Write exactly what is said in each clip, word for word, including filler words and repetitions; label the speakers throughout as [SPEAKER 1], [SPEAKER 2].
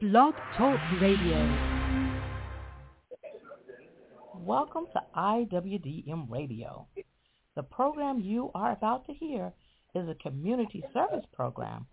[SPEAKER 1] Blog Talk Radio. Welcome to I W D M Radio. The program you are about to hear is a community service program.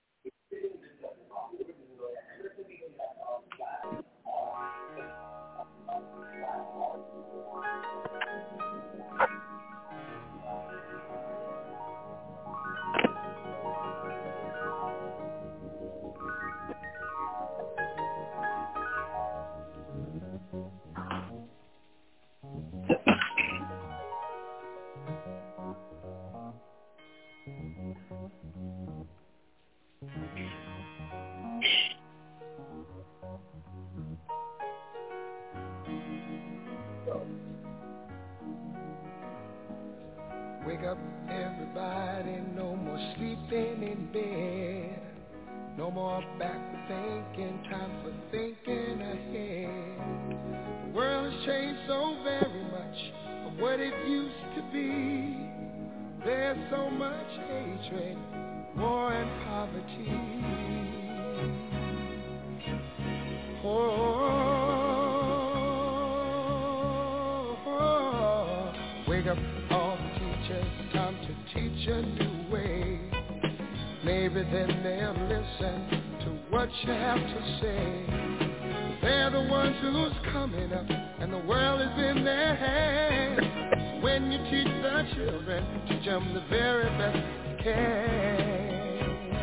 [SPEAKER 2] Wake up, everybody, no more sleeping in bed. No more backward thinking, time for thinking ahead. The world has changed so very much from what it used to be. There's so much hatred, war and poverty. Oh, oh, oh. Wake up, all the teachers, time to teach a new way. Maybe then they'll listen to what you have to say. They're the ones who's coming up, and the world is in their hands. When you teach the children, teach them the very best you can.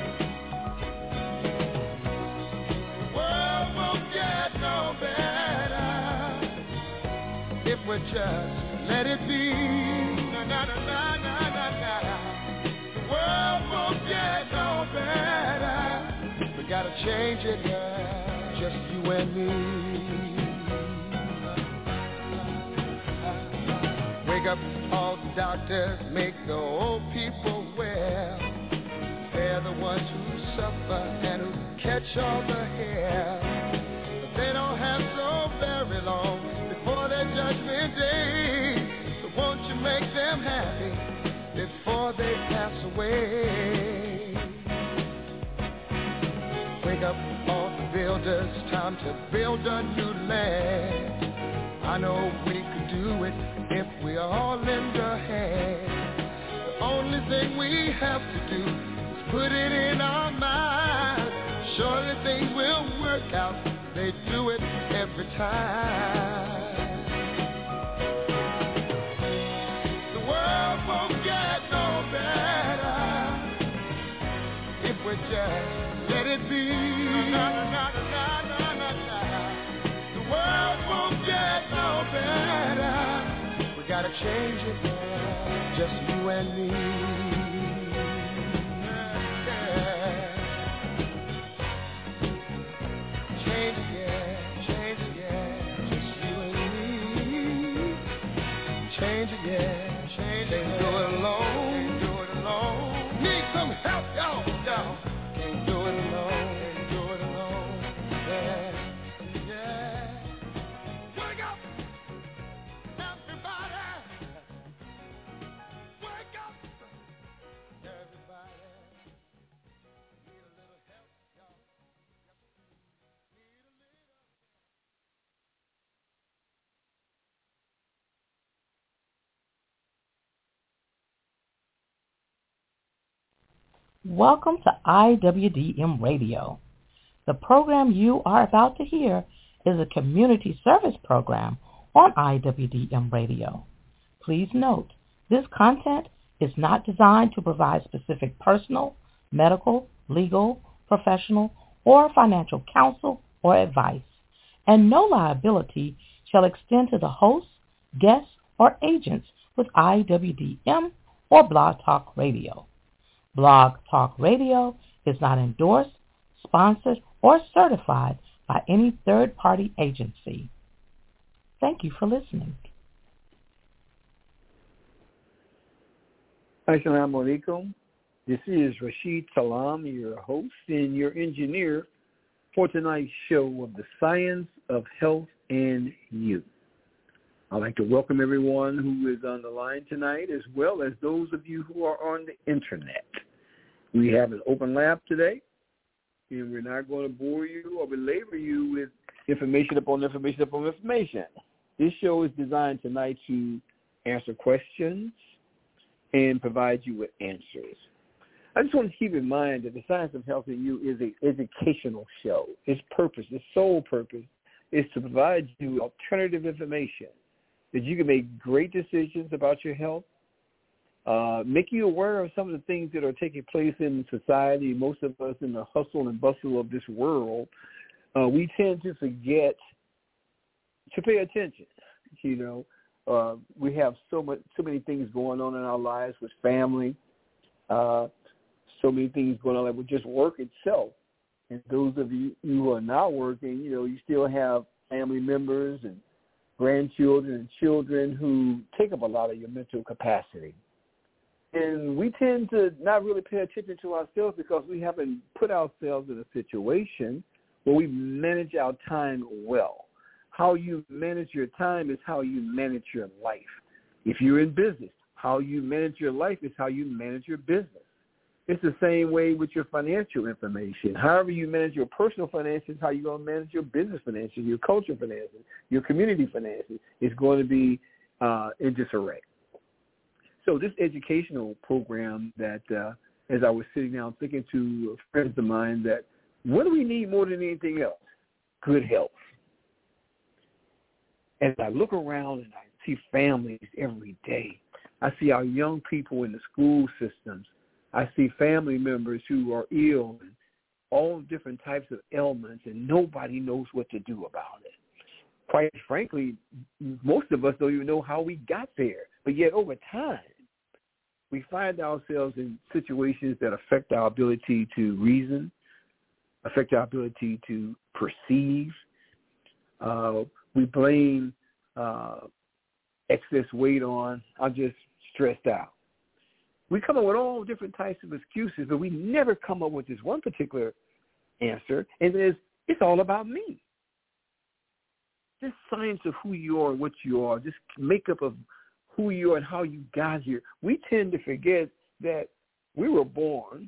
[SPEAKER 2] The world won't get no better if we just let it be. Na na na na na na na. The world won't get no better. We gotta change it, yeah, just you and me. Wake up, all the doctors, make the old people well. They're the ones who suffer and who catch all the hair. But they don't have so very long before their judgment day. So won't you make them happy before they pass away? Wake up, all the builders, time to build a new land. I know we could do it if we all lend a hand. The only thing we have to do is put it in our minds. Surely things will work out, they do it every time. The world won't get no better if we just let it be. Na, na, na, na, na, na, na. The world won't get no better. We gotta change it, yeah, just you and me. Yeah. Change it, yeah, change it, yeah, just you and me. Change it, yeah, change it. Can't do it alone, can't do it alone. Need some help, y'all, y'all. Can't do it alone, can't do it alone. Yeah, yeah. Wake up, everybody. Wake up, everybody. Need a little help, y'all. Need a little.
[SPEAKER 1] Welcome to I W D M Radio. The program you are about to hear is a community service program on I W D M Radio. Please note, this content is not designed to provide specific personal, medical, legal, professional, or financial counsel or advice, and no liability shall extend to the hosts, guests, or agents with I W D M or Blog Talk Radio. Blog Talk Radio is not endorsed, sponsored, or certified by any third-party agency. Thank you for listening.
[SPEAKER 3] Assalamu alaikum. This is Rashid Salam, your host and your engineer for tonight's show of the Science of Health and You. I'd like to welcome everyone who is on the line tonight, as well as those of you who are on the internet. We have an open lab today. and we're not going to bore you or belabor you with information upon information upon information. This show is designed tonight to answer questions and provide you with answers. I just want to keep in mind that the Science of Health in You is an educational show. Its purpose, its sole purpose, is to provide you alternative information that you can make great decisions about your health, uh, make you aware of some of the things that are taking place in society. Most of us in the hustle and bustle of this world, uh, we tend to forget to pay attention. You know, uh, we have so much, so many things going on in our lives with family, uh, so many things going on like with just work itself. And those of you who are not working, you know, you still have family members and grandchildren and children who take up a lot of your mental capacity. And we tend to not really pay attention to ourselves because we haven't put ourselves in a situation where we manage our time well. How you manage your time is how you manage your life. If you're in business, how you manage your life is how you manage your business. It's the same way with your financial information. However you manage your personal finances, how you're going to manage your business finances, your culture finances, your community finances is going to be uh, in disarray. So this educational program that, uh, as I was sitting down thinking to friends of mine, that what do we need more than anything else? Good health. As I look around and I see families every day, I see our young people in the school systems. I see family members who are ill and all different types of ailments, and nobody knows what to do about it. Quite frankly, most of us don't even know how we got there. But yet over time, we find ourselves in situations that affect our ability to reason, affect our ability to perceive. Uh, we blame uh, excess weight on, I'm just stressed out. We come up with all different types of excuses, but we never come up with this one particular answer, and it is, it's all about me. This science of who you are and what you are, this makeup of who you are and how you got here, we tend to forget that we were born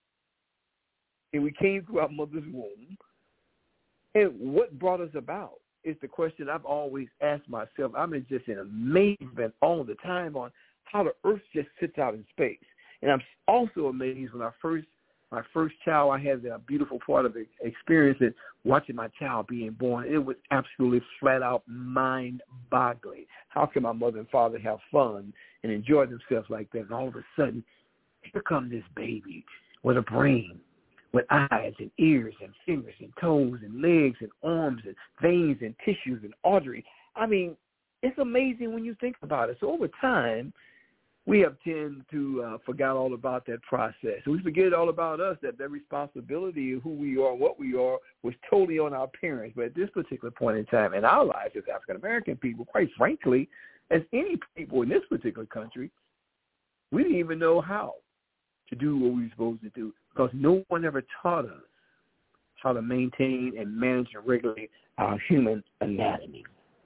[SPEAKER 3] and we came through our mother's womb, and what brought us about is the question I've always asked myself. I'm just in amazement all the time on how the earth just sits out in space. And I'm also amazed when I first, my first child, I had the beautiful part of the experience that watching my child being born. It was absolutely flat out mind-boggling. How can my mother and father have fun and enjoy themselves like that? And all of a sudden, here comes this baby with a brain, with eyes and ears and fingers and toes and legs and arms and veins and tissues and arteries. I mean, it's amazing when you think about it. So over time, we have tended to uh, forget all about that process. We forget all about us, that that responsibility of who we are and what we are was totally on our parents. But at this particular point in time in our lives as African-American people, quite frankly, as any people in this particular country, we didn't even know how to do what we were supposed to do because no one ever taught us how to maintain and manage and regulate our human anatomy.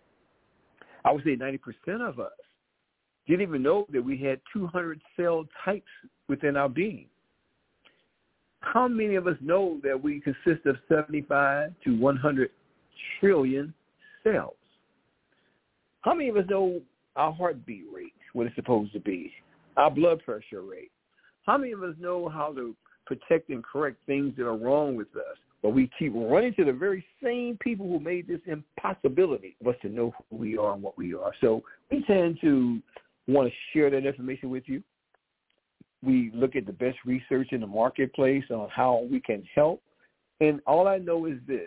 [SPEAKER 3] I would say ninety percent of us didn't even know that we had two hundred cell types within our being. How many of us know that we consist of seventy-five to one hundred trillion cells? How many of us know our heartbeat rate, what it's supposed to be, our blood pressure rate? How many of us know how to protect and correct things that are wrong with us? But we keep running to the very same people who made this impossibility of us to know who we are and what we are. So we tend to want to share that information with you. We look at the best research in the marketplace on how we can help. And all I know is this: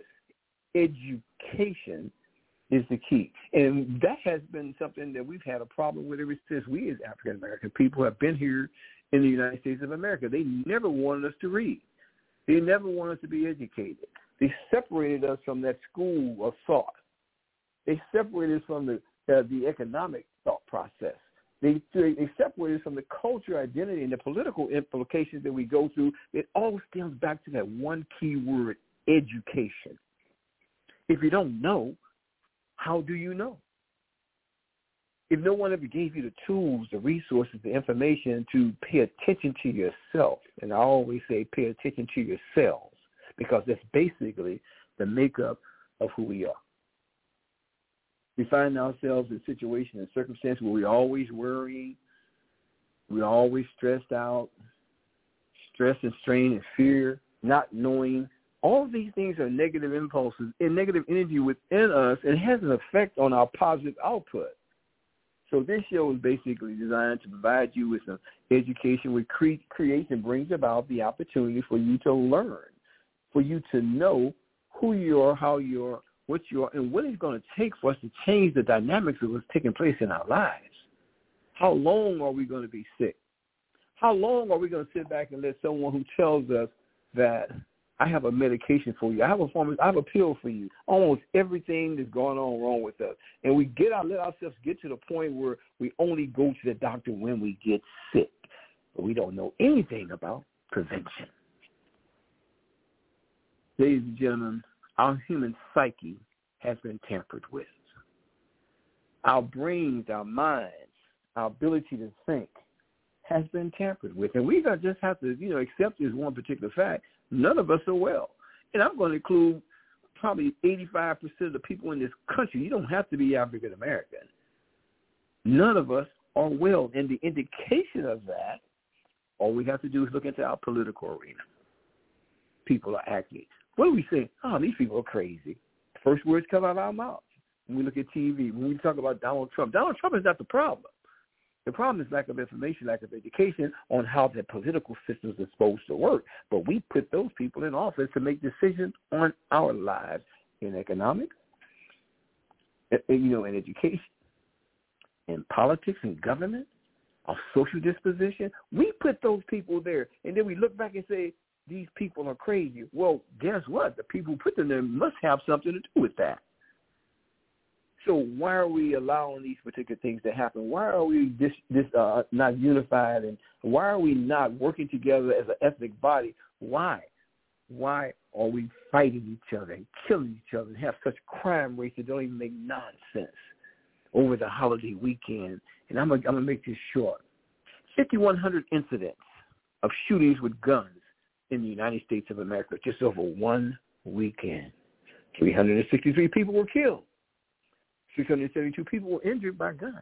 [SPEAKER 3] education is the key. And that has been something that we've had a problem with ever since we as African-American people have been here in the United States of America. They never wanted us to read. They never wanted us to be educated. They separated us from that school of thought. They separated us from the, uh, the economic thought process. They, they separated us from the culture, identity, and the political implications that we go through. It all stems back to that one key word, education. If you don't know, how do you know? If no one ever gave you the tools, the resources, the information to pay attention to yourself, and I always say pay attention to yourselves, because that's basically the makeup of who we are. We find ourselves in situations and circumstances where we're always worrying, we're always stressed out, stress and strain and fear, not knowing. All of these things are negative impulses and negative energy within us, and it has an effect on our positive output. So this show is basically designed to provide you with some education, which cre- creates and brings about the opportunity for you to learn, for you to know who you are, how you are, what you are, and what it's going to take for us to change the dynamics of what's taking place in our lives. How long are we going to be sick? How long are we going to sit back and let someone who tells us that I have a medication for you, I have a form, I have a pill for you, almost everything that's going on wrong with us, and we get our, let ourselves get to the point where we only go to the doctor when we get sick, but we don't know anything about prevention. Ladies and gentlemen, our human psyche has been tampered with. Our brains, our minds, our ability to think has been tampered with. And we just have to, you know, accept this one particular fact. None of us are well. And I'm going to include probably eighty-five percent of the people in this country. You don't have to be African American. None of us are well. And the indication of that, all we have to do is look into our political arena. People are acting. What do we say? Oh, these people are crazy. First words come out of our mouths. When we look at T V, when we talk about Donald Trump, Donald Trump is not the problem. The problem is lack of information, lack of education on how the political systems are supposed to work. But we put those people in office to make decisions on our lives in economics, you know, in education, in politics and government, our social disposition. We put those people there, and then we look back and say, these people are crazy. Well, guess what? The people who put them there must have something to do with that. So why are we allowing these particular things to happen? Why are we this, this uh, not unified, and why are we not working together as an ethnic body? Why? Why are we fighting each other and killing each other and have such crime rates that don't even make nonsense over the holiday weekend? And I'm going to make this short. fifty-one hundred incidents of shootings with guns in the United States of America just over one weekend. three hundred sixty-three people were killed. six hundred seventy-two people were injured by guns.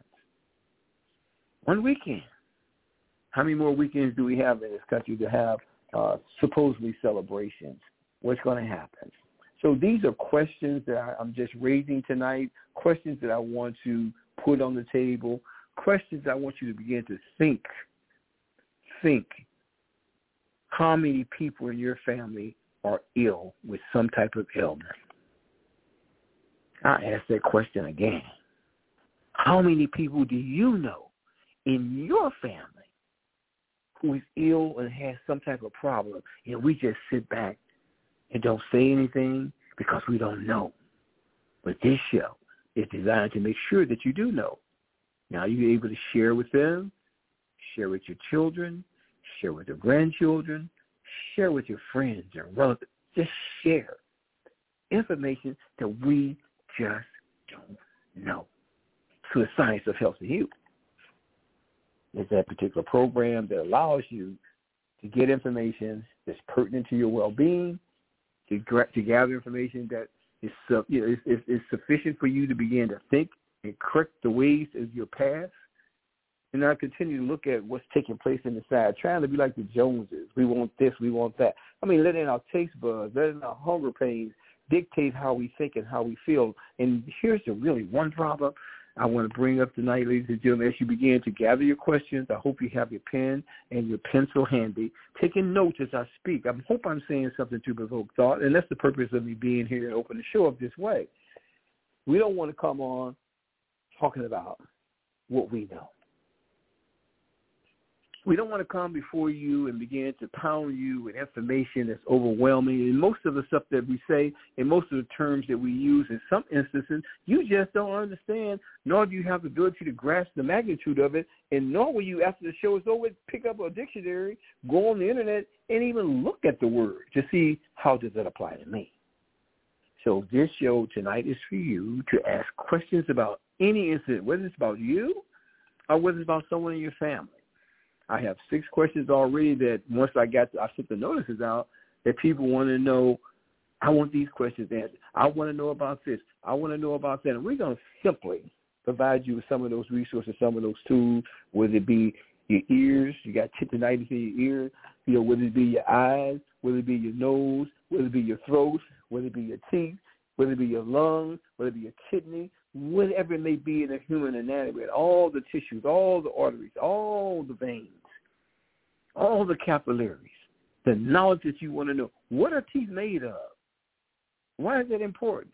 [SPEAKER 3] One weekend. How many more weekends do we have in this country to have uh, supposedly celebrations? What's going to happen? So these are questions that I, I'm just raising tonight, questions that I want to put on the table, questions I want you to begin to think. Think. How many people in your family are ill with some type of ailment? I ask that question again. How many people do you know in your family who is ill and has some type of problem, and we just sit back and don't say anything because we don't know? But this show is designed to make sure that you do know. Now you're able to share with them, share with your children, share with your grandchildren, share with your friends and relatives. Just share information that we just don't know. So the Science of Health and You is that particular program that allows you to get information that's pertinent to your well-being, to, to gather information that is, you know, is, is, is sufficient for you to begin to think and correct the ways of your past, and not continue to look at what's taking place in the side, trying to be like the Joneses. We want this, we want that. I mean, letting our taste buds, letting our hunger pains dictate how we think and how we feel. And here's the really one problem I want to bring up tonight, ladies and gentlemen, as you begin to gather your questions. I hope you have your pen and your pencil handy, taking notes as I speak. I hope I'm saying something to provoke thought, and that's the purpose of me being here and open the show up this way. We don't want to come on talking about what we know. We don't want to come before you and begin to pound you with information that's overwhelming. And most of the stuff that we say and most of the terms that we use in some instances, you just don't understand, nor do you have the ability to grasp the magnitude of it. And nor will you, after the show is over, pick up a dictionary, go on the Internet, and even look at the word to see how does that apply to me. So this show tonight is for you to ask questions about any incident, whether it's about you or whether it's about someone in your family. I have six questions already that once I got to, I sent the notices out, that people want to know, I want these questions answered. I want to know about this. I want to know about that. And we're going to simply provide you with some of those resources, some of those tools, whether it be your ears, you got tendinitis in your ear, you know, whether it be your eyes, whether it be your nose, whether it be your throat, whether it be your teeth, whether it be your lungs, whether it be your kidney, whatever it may be in the human anatomy, all the tissues, all the arteries, all the veins, all the capillaries, the knowledge that you want to know. What are teeth made of? Why is that important?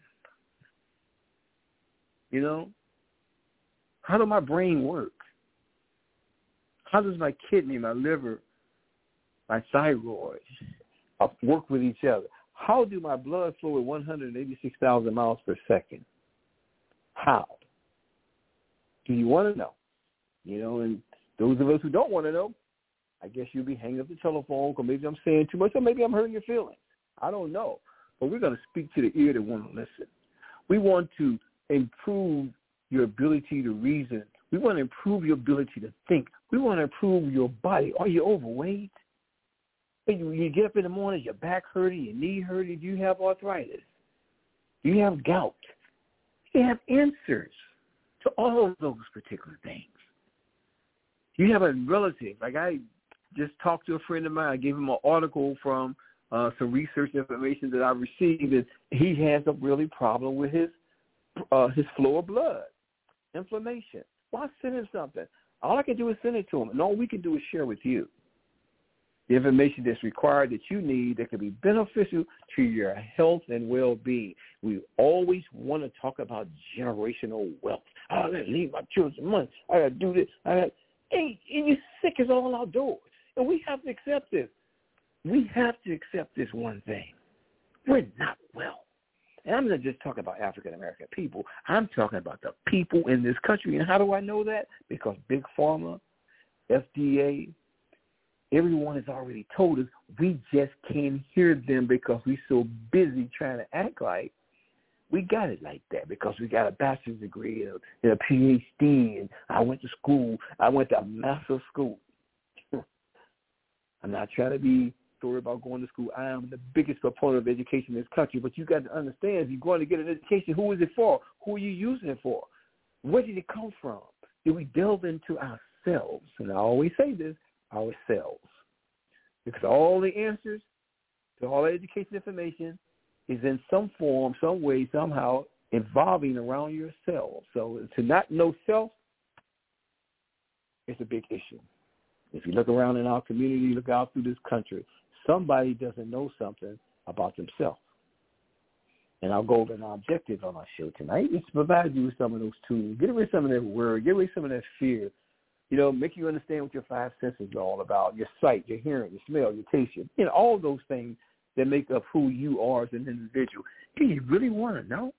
[SPEAKER 3] You know? How does my brain work? How does my kidney, my liver, my thyroid work with each other? How do my blood flow at one hundred eighty-six thousand miles per second? How? Do you want to know? You know, and those of us who don't want to know, I guess you'll be hanging up the telephone because maybe I'm saying too much or maybe I'm hurting your feelings. I don't know. But we're going to speak to the ear that want to listen. We want to improve your ability to reason. We want to improve your ability to think. We want to improve your body. Are you overweight? You, you get up in the morning, your back hurting, your knee hurting. Do you have arthritis? Do you have gout? You have answers to all of those particular things. You have a relative. Like I just talked to a friend of mine. I gave him an article from uh, some research information that I received, and he has a really problem with his uh, his flow of blood, inflammation. Well, I sent him something. All I can do is send it to him, and all we can do is share with you the information that's required that you need that can be beneficial to your health and well-being. We always want to talk about generational wealth. I got to leave my children money. I got to do this. I got, and, and you're sick as all outdoors. And we have to accept this. We have to accept this one thing. We're not well. And I'm not just talking about African-American people. I'm talking about the people in this country. And how do I know that? Because Big Pharma, F D A, everyone has already told us we just can't hear them because we're so busy trying to act like we got it like that because we got a bachelor's degree and a P H D and I went to school. I went to a massive school. I'm not trying to be story about going to school. I am the biggest proponent of education in this country, but you got to understand if you're going to get an education, who is it for? Who are you using it for? Where did it come from? Did we delve into ourselves? And I always say this, ourselves. Because all the answers to all the education information is in some form, some way, somehow evolving around yourself. So to not know self, it's a big issue. If you look around in our community, look out through this country, somebody doesn't know something about themselves. And our goal and our objective on our show tonight is to provide you with some of those tools. Get rid of some of that worry. Get rid of some of that fear. You know, make you understand what your five senses are all about, your sight, your hearing, your smell, your taste, your, you know, all those things that make up who you are as an individual. Do you really want to know?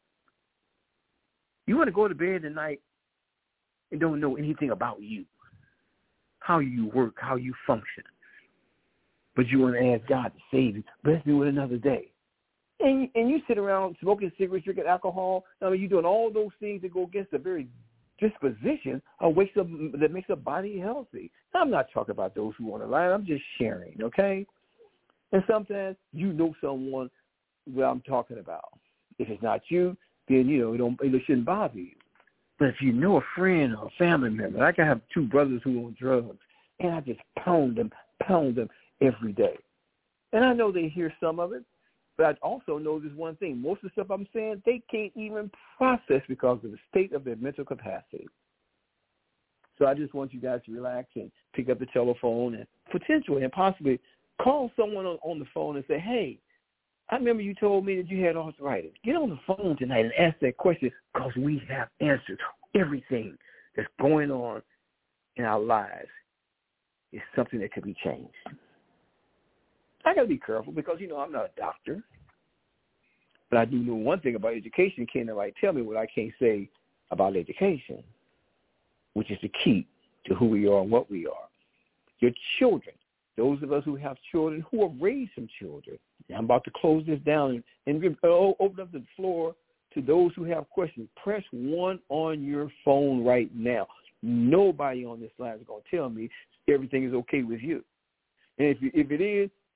[SPEAKER 3] You want to go to bed at night and don't know anything about you, how you work, how you function. But you want to ask God to save you. Let's do it another day. And, and you sit around smoking cigarettes, drinking alcohol. I mean, you're doing all those things that go against the very disposition of wakes up, that makes a body healthy. I'm not talking about those who want to lie. I'm just sharing, okay? And sometimes you know someone that I'm talking about. If it's not you, then, you know, it, don't, it shouldn't bother you. But if you know a friend or a family member, like I have two brothers who are on drugs, and I just pound them, pound them every day. And I know they hear some of it, but I also know this one thing. Most of the stuff I'm saying, they can't even process because of the state of their mental capacity. So I just want you guys to relax and pick up the telephone and potentially and possibly call someone on, on the phone and say, hey, I remember you told me that you had arthritis. Get on the phone tonight and ask that question because we have answered everything that's going on in our lives is something that could be changed. I got to be careful because, you know, I'm not a doctor. But I do know one thing about education. Can't nobody tell me what I can't say about education, which is the key to who we are and what we are. Your children, those of us who have children, who have raised some children. I'm about to close this down and, and open up the floor to those who have questions. Press one on your phone right now. Nobody on this line is going to tell me everything is okay with you. And if, you, if it is,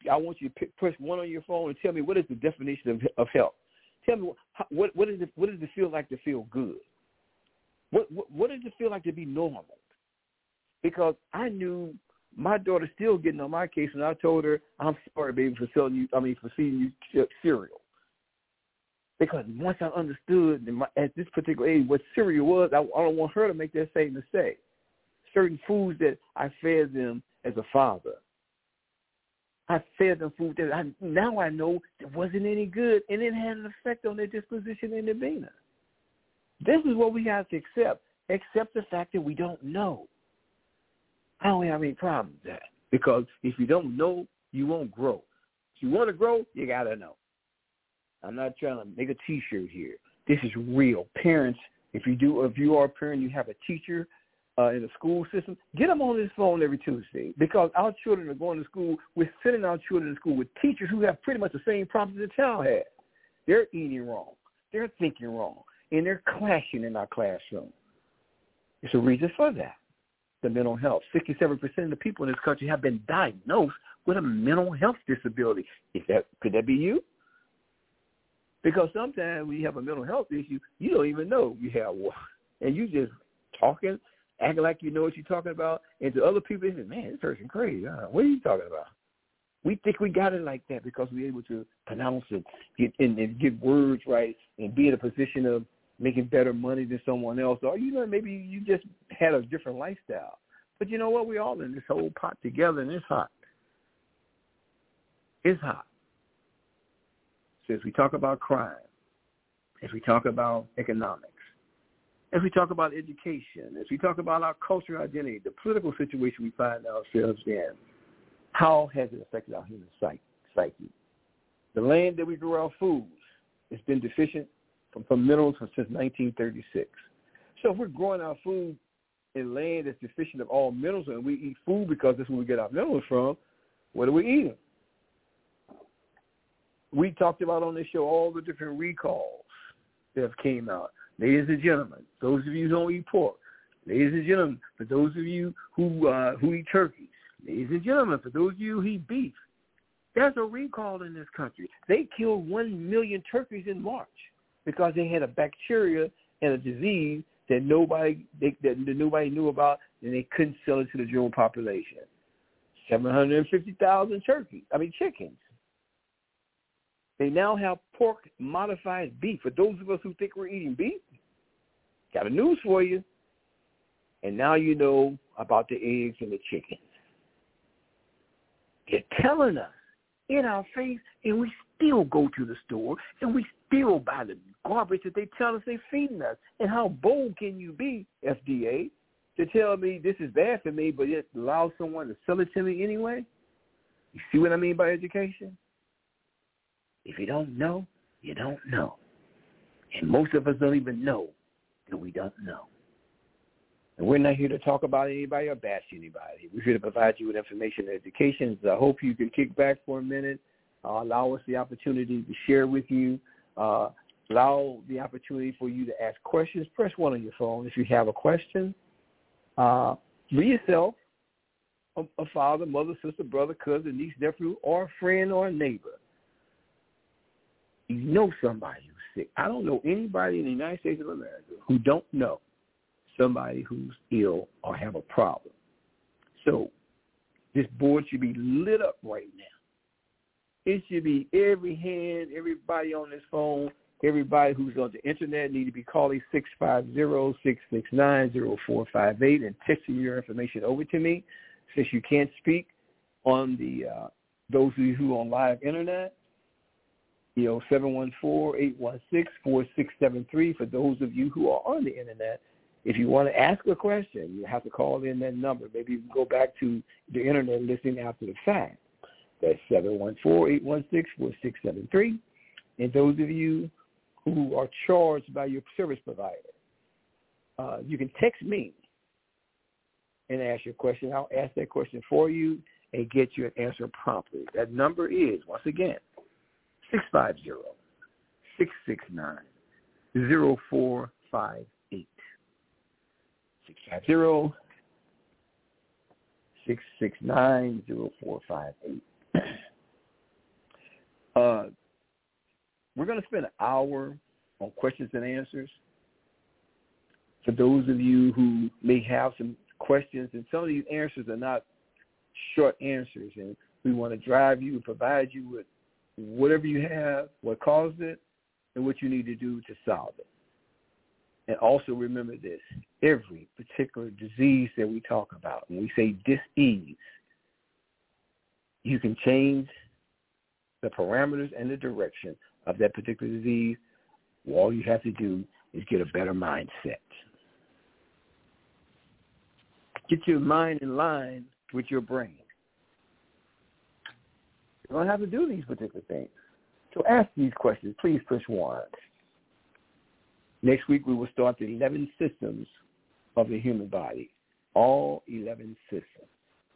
[SPEAKER 3] I want you to pick, press one on your phone and tell me what is the definition of, of health. Tell me what what what, is it, what does it feel like to feel good? What, what what does it feel like to be normal? Because I knew my daughter still getting on my case, and I told her, "I'm sorry, baby, for selling you. I mean, for feeding you cereal." Because once I understood my, at this particular age what cereal was, I, I don't want her to make that same mistake. Certain foods that I fed them as a father, I fed them food that I, now I know it wasn't any good, and it had an effect on their disposition and demeanor. This is what we have to accept. Accept the fact that we don't know. I don't have any problem with that, because if you don't know, you won't grow. If you want to grow, you got to know. I'm not trying to make a T-shirt here. This is real. Parents, if you do, if you are a parent, you have a teacher uh, in the school system, get them on this phone every Tuesday, because our children are going to school. We're sending our children to school with teachers who have pretty much the same problems the child has. They're eating wrong. They're thinking wrong. And they're clashing in our classroom. There's a reason for that. The mental health. sixty-seven percent of the people in this country have been diagnosed with a mental health disability. Is that, could that be you? Because sometimes when you have a mental health issue, you don't even know you have one. And you just talking, acting like you know what you're talking about. And to other people, they say, man, this person crazy. Huh? What are you talking about? We think we got it like that because we're able to pronounce it, get and, and get words right, and be in a position of making better money than someone else. Or, you know, maybe you just had a different lifestyle. But you know what? We're all in this whole pot together, and it's hot. It's hot. So as we talk about crime, as we talk about economics, as we talk about education, as we talk about our cultural identity, the political situation we find ourselves in, how has it affected our human psyche? The land that we grow our foods has been deficient from, from minerals since nineteen thirty-six. So if we're growing our food in land that's deficient of all minerals, and we eat food because that's where we get our minerals from, what are we eating? We talked about on this show all the different recalls that have came out. Ladies and gentlemen, those of you who don't eat pork, ladies and gentlemen, for those of you who uh, who eat turkeys, ladies and gentlemen, for those of you who eat beef, there's a recall in this country. They killed one million turkeys in March because they had a bacteria and a disease that nobody they, that nobody knew about, and they couldn't sell it to the general population. seven hundred fifty thousand turkeys, I mean chickens. They now have pork-modified beef. For those of us who think we're eating beef, got a news for you. And now you know about the eggs and the chickens. They're telling us in our face, and we still go to the store, and we still buy the garbage that they tell us they're feeding us. And how bold can you be, F D A, to tell me this is bad for me, but yet allow someone to sell it to me anyway? You see what I mean by education? If you don't know, you don't know. And most of us don't even know that we don't know. And we're not here to talk about anybody or bash anybody. We're here to provide you with information and education. So I hope you can kick back for a minute, uh, allow us the opportunity to share with you, uh, allow the opportunity for you to ask questions. Press one on your phone if you have a question. Uh, be yourself, a, a father, mother, sister, brother, cousin, niece, nephew, or a friend or a neighbor. You know somebody who's sick. I don't know anybody in the United States of America who don't know somebody who's ill or have a problem. So this board should be lit up right now. It should be every hand, everybody on this phone, everybody who's on the internet need to be calling six five zero, six six nine, zero four five eight and texting your information over to me. Since you can't speak on the uh, those of you who are on live internet, you know, seven one four, eight one six, four six seven three. For those of you who are on the internet, if you want to ask a question, you have to call in that number. Maybe you can go back to the internet listening after the fact. That's seven one four, eight one six, four six seven three. And those of you who are charged by your service provider, uh, you can text me and ask your question. I'll ask that question for you and get you an answer promptly. That number is, once again, six five zero, six six nine, zero four five eight. six five zero, six six nine, zero four five eight. Uh, we're going to spend an hour on questions and answers. For those of you who may have some questions, and some of these answers are not short answers, and we want to drive you and provide you with whatever you have, what caused it, and what you need to do to solve it. And also remember this, every particular disease that we talk about, when we say dis-ease, you can change the parameters and the direction of that particular disease. All you have to do is get a better mindset. Get your mind in line with your brain. You don't have to do these particular things. So ask these questions. Please push one. Next week we will start the eleven systems of the human body, all eleven systems.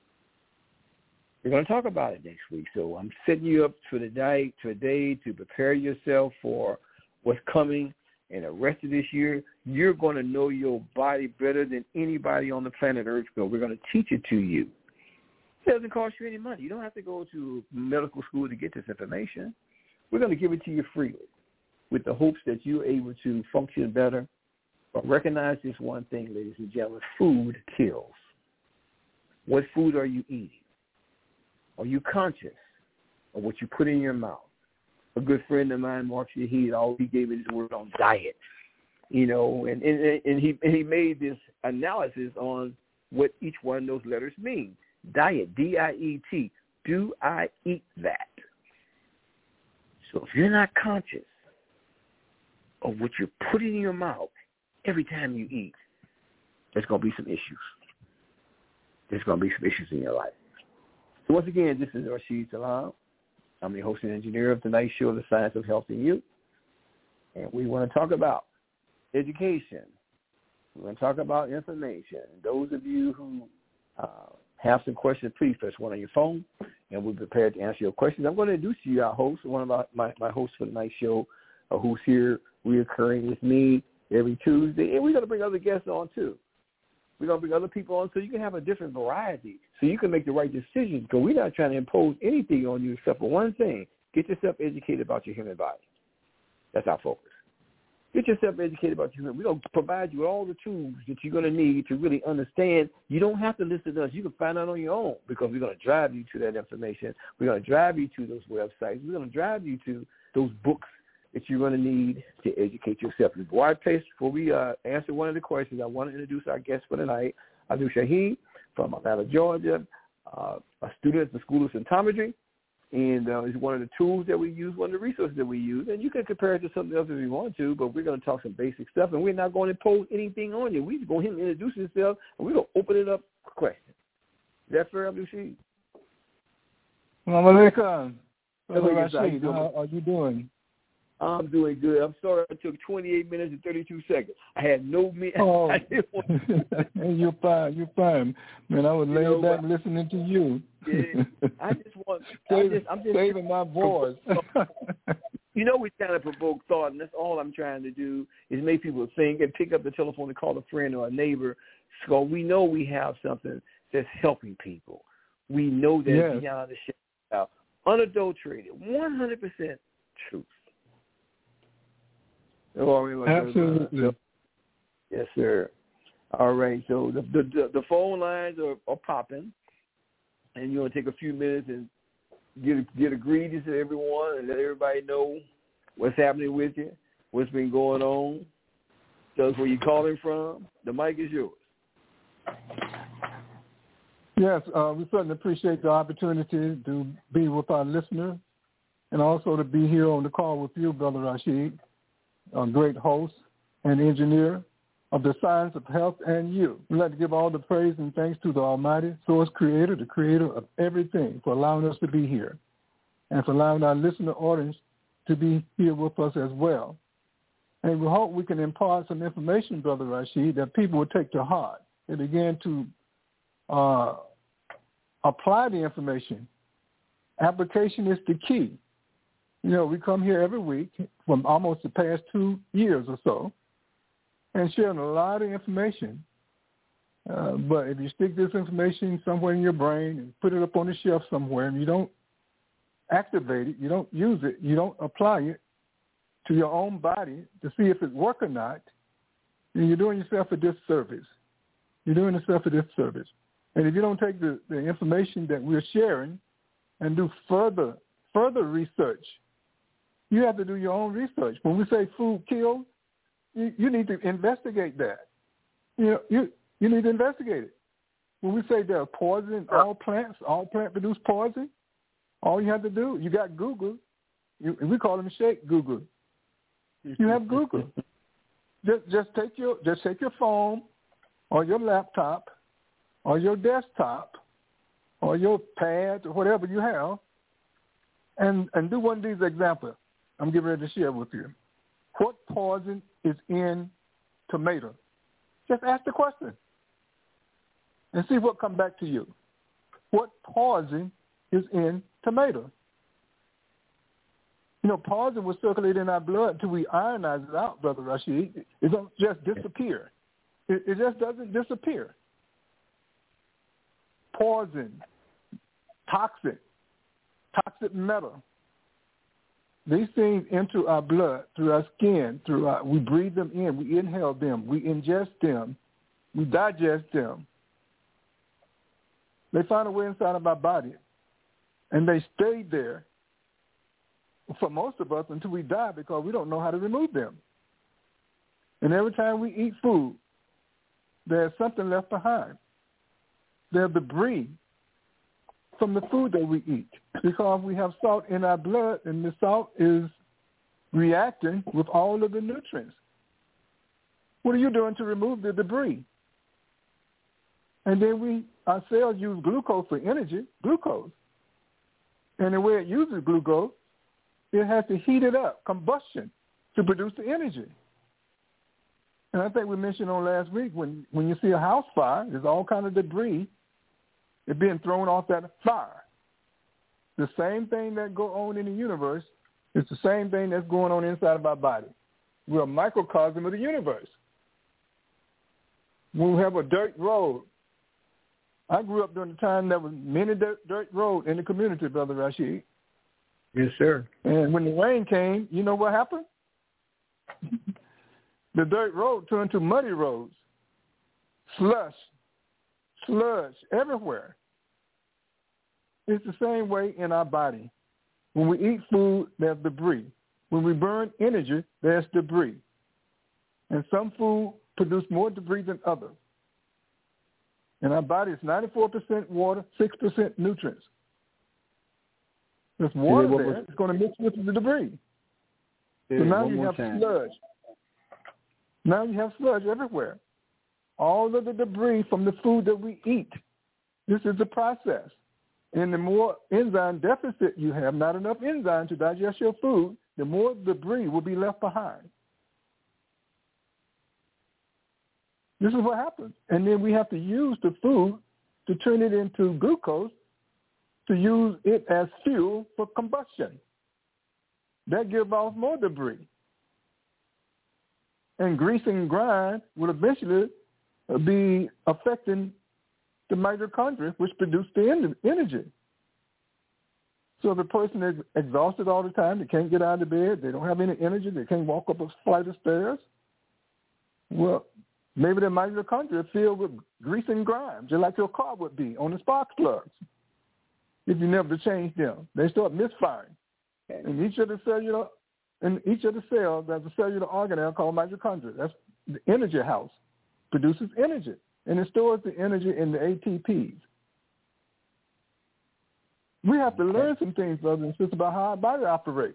[SPEAKER 3] We're going to talk about it next week. So I'm setting you up for the day, today to prepare yourself for what's coming. And the rest of this year, you're going to know your body better than anybody on the planet Earth. So we're going to teach it to you. It doesn't cost you any money. You don't have to go to medical school to get this information. We're going to give it to you freely with the hopes that you're able to function better. But recognize this one thing, ladies and gentlemen, food kills. What food are you eating? Are you conscious of what you put in your mouth? A good friend of mine, Mark Shahid, all he gave me his word on diet, you know, and, and, and he and he made this analysis on what each one of those letters mean. Diet, D I E T, do I eat that? So if you're not conscious of what you're putting in your mouth every time you eat, there's going to be some issues. There's going to be some issues in your life. So once again, this is Rashid Salam. I'm the host and engineer of tonight's show, The Science of Health and Youth. And we want to talk about education. We're going to talk about information. Those of you who uh, have some questions, please press one on your phone, and we're prepared to answer your questions. I'm going to introduce you our host, one of my, my, my hosts for tonight's show, uh, who's here reoccurring with me every Tuesday. And we're going to bring other guests on, too. We're going to bring other people on so you can have a different variety, so you can make the right decisions, because we're not trying to impose anything on you except for one thing. Get yourself educated about your human body. That's our focus. Get yourself educated about your human body. We're going to provide you with all the tools that you're going to need to really understand. You don't have to listen to us. You can find out on your own, because we're going to drive you to that information. We're going to drive you to those websites. We're going to drive you to those books that you're going to need to educate yourself. Before I place, before we uh, answer one of the questions, I want to introduce our guest for tonight, Adu Shahid from Atlanta, Georgia, uh, a student at the School of Symptometry, and uh, is one of the tools that we use, one of the resources that we use. And you can compare it to something else if you want to, but we're going to talk some basic stuff, and we're not going to impose anything on you. We're just going to introduce himself, and we're going to open it up for questions. Is that fair, Adu Shahid?
[SPEAKER 4] Assalamu alaikum. Brother Rashid, how are you doing?
[SPEAKER 3] I'm doing good. I'm sorry it took twenty-eight minutes and thirty-two seconds. I had no me.
[SPEAKER 4] Oh,
[SPEAKER 3] I didn't want to.
[SPEAKER 4] You're fine. You're fine. Man, I was
[SPEAKER 3] You
[SPEAKER 4] laying
[SPEAKER 3] know,
[SPEAKER 4] back
[SPEAKER 3] I-
[SPEAKER 4] listening to you.
[SPEAKER 3] Yeah, I just want. I
[SPEAKER 4] Saving,
[SPEAKER 3] just, I'm just
[SPEAKER 4] saving my voice.
[SPEAKER 3] You know, we kind of provoke thought, and that's all I'm trying to do is make people think and pick up the telephone and call a friend or a neighbor. So we know we have something that's helping people. We know that
[SPEAKER 4] Yes.
[SPEAKER 3] beyond the shadow, unadulterated, one hundred percent truth. Oh,
[SPEAKER 4] Absolutely.
[SPEAKER 3] Yes, sir. All right. So the the, the phone lines are, are popping, and you're gonna take a few minutes and get get a greeting to everyone and let everybody know what's happening with you, what's been going on. Tell us where you're calling from. The mic is yours.
[SPEAKER 4] Yes, uh, we certainly appreciate the opportunity to be with our listeners, and also to be here on the call with you, Brother Rashid, a great host and engineer of the Science of Health and You. We'd like to give all the praise and thanks to the Almighty Source Creator, the Creator of everything, for allowing us to be here, and for allowing our listener audience to be here with us as well. And we hope we can impart some information, Brother Rashid, that people will take to heart and begin to uh, apply the information. Application is the key. You know, we come here every week from almost the past two years or so and sharing a lot of information. Uh, but if you stick this information somewhere in your brain and put it up on the shelf somewhere and you don't activate it, you don't use it, you don't apply it to your own body to see if it works or not, then you're doing yourself a disservice. You're doing yourself a disservice. And if you don't take the, the information that we're sharing and do further further research, you have to do your own research. When we say food kills, you, you need to investigate that. You know, you you need to investigate it. When we say there are poison in all plants, all plant produce poison, all you have to do, you got Google. You, we call them shake Google. You have Google. just just take your just take your phone or your laptop or your desktop or your pad or whatever you have, and, and do one of these examples I'm getting ready to share with you. What poison is in tomato? Just ask the question and see what comes back to you. What poison is in tomato? You know, poison will circulate in our blood until we ionize it out, Brother Rashid. It don't just disappear. It, it just doesn't disappear. Poison, toxic, toxic metal. These things enter our blood through our skin, through our, we breathe them in, we inhale them, we ingest them, we digest them. They find a way inside of our body, and they stay there for most of us until we die because we don't know how to remove them. And every time we eat food, there's something left behind. There's debris from the food that we eat because we have salt in our blood, and the salt is reacting with all of the nutrients. What are you doing to remove the debris? And then we, our cells use glucose for energy, glucose. And the way it uses glucose, it has to heat it up, combustion, to produce the energy. And I think we mentioned on last week, when, when you see a house fire, there's all kind of debris that's being thrown off that fire. The same thing that go on in the universe is the same thing that's going on inside of our body. We're a microcosm of the universe. When we have a dirt road, I grew up during the time there was many dirt, dirt roads in the community, Brother Rashid.
[SPEAKER 3] Yes, sir.
[SPEAKER 4] And when the rain came, you know what happened? The dirt road turned to muddy roads, slush, sludge everywhere. It's the same way in our body. When we eat food, there's debris. When we burn energy, there's debris. And some food produce more debris than others. In our body, it's ninety-four percent water, six percent nutrients. There's water there. It's going to mix with the debris. So now you have sludge. Now you have sludge everywhere. All of the debris from the food that we eat. This is the process. And the more enzyme deficit you have, not enough enzyme to digest your food, the more debris will be left behind. This is what happens. And then we have to use the food to turn it into glucose to use it as fuel for combustion. That gives off more debris. And grease and grime will eventually be affecting the mitochondria, which produce the energy. So if a person is exhausted all the time, they can't get out of bed, they don't have any energy, they can't walk up a flight of stairs, well, maybe their mitochondria are filled with grease and grime, just like your car would be on the spark plugs. If you never change them, they start misfiring. And each of the cellular, in each of the cells, there's a cellular organelle called mitochondria. That's the energy house. Produces energy, and it stores the energy in the A T Ps. We have to learn some things, brothers and sisters, about how our body operates.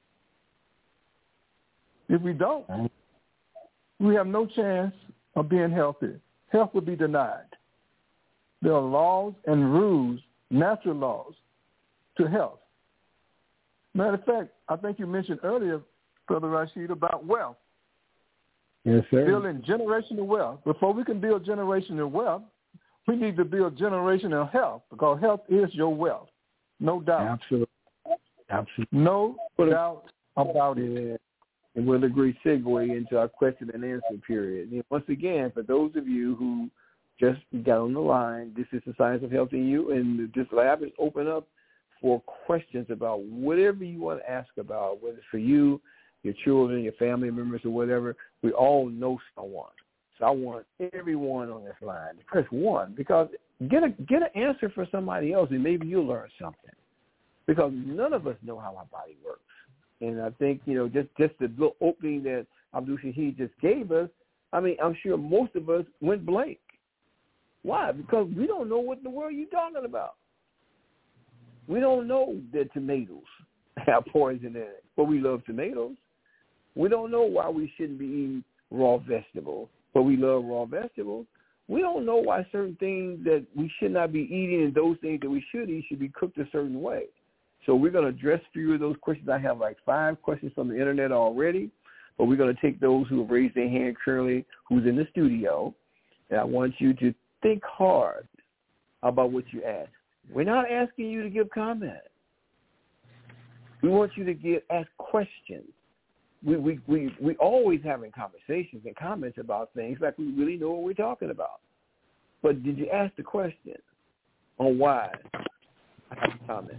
[SPEAKER 4] If we don't, we have no chance of being healthy. Health will be denied. There are laws and rules, natural laws, to health. Matter of fact, I think you mentioned earlier, Brother Rashid, about wealth.
[SPEAKER 3] Yes, sir.
[SPEAKER 4] Building generational wealth. Before we can build generational wealth, we need to build generational health, because health is your wealth. No doubt.
[SPEAKER 3] Absolutely. Absolutely.
[SPEAKER 4] No doubt about it.
[SPEAKER 3] Yeah. And we'll agree segue into our question and answer period. And once again, for those of you who just got on the line, this is the Science of Health in You, and this lab is open up for questions about whatever you want to ask about, whether it's for you, your children, your family members, or whatever. We all know someone. So I want everyone on this line to press one, because get a get an answer for somebody else, and maybe you'll learn something. Because none of us know how our body works. And I think, you know, just, just the little opening that Abdul Shahid just gave us, I mean, I'm sure most of us went blank. Why? Because we don't know what in the world you're talking about. We don't know that tomatoes have poison in it, but we love tomatoes. We don't know why we shouldn't be eating raw vegetables, but we love raw vegetables. We don't know why certain things that we should not be eating and those things that we should eat should be cooked a certain way. So we're going to address a few of those questions. I have like five questions from the internet already, but we're going to take those who have raised their hand currently, who's in the studio, and I want you to think hard about what you ask. We're not asking you to give comment. We want you to give ask questions. We we we we always having conversations and comments about things like we really know what we're talking about. But did you ask the question on why I have a comment?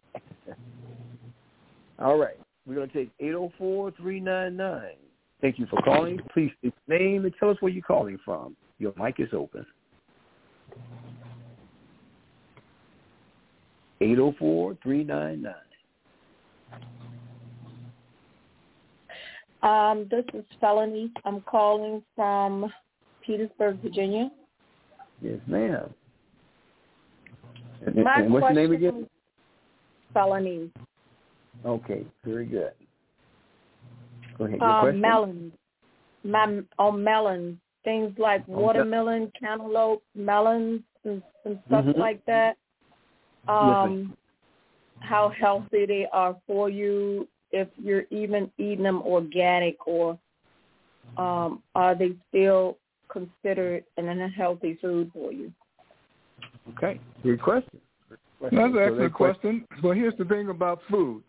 [SPEAKER 3] All right. We're going to take eight oh four, three nine nine. Thank you for calling. Please state your name and tell us where you're calling from. Your mic is open. eight oh four, three nine nine.
[SPEAKER 5] Um, this is Felony. I'm calling from Petersburg, Virginia.
[SPEAKER 3] Yes, ma'am. And,
[SPEAKER 5] My
[SPEAKER 3] and what's your name again?
[SPEAKER 5] Felony.
[SPEAKER 3] Okay, very good. Go ahead. Your
[SPEAKER 5] Um,
[SPEAKER 3] question?
[SPEAKER 5] melons. My, on melons. Things like watermelon, cantaloupe, melons, and, and stuff
[SPEAKER 3] mm-hmm.
[SPEAKER 5] like that. Um, yes, how healthy they are for you, if you're even eating them organic, or um, are they still considered an unhealthy food for you?
[SPEAKER 3] Okay, good question. Good question.
[SPEAKER 4] That's an
[SPEAKER 3] so
[SPEAKER 4] excellent question. But here's the thing about food.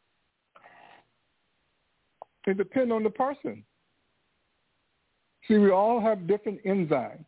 [SPEAKER 4] It depends on the person. See, we all have different enzymes.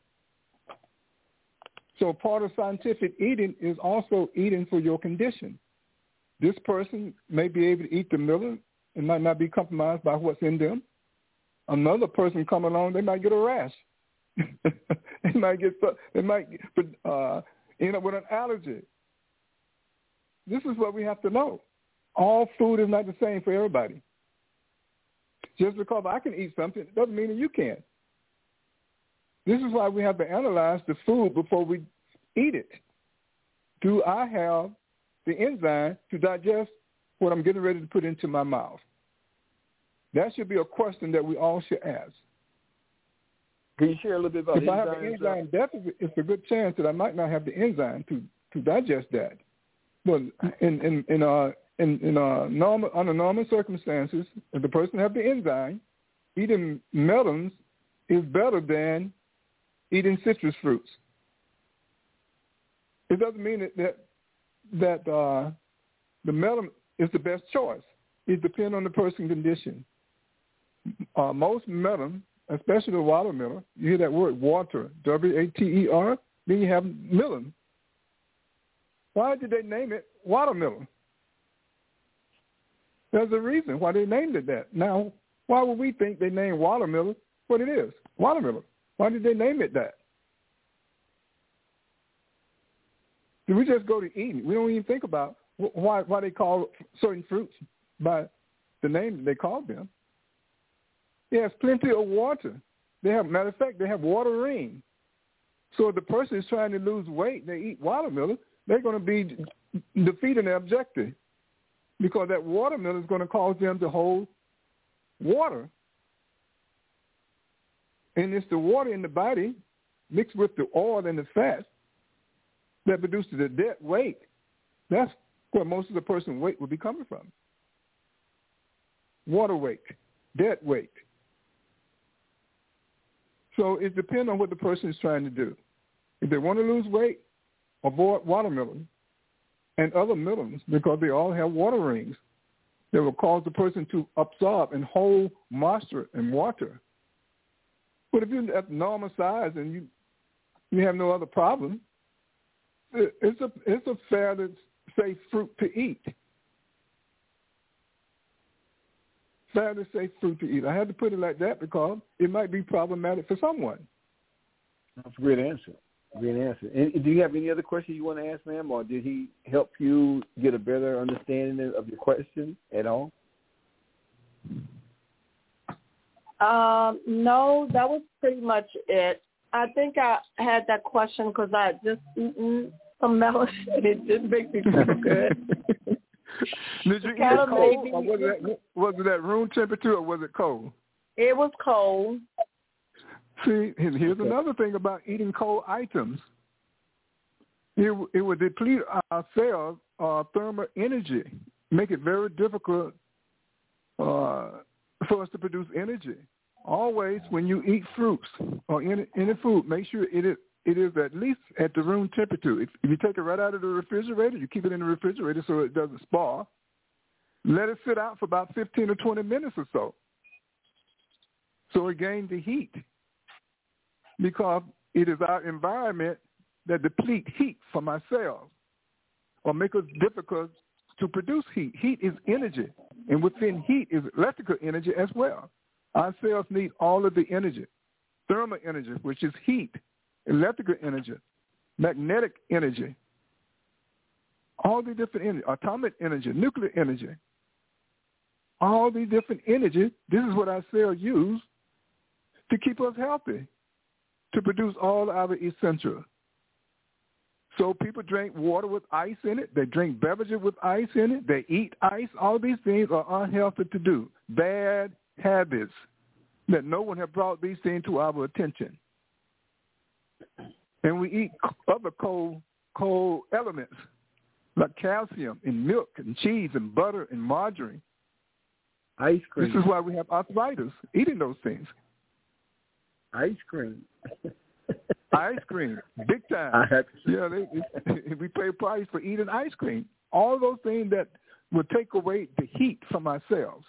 [SPEAKER 4] So part of scientific eating is also eating for your condition. This person may be able to eat the melon and might not be compromised by what's in them. Another person come along, they might get a rash. they might get, they might uh, end up with an allergy. This is what we have to know. All food is not the same for everybody. Just because I can eat something doesn't mean that you can. This is why we have to analyze the food before we eat it. Do I have the enzyme to digest what I'm getting ready to put into my mouth? That should be a question that we all should ask.
[SPEAKER 3] Can you share a little bit about
[SPEAKER 4] if I have an enzyme deficit, it's a good chance that I might not have the enzyme to, to digest that. But in in in uh in, in uh normal under normal circumstances, if the person have the enzyme, eating melons is better than eating citrus fruits. It doesn't mean that that, that uh, the melon is the best choice. It depends on the person's condition. Uh, most melon, especially the watermelon, you hear that word water, W A T E R, then you have melon. Why did they name it watermelon? There's a reason why they named it that. Now, why would we think they named watermelon what it is? Watermelon. Why did they name it that? Do we just go to eating? We don't even think about why why they call certain fruits by the name that they call them. They have plenty of water. They have, matter of fact, they have water ring. So if the person is trying to lose weight, they eat watermelon, they're going to be defeating their objective, because that watermelon is going to cause them to hold water. And it's the water in the body mixed with the oil and the fat that produces the dead weight. That's where most of the person's weight will be coming from. Water weight, dead weight. So it depends on what the person is trying to do. If they want to lose weight, avoid watermelon and other melons, because they all have water rings that will cause the person to absorb and hold moisture and water. But if you're at normal size and you you have no other problem, it's a it's a fairly safe fruit to eat. Fairly safe fruit to eat. I had to put it like that because it might be problematic for someone.
[SPEAKER 3] That's a great answer. Great answer. And do you have any other questions you want to ask, ma'am, or did he help you get a better understanding of your question at all?
[SPEAKER 5] Um, no, that was pretty much it. I think I had that question because I had just eaten some melon and it didn't make me feel good.
[SPEAKER 4] Did you eat it cold, or was it, at, was it at room temperature, or was it cold?
[SPEAKER 5] It was cold.
[SPEAKER 4] See, and here's another thing about eating cold items. It, it would deplete our cells, uh, thermal energy, make it very difficult uh, for us to produce energy. Always, when you eat fruits or any, any food, make sure it is, it is at least at the room temperature. If, if you take it right out of the refrigerator, you keep it in the refrigerator so it doesn't spoil. Let it sit out for about fifteen or twenty minutes or so, so it gains the heat. Because it is our environment that deplete heat from our cells or make us difficult to produce heat. Heat is energy, and within heat is electrical energy as well. Our cells need all of the energy, thermal energy, which is heat, electrical energy, magnetic energy, all the different energy, atomic energy, nuclear energy, all these different energy. This is what our cells use to keep us healthy, to produce all our essentials. So people drink water with ice in it. They drink beverages with ice in it. They eat ice. All these things are unhealthy to do. Bad habits that no one has brought these things to our attention. And we eat other cold, cold elements like calcium and milk and cheese and butter and margarine.
[SPEAKER 3] Ice cream.
[SPEAKER 4] This is why we have arthritis, eating those things.
[SPEAKER 3] Ice cream.
[SPEAKER 4] Ice cream, big time. Yeah, they, they, we pay a price for eating ice cream. All those things that will take away the heat from our cells.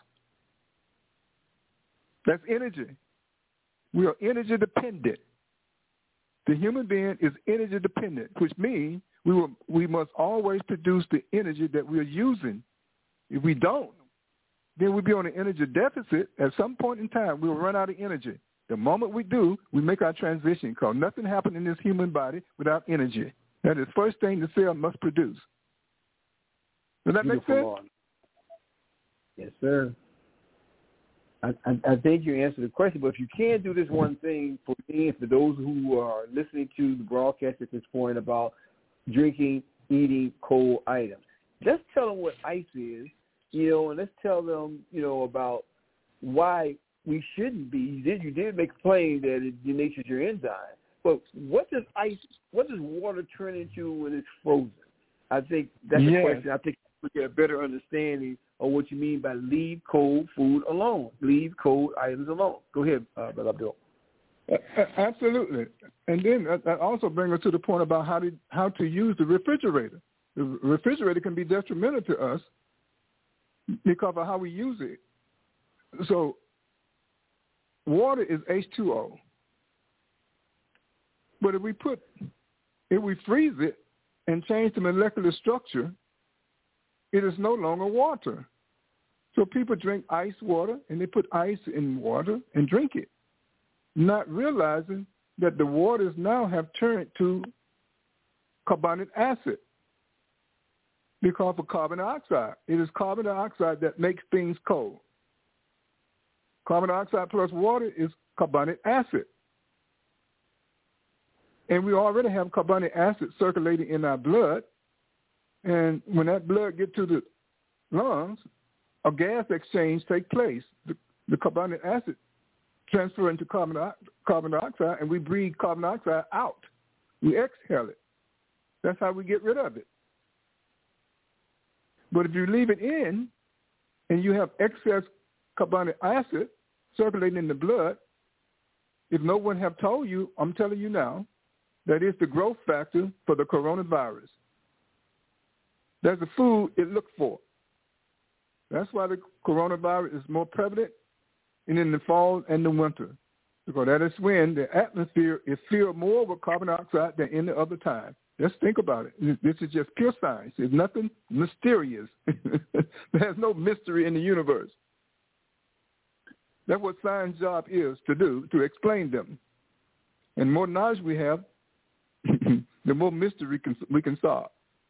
[SPEAKER 4] That's energy. We are energy dependent. The human being is energy dependent, which means we will, we must always produce the energy that we are using. If we don't, then we'll be on an energy deficit. At some point in time, we will run out of energy. The moment we do, we make our transition because nothing happens in this human body without energy. That is the first thing the cell must produce. Does that
[SPEAKER 3] Beautiful
[SPEAKER 4] make sense?
[SPEAKER 3] Lord. Yes, sir. I, I, I think you answered the question, but if you can do this one thing for me and for those who are listening to the broadcast at this point about drinking, eating cold items, let's tell them what ice is, you know, and let's tell them, you know, about why we shouldn't be. You did, you did make a claim that it denatures your enzyme. But what does ice, what does water turn into when it's frozen? I think that's
[SPEAKER 4] yes.
[SPEAKER 3] a question. I think we get a better understanding of what you mean by leave cold food alone. Leave cold items alone. Go ahead, uh, Brother Abdul.
[SPEAKER 4] Absolutely. And then that also brings us to the point about how to, how to use the refrigerator. The refrigerator can be detrimental to us because of how we use it. So water is H two O. But if we put, if we freeze it and change the molecular structure, it is no longer water. So people drink ice water and they put ice in water and drink it, not realizing that the waters now have turned to carbonic acid because of carbon dioxide. It is carbon dioxide that makes things cold. Carbon dioxide plus water is carbonic acid. And we already have carbonic acid circulating in our blood. And when that blood gets to the lungs, a gas exchange takes place. The, the carbonic acid transfer into carbon, carbon dioxide, and we breathe carbon dioxide out. We exhale it. That's how we get rid of it. But if you leave it in and you have excess carbonic acid circulating in the blood, if no one have told you, I'm telling you now, that is the growth factor for the coronavirus. That's the food it looks for. That's why the coronavirus is more prevalent in the fall and the winter, because that is when the atmosphere is filled more with carbon dioxide than any other time. Let's think about it. This is just pure science. There's nothing mysterious. There's no mystery in the universe. That's what science job is to do, to explain them. And the more knowledge we have, the more mystery can, we can solve.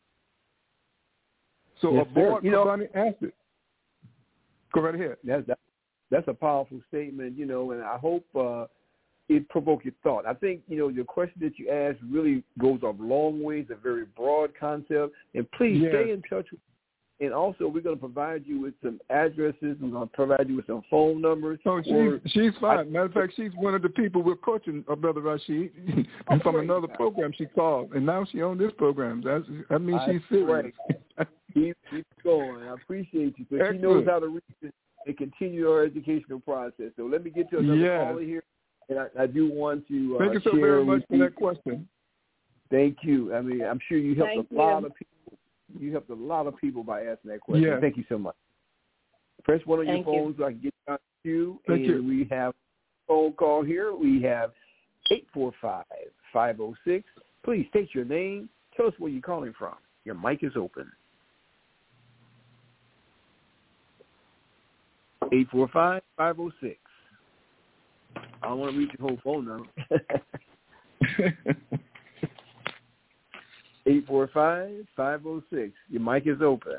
[SPEAKER 4] So
[SPEAKER 3] yes,
[SPEAKER 4] avoid
[SPEAKER 3] you know,
[SPEAKER 4] providing acid. Go right ahead.
[SPEAKER 3] That's, that, that's a powerful statement, you know, and I hope uh, it provoked your thought. I think, you know, your question that you asked really goes a long way. It's a very broad concept. And please
[SPEAKER 4] yes.
[SPEAKER 3] stay in touch with And also, we're going to provide you with some addresses. We're going to provide you with some phone numbers.
[SPEAKER 4] Oh, she's,
[SPEAKER 3] or,
[SPEAKER 4] she's fine.
[SPEAKER 3] I,
[SPEAKER 4] Matter of fact, she's one of the people we're coaching, uh, Brother Rashid, and from another program she called, and now she on this program. That's, that means she's serious.
[SPEAKER 3] keep, keep going. I appreciate you. So she knows how to reach it and continue our educational process. So let me get to another
[SPEAKER 4] yes.
[SPEAKER 3] caller here, and I, I do want to uh,
[SPEAKER 4] Thank you so
[SPEAKER 3] share
[SPEAKER 4] very much for
[SPEAKER 3] you.
[SPEAKER 4] that question.
[SPEAKER 3] Thank you. I mean, I'm sure you helped
[SPEAKER 5] Thank
[SPEAKER 3] a
[SPEAKER 5] you.
[SPEAKER 3] lot of people. You helped a lot of people by asking that question.
[SPEAKER 4] Yeah.
[SPEAKER 3] Thank you so much. Press one on
[SPEAKER 5] Thank
[SPEAKER 3] your phone
[SPEAKER 5] you.
[SPEAKER 3] so I can get you on you.
[SPEAKER 4] Thank
[SPEAKER 3] and
[SPEAKER 4] you.
[SPEAKER 3] we have a phone call here. We have eight four five, five oh six. Please state your name. Tell us where you're calling from. Your mic is open. eight four five, five oh six. I don't want to read your whole phone number. eight four five, five oh six. Your mic is open.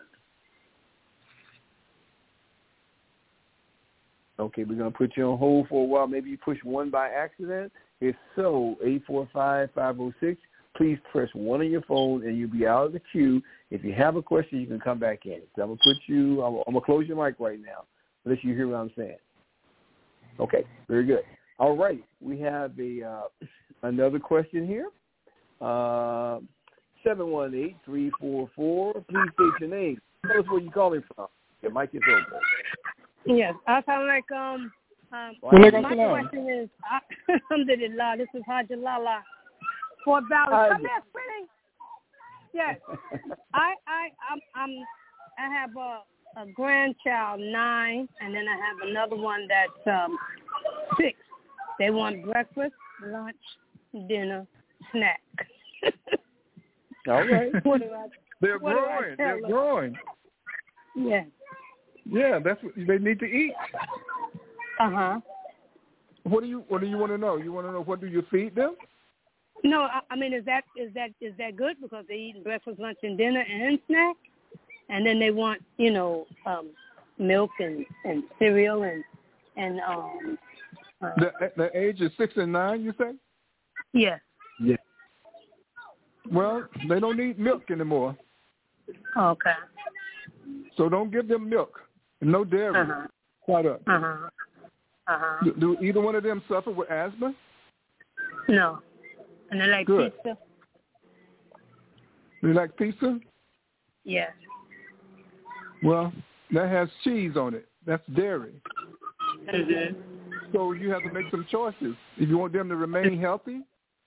[SPEAKER 3] Okay, we're going to put you on hold for a while. Maybe you push one by accident. If so, eight four five, five oh six. Please press one on your phone and you'll be out of the queue. If you have a question, you can come back in. So I'm going to put you, I'm, I'm going to close your mic right now, unless you hear what I'm saying. Okay, very good. All right, we have a uh, another question here. Uh, seven one eight, three four four. Please state your name. Tell us where you're calling from. Your mic is open.
[SPEAKER 6] Yes, Assalamualaikum. Um, um,
[SPEAKER 4] Walaikum
[SPEAKER 6] my
[SPEAKER 4] salam.
[SPEAKER 6] question is, alhamdulillah, this is Haji Lala. Fort Valley. Come here, sweetie. Yes, I, I, I'm, I'm, I have a, a grandchild, nine, and then I have another one that's um, six. They want breakfast, lunch, dinner, snack.
[SPEAKER 3] All right.
[SPEAKER 6] What do I,
[SPEAKER 4] They're
[SPEAKER 6] what do I
[SPEAKER 4] growing.
[SPEAKER 6] tell
[SPEAKER 4] They're
[SPEAKER 6] them?
[SPEAKER 4] growing.
[SPEAKER 6] Yes.
[SPEAKER 4] Yeah, that's what they need to eat.
[SPEAKER 6] Uh huh.
[SPEAKER 4] What do you What do you want to know? You want to know what do you feed them?
[SPEAKER 6] No, I, I mean, is that is that is that good because they eat breakfast, lunch, and dinner and snack, and then they want you know um, milk and, and cereal and and um. Uh,
[SPEAKER 4] The the age is six and nine. You say?
[SPEAKER 6] yes.
[SPEAKER 3] Yeah.
[SPEAKER 4] Well, they don't need milk anymore,
[SPEAKER 6] Okay.
[SPEAKER 4] so don't give them milk. No dairy.
[SPEAKER 6] Uh-huh.
[SPEAKER 4] Product.
[SPEAKER 6] Uh huh. Uh huh.
[SPEAKER 4] Do, do either one of them suffer with asthma?
[SPEAKER 6] No. And they like
[SPEAKER 4] Good.
[SPEAKER 6] pizza.
[SPEAKER 4] Do you like pizza?
[SPEAKER 6] Yes.
[SPEAKER 4] Well, that has cheese on it. That's dairy.
[SPEAKER 6] Mhm.
[SPEAKER 4] So you have to make some choices. If you want them to remain healthy,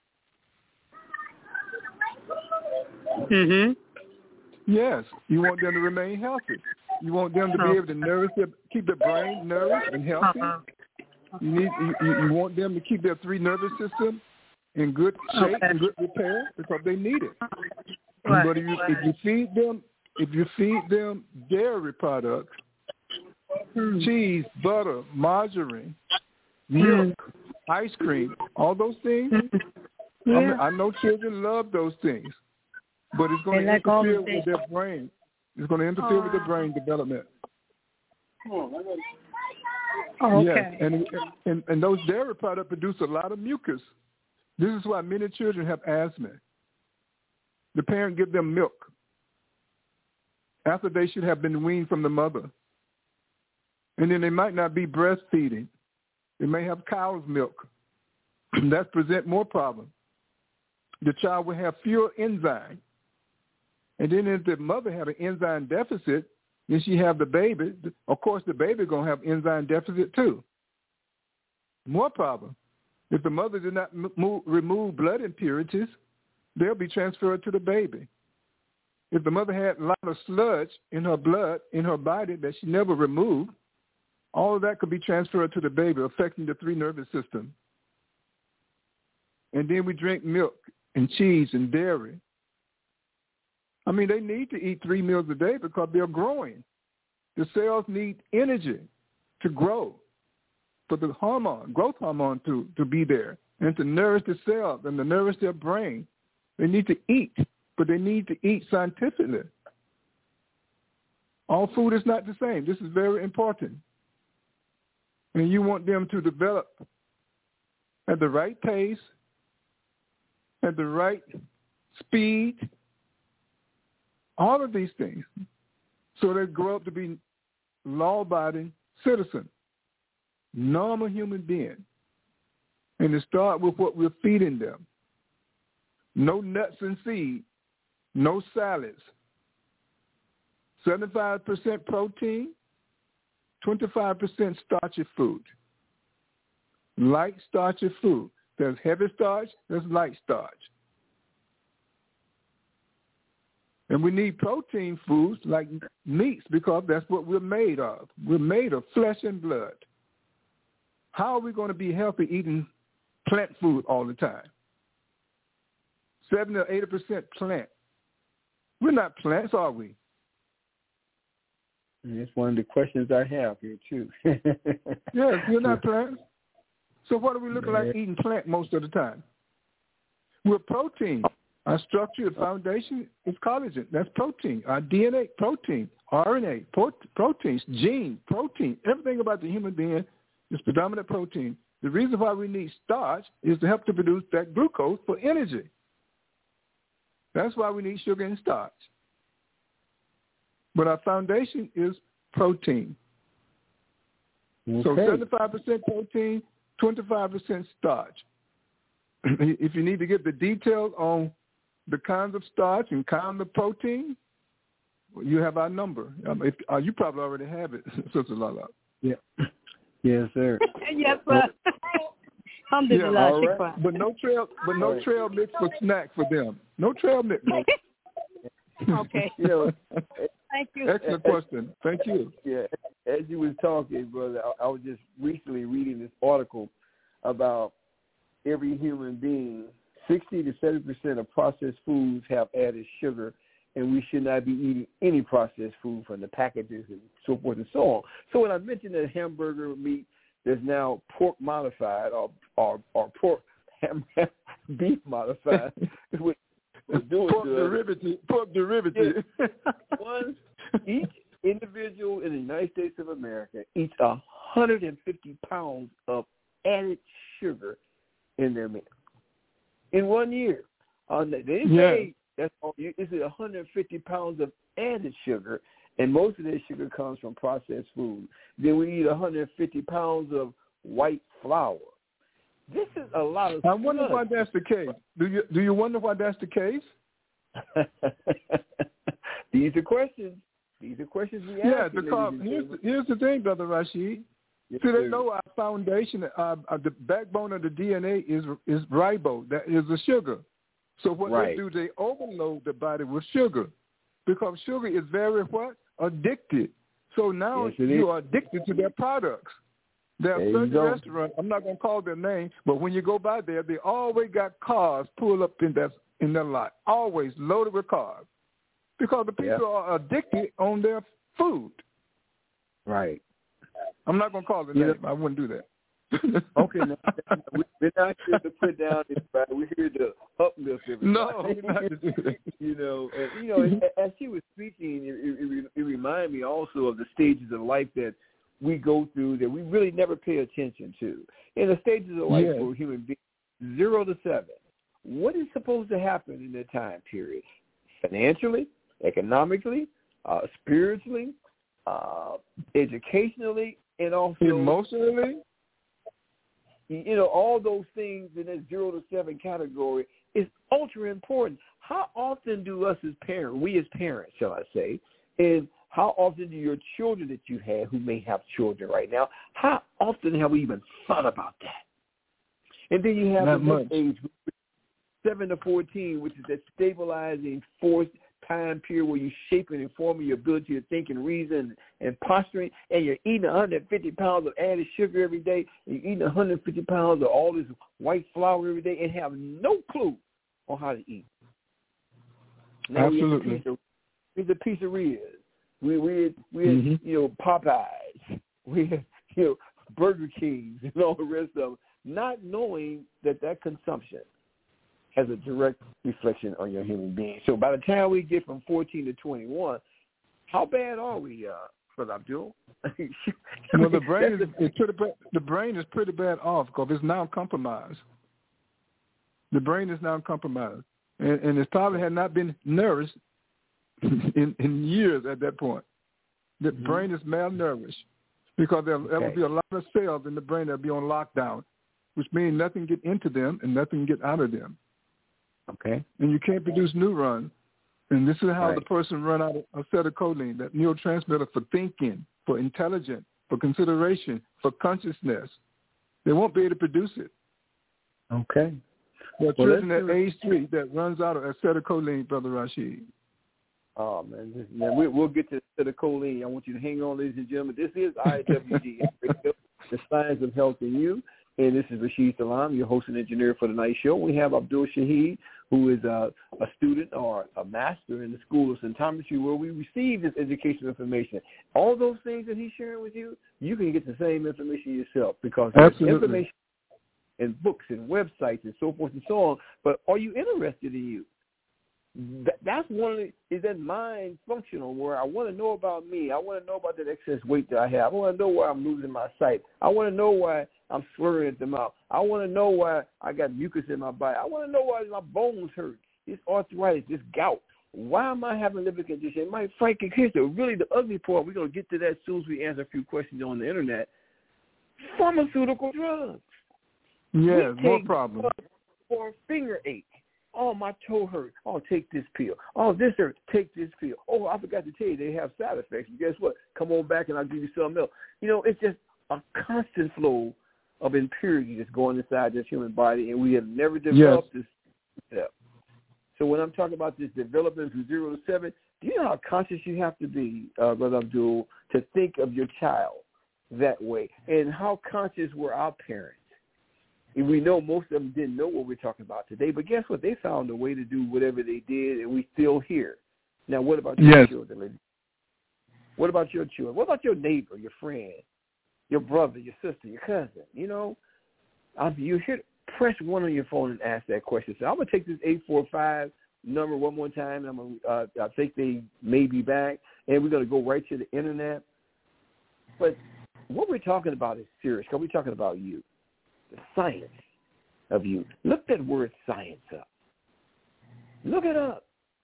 [SPEAKER 6] Mhm.
[SPEAKER 4] yes, you want them to remain healthy. You want them to be able to nourish their, keep their brain nourished and healthy.
[SPEAKER 6] Uh-huh.
[SPEAKER 4] You need you, you want them to keep their three nervous system in good shape
[SPEAKER 6] Okay.
[SPEAKER 4] and good repair because they need it.
[SPEAKER 6] Right.
[SPEAKER 4] But if you,
[SPEAKER 6] Right.
[SPEAKER 4] if you feed them if you feed them dairy products,
[SPEAKER 6] Mm.
[SPEAKER 4] cheese, butter, margarine, milk, ice cream, all those things.
[SPEAKER 6] Yeah.
[SPEAKER 4] I'm, I know children love those things, but it's going
[SPEAKER 6] They
[SPEAKER 4] to
[SPEAKER 6] like all
[SPEAKER 4] interfere
[SPEAKER 6] the
[SPEAKER 4] with their brain. It's going to interfere with their brain development.
[SPEAKER 6] Oh, okay.
[SPEAKER 4] Yes, and, and and those dairy products produce a lot of mucus. This is why many children have asthma. The parent give them milk after they should have been weaned from the mother. And then they might not be breastfeeding. They may have cow's milk. That present more problems. The child will have fewer enzymes. And then if the mother have an enzyme deficit, then she have the baby. Of course, the baby going to have enzyme deficit too. More problem. If the mother did not move, remove blood impurities, they'll be transferred to the baby. If the mother had a lot of sludge in her blood, in her body that she never removed, all of that could be transferred to the baby, affecting the three nervous system. And then we drink milk and cheese and dairy. I mean, they need to eat three meals a day because they're growing. The cells need energy to grow, for the hormone, growth hormone to, to be there and to nourish the cells and to nourish their brain. They need to eat, but they need to eat scientifically. All food is not the same. This is very important. And you want them to develop at the right pace, at the right speed, all of these things, so they grow up to be law-abiding citizens, normal human beings. And to start with what we're feeding them. No nuts and seeds, no salads, seventy-five percent protein, twenty-five percent starchy food. Light starchy food. There's heavy starch, there's light starch. And we need protein foods like meats because that's what we're made of. We're made of flesh and blood. How are we going to be healthy eating plant food all the time? seventy or eighty percent plant. We're not plants, are we?
[SPEAKER 3] That's one of the questions I have here, too.
[SPEAKER 4] Yes, we're not plants. So what are we looking like eating plant most of the time? We're protein. Our structure, foundation is collagen. That's protein. Our D N A, protein. R N A, pro- proteins, gene, protein. Everything about the human being is predominant protein. The reason why we need starch is to help to produce that glucose for energy. That's why we need sugar and starch. But our foundation is protein. Okay. So seventy-five percent protein, twenty-five percent starch. If you need to get the details on the kinds of starch and kind of protein, you have our number. Um, if, uh, you probably already have it, Sister Lala.
[SPEAKER 3] Yeah. Yes, sir.
[SPEAKER 6] Yes, sir. Alhamdulillah,
[SPEAKER 4] yeah, all right. But no trail, but no right. trail mix for snack for them. No trail mix.
[SPEAKER 6] Okay.
[SPEAKER 3] You know,
[SPEAKER 6] thank you.
[SPEAKER 4] Excellent question. Thank you.
[SPEAKER 3] Yeah, as you was talking, brother, I, I was just recently reading this article about every human being. Sixty to seventy percent of processed foods have added sugar, and we should not be eating any processed food from the packages and so forth and so on. So when I mentioned that hamburger meat, there's now pork modified or or, or pork ham, beef modified. What it's doing
[SPEAKER 4] pork
[SPEAKER 3] to
[SPEAKER 4] derivative. Us. Pork derivative.
[SPEAKER 3] One, each individual in the United States of America eats one hundred fifty pounds of added sugar in their meal in one year. Uh, they didn't
[SPEAKER 4] yeah.
[SPEAKER 3] say that's all. It's one hundred fifty pounds of added sugar. And most of that sugar comes from processed food. Then we eat one hundred fifty pounds of white flour. This is a lot of
[SPEAKER 4] I wonder
[SPEAKER 3] stuff.
[SPEAKER 4] why that's the case. Do you do you wonder why that's the case?
[SPEAKER 3] These are questions. These are questions we
[SPEAKER 4] yeah,
[SPEAKER 3] ask.
[SPEAKER 4] Yeah, because here's the, here's the thing, Brother Rashid. Yes, See, they know our foundation, uh, uh, the backbone of the D N A is is ribose. That is the sugar. So what
[SPEAKER 3] right.
[SPEAKER 4] they do, they overload the body with sugar. Because sugar is very what? Addicted. So now
[SPEAKER 3] yes,
[SPEAKER 4] you
[SPEAKER 3] is.
[SPEAKER 4] are addicted to their products. There are
[SPEAKER 3] there
[SPEAKER 4] certain restaurants, I'm not going to call their name, but when you go by there, they always got cars pulled up in their, in their lot, always loaded with cars. Because the people yeah. are addicted on their food.
[SPEAKER 3] Right.
[SPEAKER 4] I'm not going to call the
[SPEAKER 3] yeah.
[SPEAKER 4] name. I wouldn't do that.
[SPEAKER 3] Okay, no, we're not here to put down anybody. We're here to uplift everybody.
[SPEAKER 4] No, we're not to do that.
[SPEAKER 3] You know, and, you know, as she was speaking, it, it, it reminded me also of the stages of life that we go through that we really never pay attention to. In the stages of life
[SPEAKER 4] yeah.
[SPEAKER 3] for human beings, zero to seven, what is supposed to happen in that time period? Financially, economically, uh, spiritually, uh, educationally, and also
[SPEAKER 4] emotionally.
[SPEAKER 3] You know, all those things in that zero to seven category is ultra important. How often do us as parents, we as parents, shall I say, and how often do your children that you have who may have children right now, how often have we even thought about that? And then you have
[SPEAKER 4] Not
[SPEAKER 3] the next age, seven to fourteen, which is that stabilizing force time period where you're shaping and forming your ability to think and reason and posturing, and you're eating one hundred fifty pounds of added sugar every day, and you're eating one hundred fifty pounds of all this white flour every day and have no clue on how to eat. Now
[SPEAKER 4] Absolutely.
[SPEAKER 3] We're the pizzerias. We we we mm-hmm. you know Popeyes. We you know Burger Kings and all the rest of them, not knowing that that consumption has a direct reflection on your human being. So by the time we get from fourteen to twenty-one, how bad are we, uh, Brother Abdul?
[SPEAKER 4] Well, the brain is it's pretty bad, the brain is pretty bad off because it's now compromised. The brain is now compromised, and, and it probably had not been nourished in, in years at that point. The mm-hmm. brain is malnourished because there okay. will be a lot of cells in the brain that will be on lockdown, which means nothing get into them and nothing get out of them.
[SPEAKER 3] Okay.
[SPEAKER 4] And you can't produce neurons. And this is how
[SPEAKER 3] right.
[SPEAKER 4] the person run out of acetylcholine, that neurotransmitter for thinking, for intelligence, for consideration, for consciousness. They won't be able to produce it.
[SPEAKER 3] Okay.
[SPEAKER 4] There are well, children at age three that runs out of acetylcholine, Brother Rashid.
[SPEAKER 3] Oh, man. This, man we, we'll get to acetylcholine. I want you to hang on, ladies and gentlemen. This is I W D M, the Science of Health in You. And this is Rashid Salam, your host and engineer for tonight's show. We have Abdul Shahid, who is a, a student or a master in the School of Symptometry, where we receive this educational information. All those things that he's sharing with you, you can get the same information yourself because there's information in books and websites and so forth and so on. But are you interested in you? That, that's one of the, is that mind functional where I want to know about me. I want to know about that excess weight that I have. I want to know why I'm losing my sight. I want to know why I'm slurring at the mouth. I want to know why I got mucus in my body. I want to know why my bones hurt. This arthritis, this gout. Why am I having liver condition? My Frankie, here's the really the ugly part. We're going to get to that as soon as we answer a few questions on the internet. Pharmaceutical drugs.
[SPEAKER 4] Yeah, more problems.
[SPEAKER 3] For finger ache. Oh, my toe hurt. Oh, take this pill. Oh, this hurt. Take this pill. Oh, I forgot to tell you they have side effects. But guess what? Come on back and I'll give you something else. You know, it's just a constant flow of impurity that's going inside this human body, and we have never developed yes. this step. So when I'm talking about this development from zero to seven, do you know how conscious you have to be, uh, Brother Abdul, to think of your child that way? And how conscious were our parents? And we know most of them didn't know what we're talking about today, but guess what? They found a way to do whatever they did, and we still here. Now, what about your
[SPEAKER 4] yes.
[SPEAKER 3] children? What about your children? What about your neighbor, your friend, your brother, your sister, your cousin? You know, um, you hit press one on your phone and ask that question. So I'm going to take this eight four five number one more time, and I'm gonna, uh, I think they may be back, and we're going to go right to the internet. But what we're talking about is serious because we're talking about you. The science of you. Look that word science up. Look it up.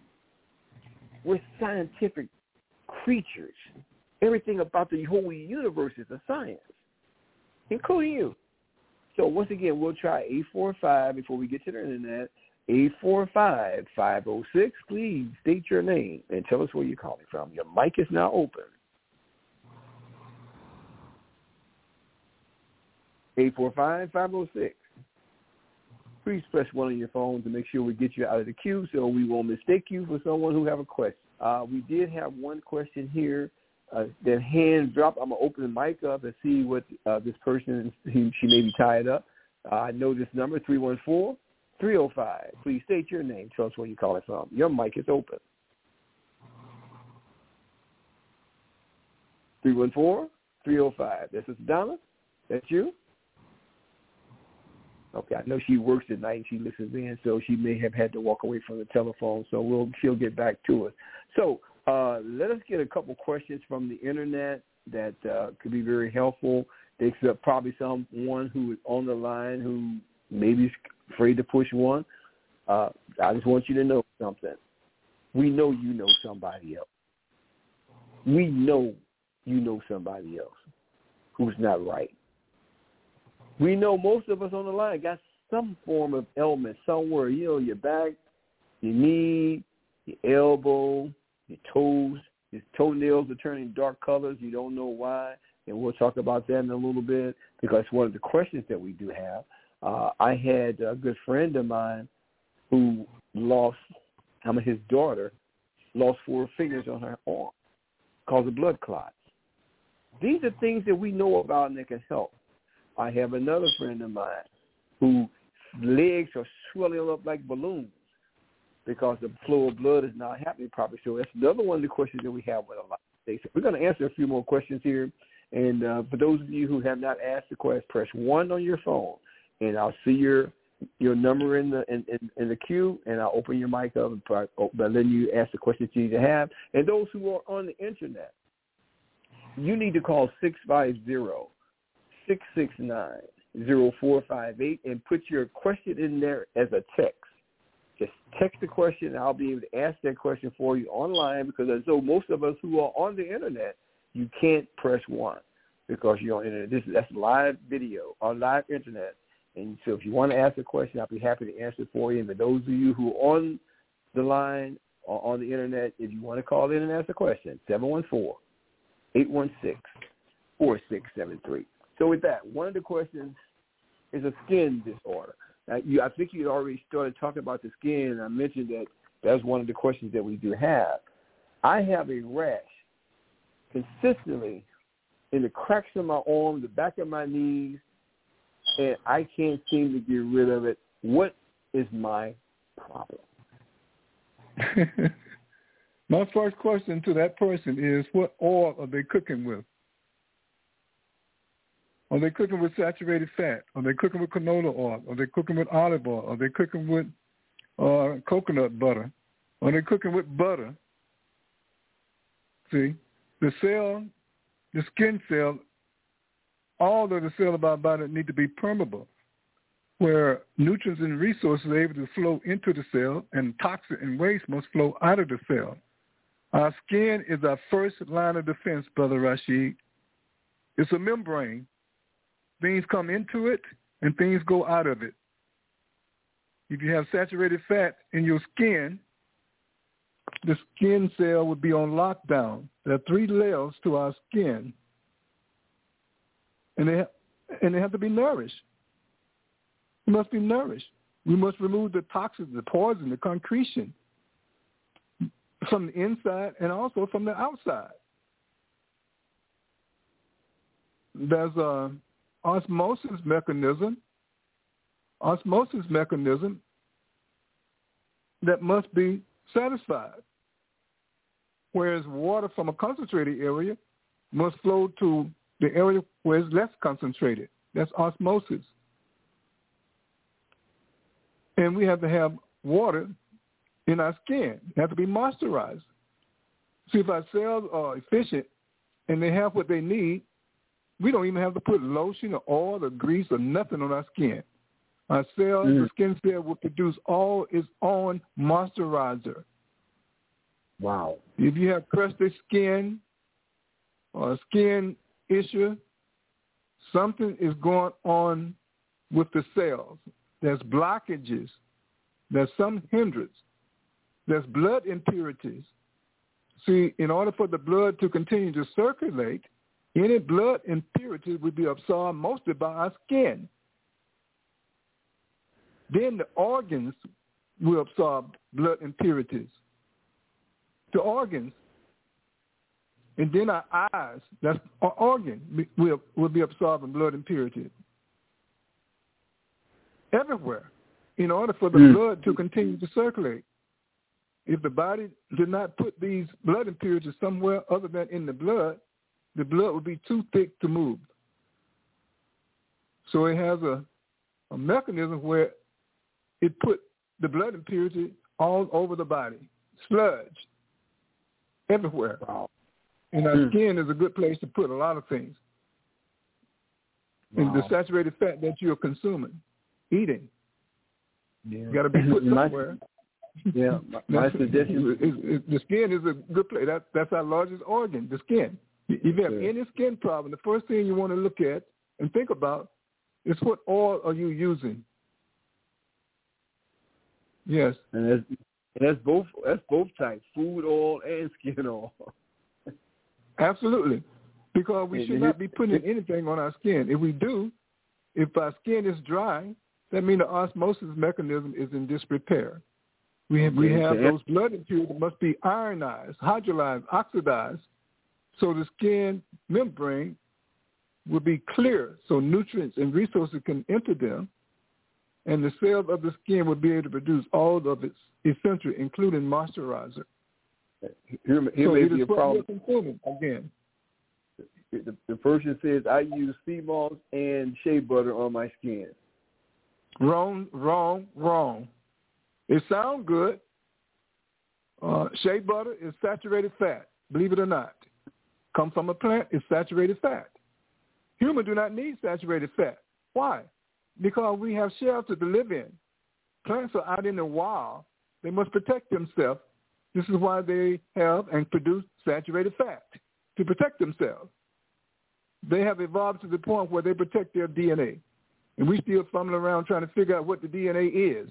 [SPEAKER 3] We're scientific creatures. Everything about the whole universe is a science, including you. So once again, we'll try eight four five before we get to the internet. eight four five, five oh six. Please state your name and tell us where you're calling from. Your mic is now open. eight four five, five oh six. Please press one on your phone to make sure we get you out of the queue so we won't mistake you for someone who have a question. Uh, we did have one question here. Uh, that hand dropped. I'm going to open the mic up and see what uh, this person, he, she may be tied up. Uh, I know this number, three one four, three oh five. Please state your name. Tell us where you're calling from. Your mic is open. three one four, three oh five. This is Donna. That's you? Okay, I know she works at night and she listens in, so she may have had to walk away from the telephone, so we'll she'll get back to us. So uh, let us get a couple questions from the internet that uh, could be very helpful. There's uh, probably someone who is on the line who maybe is afraid to push one. Uh, I just want you to know something. We know you know somebody else. We know you know somebody else who's not right. We know most of us on the line got some form of ailment somewhere, you know, your back, your knee, your elbow, your toes. Your toenails are turning dark colors. You don't know why, and we'll talk about that in a little bit because it's one of the questions that we do have. Uh, I had a good friend of mine who lost, I mean, his daughter lost four fingers on her arm because of blood clots. These are things that we know about and that can help. I have another friend of mine whose legs are swelling up like balloons. because the flow of blood is not happening properly. So that's another one of the questions that we have with a lot of states. So we're going to answer a few more questions here. And uh, for those of you who have not asked the question, press one on your phone, and I'll see your your number in the in, in, in the queue, and I'll open your mic up and by letting you ask the questions you need to have. And those who are on the internet, you need to call six five zero, six six nine, zero four five eight and put your question in there as a text. Just text the question, and I'll be able to ask that question for you online, because as though most of us who are on the internet, you can't press one because you're on internet. This is that's live video or live internet. And so if you want to ask a question, I'll be happy to answer it for you. And for those of you who are on the line or on the internet, if you want to call in and ask a question, seven one four, eight one six, four six seven three. So with that, one of the questions is a skin disorder. Now, you, I think you already started talking about the skin, and I mentioned that that's one of the questions that we do have. I have a rash consistently in the cracks of my arm, the back of my knees, and I can't seem to get rid of it. What is my problem?
[SPEAKER 4] My first question to that person is, what oil are they cooking with? Are they cooking with saturated fat? Are they cooking with canola oil? Are they cooking with olive oil? Are they cooking with uh, coconut butter? Are they cooking with butter? See, the cell, the skin cell, all of the cells of our body need to be permeable, where nutrients and resources are able to flow into the cell, and toxin and waste must flow out of the cell. Our skin is our first line of defense, Brother Rashid. It's a membrane. Things come into it, and things go out of it. If you have saturated fat in your skin, the skin cell would be on lockdown. There are three layers to our skin, and they, ha- and they have to be nourished. They must be nourished. We must remove the toxins, the poison, the concretion from the inside and also from the outside. There's a osmosis mechanism, osmosis mechanism that must be satisfied. Whereas water from a concentrated area must flow to the area where it's less concentrated. That's osmosis. And we have to have water in our skin. It has to be moisturized. See, if our cells are efficient and they have what they need, we don't even have to put lotion or oil or grease or nothing on our skin. Our cells, mm. the skin cell, will produce all its own moisturizer.
[SPEAKER 3] Wow.
[SPEAKER 4] If you have crusty skin or a skin issue, something is going on with the cells. There's blockages. There's some hindrance. There's blood impurities. See, in order for the blood to continue to circulate, any blood impurity would be absorbed mostly by our skin. Then the organs will absorb blood impurities. The organs. And then our eyes, that's our organ, will, will be absorbing blood impurities. Everywhere, in order for the mm. blood to continue to circulate. If the body did not put these blood impurities somewhere other than in the blood, the blood would be too thick to move. So it has a, a mechanism where it put the blood impurity all over the body, sludge, everywhere. Wow. And our mm. skin is a good place to put a lot of things. Wow. And the saturated fat that you're consuming, eating, yeah. you got to be put somewhere.
[SPEAKER 3] Yeah, my, my suggestion
[SPEAKER 4] is, is, is the skin is a good place. That, that's our largest organ, the skin. If you have any skin problem, the first thing you want to look at and think about is what oil are you using? Yes,
[SPEAKER 3] and that's, and that's both. That's both types: food oil and skin oil.
[SPEAKER 4] Absolutely, because we should not be putting anything on our skin. If we do, if our skin is dry, that means the osmosis mechanism is in disrepair. We have, we have those blood impurities that must be ironized, hydrolyzed, oxidized, so the skin membrane will be clear, so nutrients and resources can enter them, and the cells of the skin will be able to produce all of its essential, including moisturizer.
[SPEAKER 3] Here, here
[SPEAKER 4] so
[SPEAKER 3] may
[SPEAKER 4] it
[SPEAKER 3] be
[SPEAKER 4] is
[SPEAKER 3] a problem.
[SPEAKER 4] Consuming, again.
[SPEAKER 3] The, the person says, I use sea moss and shea butter on my skin.
[SPEAKER 4] Wrong, wrong, wrong. It sounds good. Uh, shea butter is saturated fat, believe it or not. Comes from a plant, it's saturated fat. Humans do not need saturated fat. Why? Because we have shelter to live in. Plants are out in the wild. They must protect themselves. This is why they have and produce saturated fat, to protect themselves. They have evolved to the point where they protect their D N A. And we still fumbling around trying to figure out what the D N A is.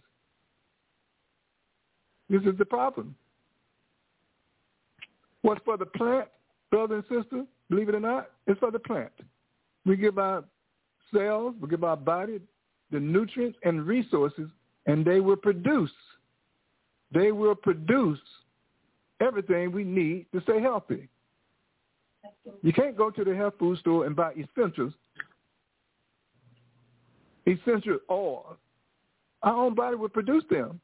[SPEAKER 4] This is the problem. What's for the plant, brother and sister, believe it or not, it's for the plant. We give our cells, we give our body the nutrients and resources, and they will produce. They will produce everything we need to stay healthy. You can't go to the health food store and buy essentials, essential oil. Our own body will produce them.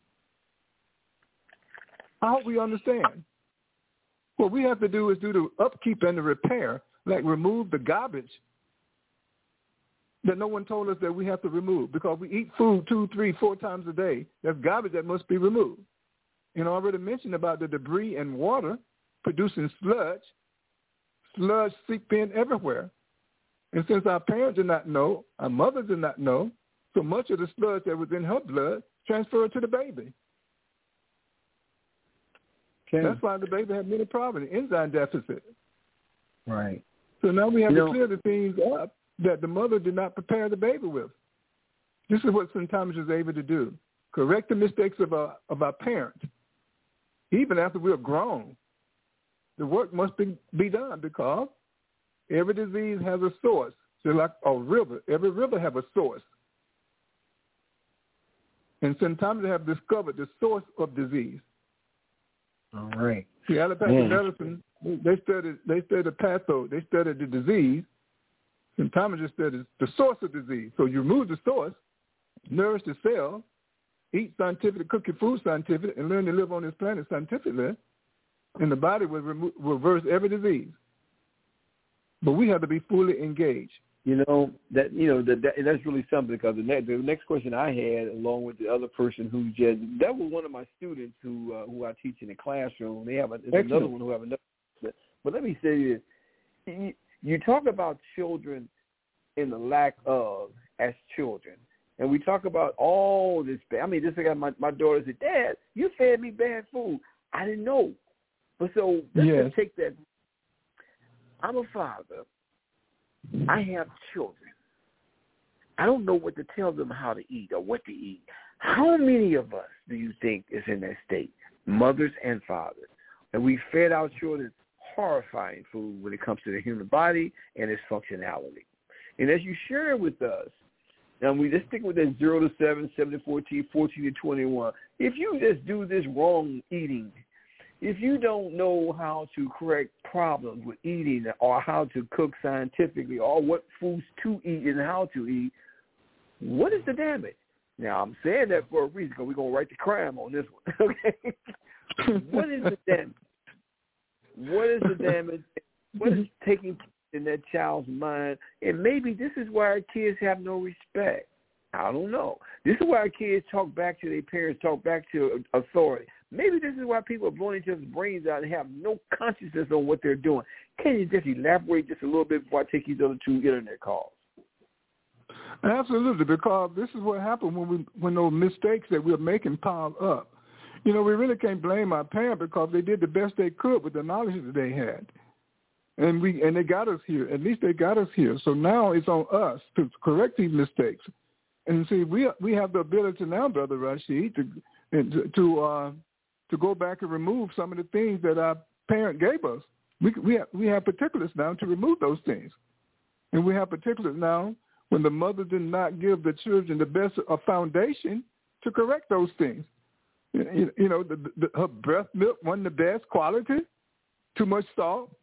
[SPEAKER 4] I hope we understand. What we have to do is do the upkeep and the repair, like remove the garbage that no one told us that we have to remove, because we eat food two, three, four times a day. That's garbage that must be removed. And I already mentioned about the debris and water producing sludge. Sludge seep in everywhere. And since our parents did not know, our mother did not know, so much of the sludge that was in her blood transferred to the baby. Okay. That's why the baby had many problems, enzyme deficit.
[SPEAKER 3] Right.
[SPEAKER 4] So now we have
[SPEAKER 3] you
[SPEAKER 4] to
[SPEAKER 3] know,
[SPEAKER 4] clear the things up that the mother did not prepare the baby with. This is what Saint Thomas was able to do. Correct the mistakes of our, of our parents. Even after we're grown, the work must be, be done, because every disease has a source. Just like a river. Every river has a source. And Saint Thomas have discovered the source of disease.
[SPEAKER 3] All right.
[SPEAKER 4] See, allopathic yeah. medicine, they studied they studied patho, they studied the disease. Saint Thomas just studied the source of disease. So you remove the source, nourish the cell, eat scientific, cook your food scientific, and learn to live on this planet scientifically, and the body will remo- reverse every disease. But we have to be fully engaged.
[SPEAKER 3] You know, that you know that, that that's really something, because the next, the next question I had, along with the other person who just, that was one of my students who uh, who I teach in the classroom. They have a, there's another one who have another. But let me say this: you, you talk about children in the lack of as children, and we talk about all this. I mean, just like my my daughter said, "Dad, you fed me bad food." I didn't know, but so let's
[SPEAKER 4] yes.
[SPEAKER 3] just take that. I'm a father. I have children. I don't know what to tell them how to eat or what to eat. How many of us do you think is in that state, mothers and fathers? And we fed our children horrifying food when it comes to the human body and its functionality. And as you share with us, now we just stick with that zero to seven, seven to fourteen, fourteen to twenty-one. If you just do this wrong eating, if you don't know how to correct problems with eating or how to cook scientifically or what foods to eat and how to eat, what is the damage? Now, I'm saying that for a reason, because we're going to write the crime on this one, okay? What is the damage? What is the damage? What is taking place in that child's mind? And maybe this is why our kids have no respect. I don't know. This is why our kids talk back to their parents, talk back to authority. Maybe this is why people are blowing each other's brains out and have no consciousness on what they're doing. Can you just elaborate just a little bit before I take these other two internet calls?
[SPEAKER 4] Absolutely, because this is what happened when we when those mistakes that we're making pile up. You know, we really can't blame our parents, because they did the best they could with the knowledge that they had. And we and they got us here. At least they got us here. So now it's on us to correct these mistakes. And see, we we have the ability now, Brother Rashid, to to uh, to go back and remove some of the things that our parent gave us. We we have, we have particulars now to remove those things, and we have particulars now when the mother did not give the children the best a foundation to correct those things. You, you know, the, the, her breast milk wasn't the best quality, too much salt,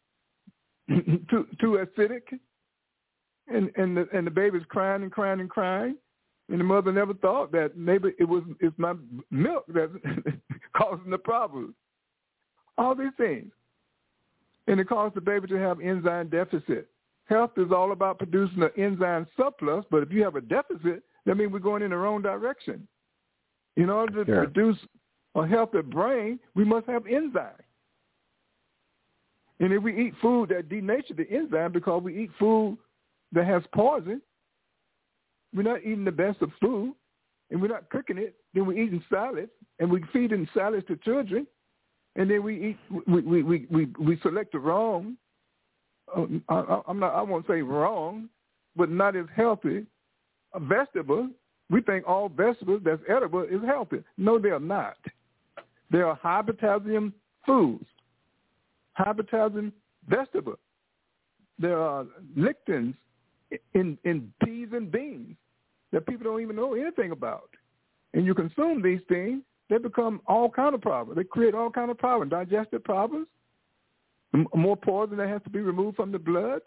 [SPEAKER 4] too too acidic, and and the, and the baby's crying and crying and crying. And the mother never thought that maybe it was it's my milk that's causing the problem. All these things. And it causes the baby to have enzyme deficit. Health is all about producing an enzyme surplus, but if you have a deficit, that means we're going in the wrong direction. In order to sure. produce a healthy brain, we must have enzymes. And if we eat food that denatures the enzyme because we eat food that has poison, we're not eating the best of food, and we're not cooking it, then we're eating salads, and we're feeding salads to children, and then we eat, we we we, we, we select the wrong, uh, I, I'm not, I won't say wrong, but not as healthy a vegetable. We think all vegetables that's edible is healthy. No, they're not. They are high potassium foods, high potassium vegetables. There are lectins in in peas and beans that people don't even know anything about. And you consume these things, they become all kind of problems. They create all kind of problems, digestive problems, more poison that has to be removed from the blood.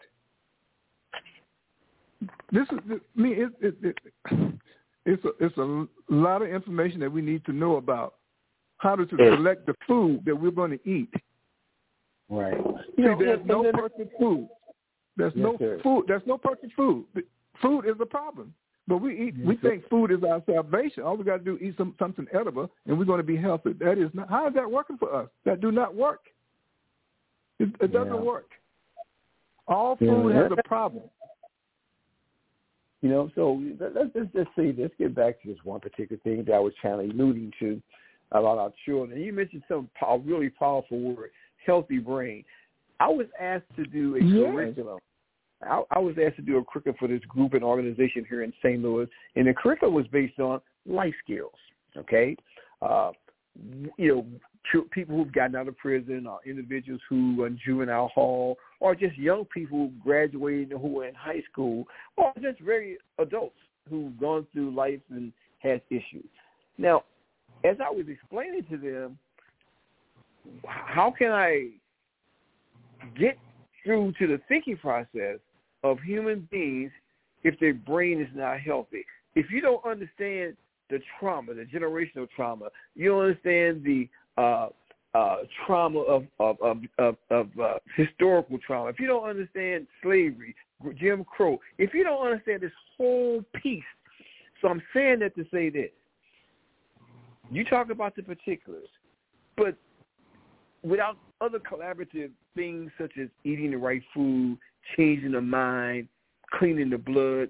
[SPEAKER 4] This is, I mean, it, it, it, it's, a, it's a lot of information that we need to know about how to select the food that we're going to eat.
[SPEAKER 3] Right.
[SPEAKER 4] See, there's no perfect food. There's yes, no sir. food. There's no perfect food. Food is a problem. But we eat. Yes, we sir. think food is our salvation. All we got to do is eat some, something edible, and we're going to be healthy. That is not. How is that working for us? That do not work. It, it doesn't yeah. work. All food yeah. has a problem.
[SPEAKER 3] You know, so let's, let's just see. Let's get back to this one particular thing that I was kind of alluding to about our children. You mentioned some really powerful word, healthy brain. I was asked to do a yes. curriculum. I, I was asked to do a curriculum for this group and organization here in Saint Louis, and the curriculum was based on life skills, okay? Uh, you know, ch- people who've gotten out of prison or individuals who are in juvenile hall or just young people who graduated who are in high school or just very adults who've gone through life and has issues. Now, as I was explaining to them, how can I get through to the thinking process of human beings if their brain is not healthy? If you don't understand the trauma, the generational trauma, you don't understand the uh, uh, trauma of of of, of, of uh, historical trauma. If you don't understand slavery, Jim Crow, if you don't understand this whole piece, so I'm saying that to say this. You talk about the particulars, but without other collaborative things such as eating the right food, changing the mind, cleaning the blood,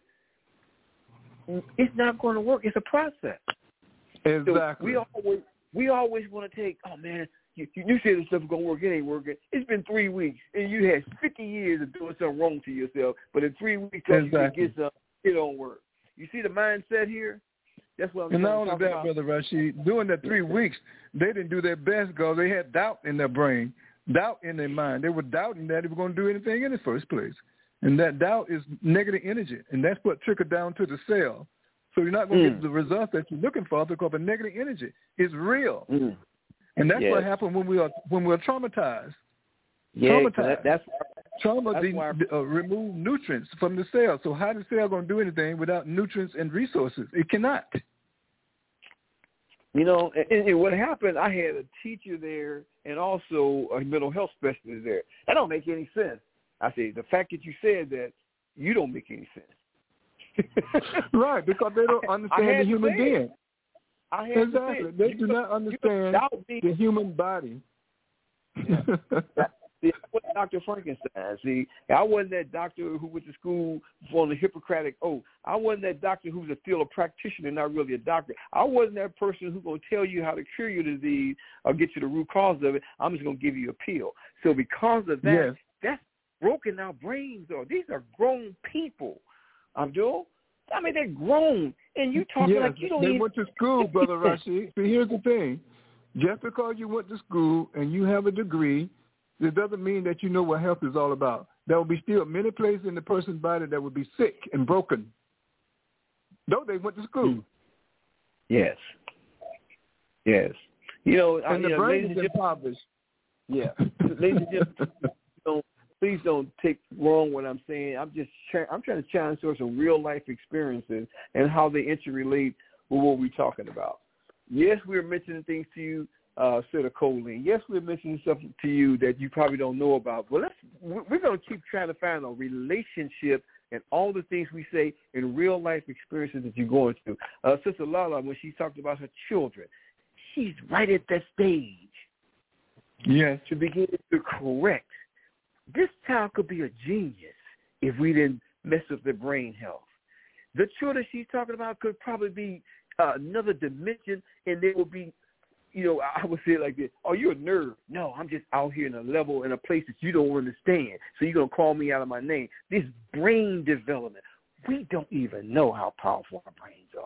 [SPEAKER 3] it's not going to work. It's a process.
[SPEAKER 4] Exactly.
[SPEAKER 3] So we always we always want to take, oh, man, you, you said this stuff is going to work. It ain't working. It's been three weeks, and you had fifty years of doing something wrong to yourself, but in three weeks, exactly. you can get something, it don't work. You see the mindset here? That's what I'm
[SPEAKER 4] and not only that,
[SPEAKER 3] about.
[SPEAKER 4] Brother Rashid, during the three weeks, they didn't do their best because they had doubt in their brain, doubt in their mind. They were doubting that they were going to do anything in the first place. And that doubt is negative energy, and that's what trickled down to the cell. So you're not going to mm. get the results that you're looking for because the negative energy is real. Mm. And that's yes. what happened when we are when we're traumatized.
[SPEAKER 3] Yeah,
[SPEAKER 4] traumatized.
[SPEAKER 3] That, that's
[SPEAKER 4] Trauma
[SPEAKER 3] that's
[SPEAKER 4] de- de- uh, remove nutrients from the cell. So how is the cell going to do anything without nutrients and resources? It cannot.
[SPEAKER 3] You know, and, and what happened, I had a teacher there and also a mental health specialist there. That don't make any sense. I said, the fact that you said that, you don't make any sense.
[SPEAKER 4] Right, because they don't understand the human being.
[SPEAKER 3] I had
[SPEAKER 4] exactly. They you do not understand the human body.
[SPEAKER 3] Yeah. See, I wasn't Doctor Frankenstein. See, I wasn't that doctor who went to school on the Hippocratic oath. I wasn't that doctor who's a still a practitioner, not really a doctor. I wasn't that person who's going to tell you how to cure your disease or get you the root cause of it. I'm just going to give you a pill. So because of that,
[SPEAKER 4] yes.
[SPEAKER 3] that's broken our brains. Or these are grown people, Abdul. I mean, they're grown, and you talking
[SPEAKER 4] yes,
[SPEAKER 3] like you don't
[SPEAKER 4] they
[SPEAKER 3] even...
[SPEAKER 4] went to school, Brother Rashid. See, here's the thing. Just because you went to school and you have a degree, it doesn't mean that you know what health is all about. There will be still many places in the person's body that will be sick and broken, though they went to school.
[SPEAKER 3] Yes. Yes. You know,
[SPEAKER 4] and
[SPEAKER 3] I,
[SPEAKER 4] the
[SPEAKER 3] you
[SPEAKER 4] brain
[SPEAKER 3] know,
[SPEAKER 4] is impoverished.
[SPEAKER 3] Yeah. Ladies and gentlemen, you know, please don't take wrong what I'm saying. I'm just I'm trying to challenge some real life experiences and how they interrelate with what we're talking about. Yes, we're mentioning things to you, uh, acetylcholine. Yes, we're mentioning stuff to you that you probably don't know about. But let's we're going to keep trying to find a relationship and all the things we say in real life experiences that you're going through. Uh, Sister Lala, when she talked about her children, she's right at that stage.
[SPEAKER 4] Yes.
[SPEAKER 3] To begin to correct. This child could be a genius if we didn't mess up their brain health. The children she's talking about could probably be uh, another dimension, and they will be, you know, I would say it like this: "Oh, you're a nerd." No, I'm just out here in a level, in a place that you don't understand. So you're gonna call me out of my name. This brain development, we don't even know how powerful our brains are.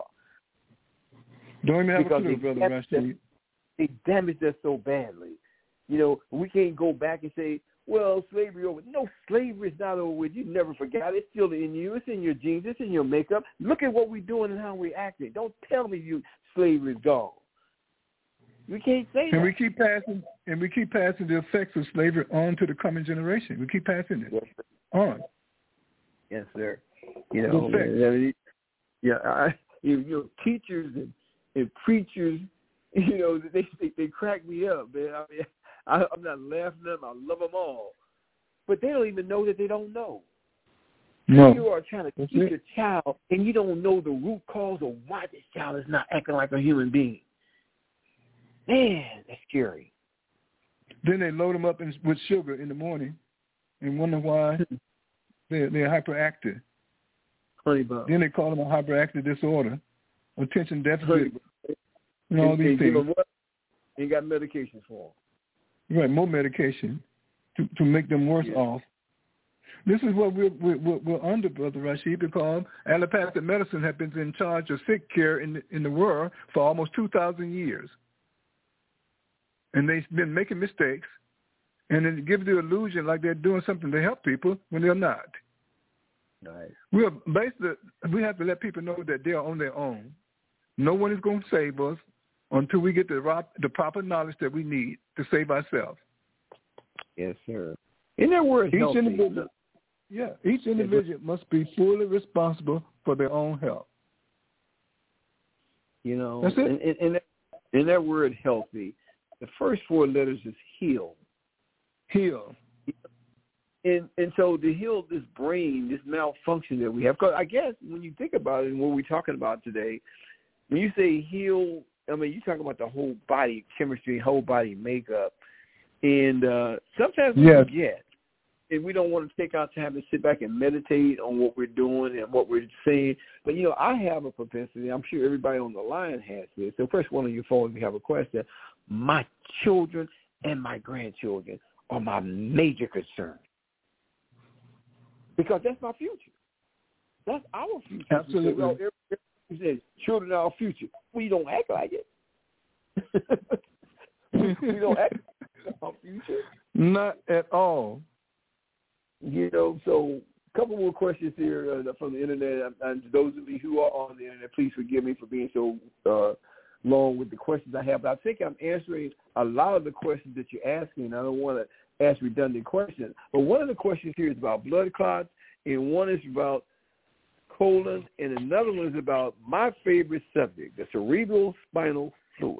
[SPEAKER 4] Don't even have
[SPEAKER 3] because
[SPEAKER 4] a clue,
[SPEAKER 3] they
[SPEAKER 4] Brother Rashid.
[SPEAKER 3] They damaged us so badly. You know, we can't go back and say, well, slavery over. No, slavery is not over with. You never forgot. It's still in you. It's in your genes. It's in your makeup. Look at what we're doing and how we're acting. Don't tell me you slavery is gone. We can't say
[SPEAKER 4] and
[SPEAKER 3] that.
[SPEAKER 4] we keep passing, and we keep passing the effects of slavery on to the coming generation. We keep passing it
[SPEAKER 3] yes,
[SPEAKER 4] on.
[SPEAKER 3] Yes, sir. You know, I mean, yeah, I, you know, teachers and, and preachers, you know, they, they they crack me up, man. I mean, I, I'm not laughing at them. I love them all. But they don't even know that they don't know.
[SPEAKER 4] No.
[SPEAKER 3] You are trying to
[SPEAKER 4] That's
[SPEAKER 3] teach
[SPEAKER 4] it.
[SPEAKER 3] a child, and you don't know the root cause of why this child is not acting like a human being. Man, that's scary.
[SPEAKER 4] Then they load them up in, with sugar in the morning and wonder why they're, they're hyperactive.
[SPEAKER 3] Honey bun.
[SPEAKER 4] Then they call them a hyperactive disorder, attention deficit,
[SPEAKER 3] Honey
[SPEAKER 4] and all
[SPEAKER 3] and,
[SPEAKER 4] these
[SPEAKER 3] and
[SPEAKER 4] things.
[SPEAKER 3] Give them what? And got medications for them.
[SPEAKER 4] Right, more medication to, to make them worse
[SPEAKER 3] Yeah.
[SPEAKER 4] off. This is what we're, we're, we're under, Brother Rashid, because allopathic medicine has been in charge of sick care in the, in the world for almost two thousand years. And they've been making mistakes, and it gives the illusion like they're doing something to help people when they're not.
[SPEAKER 3] Nice.
[SPEAKER 4] We're basically, we have to let people know that they are on their own. No one is going to save us until we get the, the proper knowledge that we need to save ourselves.
[SPEAKER 3] Yes, sir. In that word,
[SPEAKER 4] Each
[SPEAKER 3] healthy.
[SPEAKER 4] individual, yeah, each individual must be fully responsible for their own health.
[SPEAKER 3] You know,
[SPEAKER 4] That's it.
[SPEAKER 3] In, in, in, that, in that word, healthy, the first four letters is heal.
[SPEAKER 4] Heal.
[SPEAKER 3] And and so to heal this brain, this malfunction that we have, because I guess when you think about it and what we're talking about today, when you say heal, I mean, you're talking about the whole body chemistry, whole body makeup. And uh, sometimes we
[SPEAKER 4] yes.
[SPEAKER 3] forget, and we don't want to take our time to sit back and meditate on what we're doing and what we're saying. But, you know, I have a propensity. I'm sure everybody on the line has this. So first one on your phone, if you have a question, my children and my grandchildren are my major concern. Because that's my future. That's our future.
[SPEAKER 4] Absolutely.
[SPEAKER 3] Well, everybody says children are our future. We don't act like it. we don't act like our future.
[SPEAKER 4] Not at all.
[SPEAKER 3] You know, so a couple more questions here uh, from the internet. And those of you who are on the internet, please forgive me for being so uh, long with the questions I have. But I think I'm answering a lot of the questions that you're asking. I don't want to ask redundant questions. But one of the questions here is about blood clots, and one is about colon, and another one is about my favorite subject, the cerebral spinal fluid.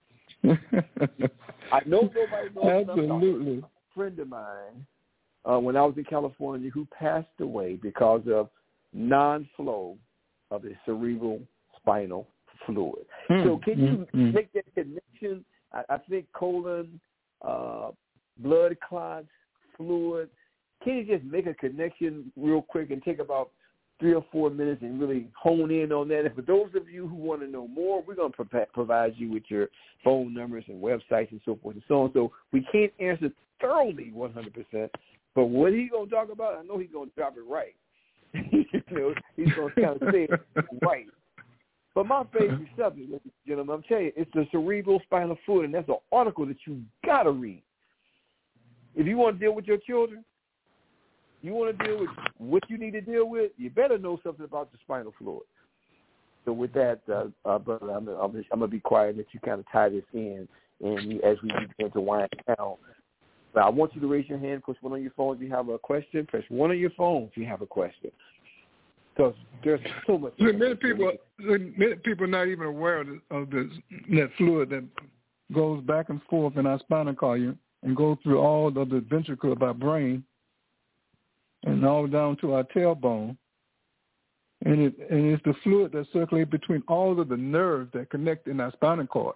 [SPEAKER 3] I know nobody knows.
[SPEAKER 4] Absolutely.
[SPEAKER 3] A friend of mine, uh, when I was in California, who passed away because of non-flow of the cerebral spinal fluid.
[SPEAKER 4] Mm,
[SPEAKER 3] so can you
[SPEAKER 4] mm, mm.
[SPEAKER 3] make that connection? I, I think colon, uh, blood clots, fluid. Can you just make a connection real quick and take about three or four minutes and really hone in on that? And for those of you who want to know more, we're going to pro- provide you with your phone numbers and websites and so forth and so on. So we can't answer thoroughly one hundred percent, but what he's going to talk about, I know he's going to drop it right. you know, he's going to kind of say it right. But my favorite subject, ladies and gentlemen, I'm telling you, it's the cerebral spinal fluid, and that's an article that you got to read. If you want to deal with your children, you want to deal with what you need to deal with, you better know something about the spinal fluid. So with that, uh, uh, brother, I'm, I'm, I'm going to be quiet and let you kind of tie this in. And you, as we begin to wind down, But I want you to raise your hand. Push one on your phone if you have a question. Press one on your phone if you have a question. Because there's so much.
[SPEAKER 4] Many people, many people are not even aware of, the, of this, that fluid that goes back and forth in our spinal column and goes through all of the ventricle of our brain and all down to our tailbone. And, it, and it's the fluid that circulates between all of the nerves that connect in our spinal cord.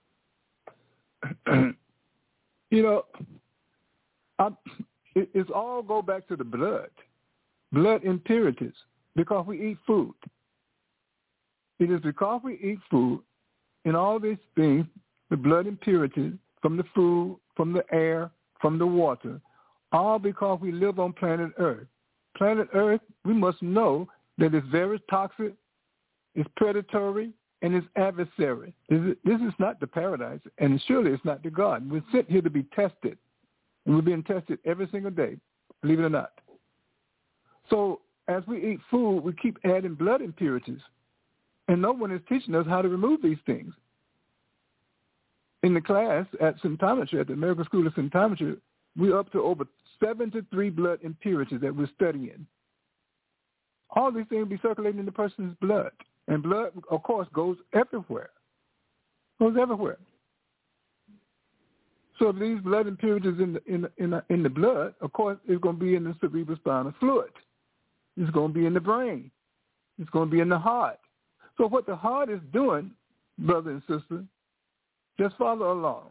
[SPEAKER 4] You know, I, it, it's all go back to the blood, blood impurities, because we eat food. It is because we eat food and all these things, the blood impurities from the food, from the air, from the water, all because we live on planet Earth. Planet Earth, we must know that it's very toxic, it's predatory, and it's adversary. This is, this is not the paradise, and surely it's not the garden. We're sent here to be tested, and we're being tested every single day, believe it or not. So as we eat food, we keep adding blood impurities, and no one is teaching us how to remove these things. In the class at symptometry, at the American School of Symptometry, we're up to over seventy-three blood impurities that we're studying. All these things will be circulating in the person's blood. And blood, of course, goes everywhere. Goes everywhere. So if these blood impurities in the, in the, in the, in the blood, of course, it's going to be in the cerebrospinal fluid. It's going to be in the brain. It's going to be in the heart. So what the heart is doing, brother and sister, just follow along.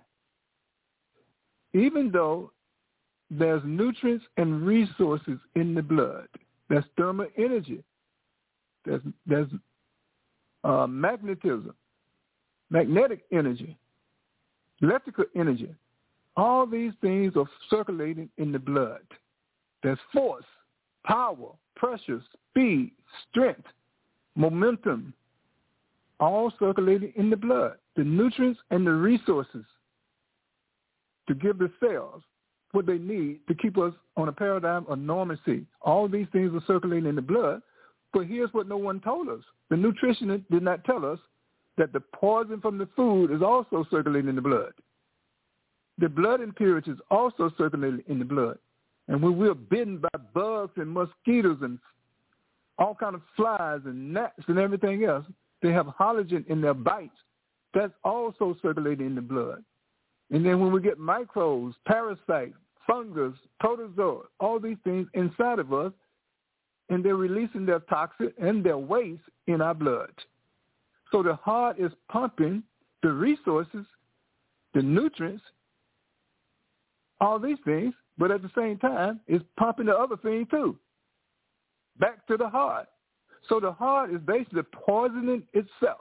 [SPEAKER 4] Even though there's nutrients and resources in the blood, there's thermal energy, there's, there's uh, magnetism, magnetic energy, electrical energy. All these things are circulating in the blood. There's force, power, pressure, speed, strength, momentum, all circulating in the blood. The nutrients and the resources to give the cells what they need to keep us on a paradigm of normalcy. All these things are circulating in the blood, but here's what no one told us. The nutritionist did not tell us that the poison from the food is also circulating in the blood. The blood impurities also circulating in the blood. And when we're bitten by bugs and mosquitoes and all kind of flies and gnats and everything else, they have halogen in their bites. That's also circulating in the blood. And then when we get microbes, parasites, fungus, protozoa, all these things inside of us, and they're releasing their toxin and their waste in our blood. So the heart is pumping the resources, the nutrients, all these things, but at the same time, it's pumping the other thing too, back to the heart. So the heart is basically poisoning itself.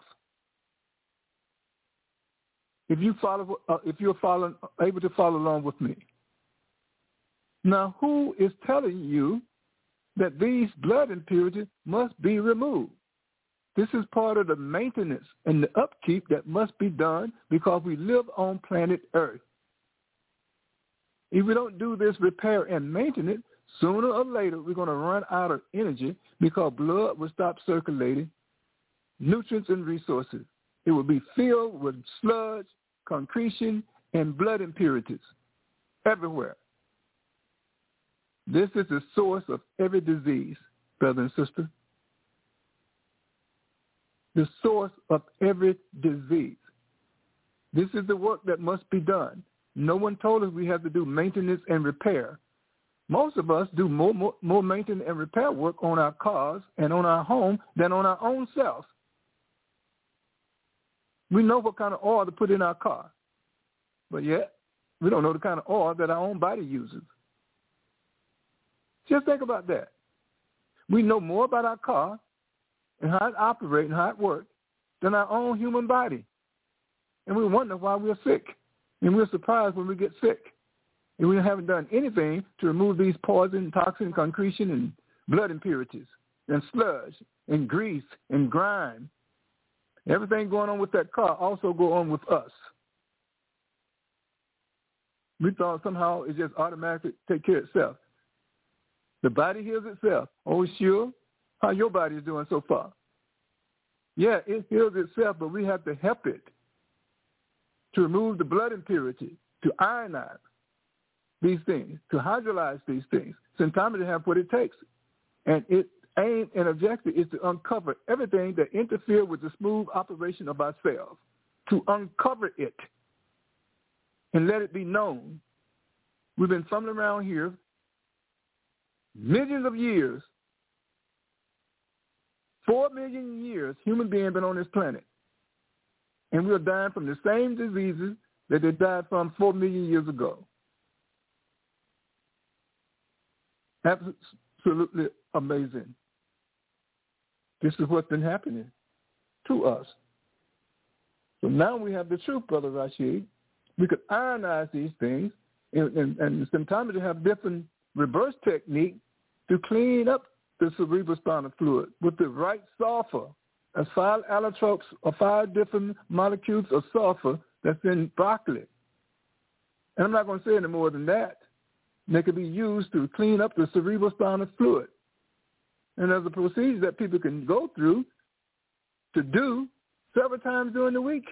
[SPEAKER 4] If you follow, uh, if you're following, able to follow along with me. Now, who is telling you that these blood impurities must be removed? This is part of the maintenance and the upkeep that must be done because we live on planet Earth. If we don't do this repair and maintenance, sooner or later we're going to run out of energy because blood will stop circulating, nutrients and resources. It will be filled with sludge, concretion, and blood impurities everywhere. This is the source of every disease, brother and sister. The source of every disease. This is the work that must be done. No one told us we have to do maintenance and repair. Most of us do more, more, more maintenance and repair work on our cars and on our home than on our own self. We know what kind of oil to put in our car, but yet we don't know the kind of oil that our own body uses. Just think about that. We know more about our car and how it operates and how it works than our own human body. And we wonder why we're sick. And we're surprised when we get sick. And we haven't done anything to remove these poison, toxin, concretion, and blood impurities, and sludge, and grease, and grime. Everything going on with that car also go on with us. We thought somehow it just automatically take care of itself. The body heals itself. Oh, sure. How your body is doing so far? Yeah, it heals itself, but we have to help it to remove the blood impurity, to ionize. these things, to hydrolyze these things. Symptometry have what it takes. And its aim and objective is to uncover everything that interferes with the smooth operation of our cells, to uncover it and let it be known. We've been fumbling around here millions of years, four million years, human beings been on this planet. And we are dying from the same diseases that they died from four million years ago. Absolutely amazing. This is what's been happening to us. So now we have the truth, Brother Rashid. We could ionize these things, and, and, and sometimes they have different reverse technique to clean up the cerebrospinal fluid with the right sulfur. As five allotropes or five different molecules of sulfur that's in broccoli. And I'm not going to say any more than that. They can be used to clean up the cerebrospinal fluid. And there's a procedure that people can go through to do several times during the week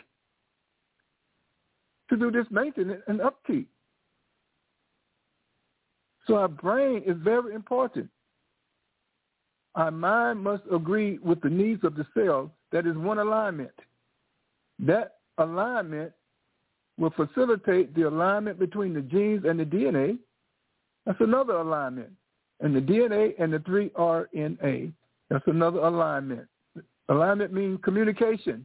[SPEAKER 4] to do this maintenance and upkeep. So our brain is very important. Our mind must agree with the needs of the cell. That is one alignment. That alignment will facilitate the alignment between the genes and the D N A. That's another alignment. And the D N A and the three R N A, that's another alignment. Alignment means communication.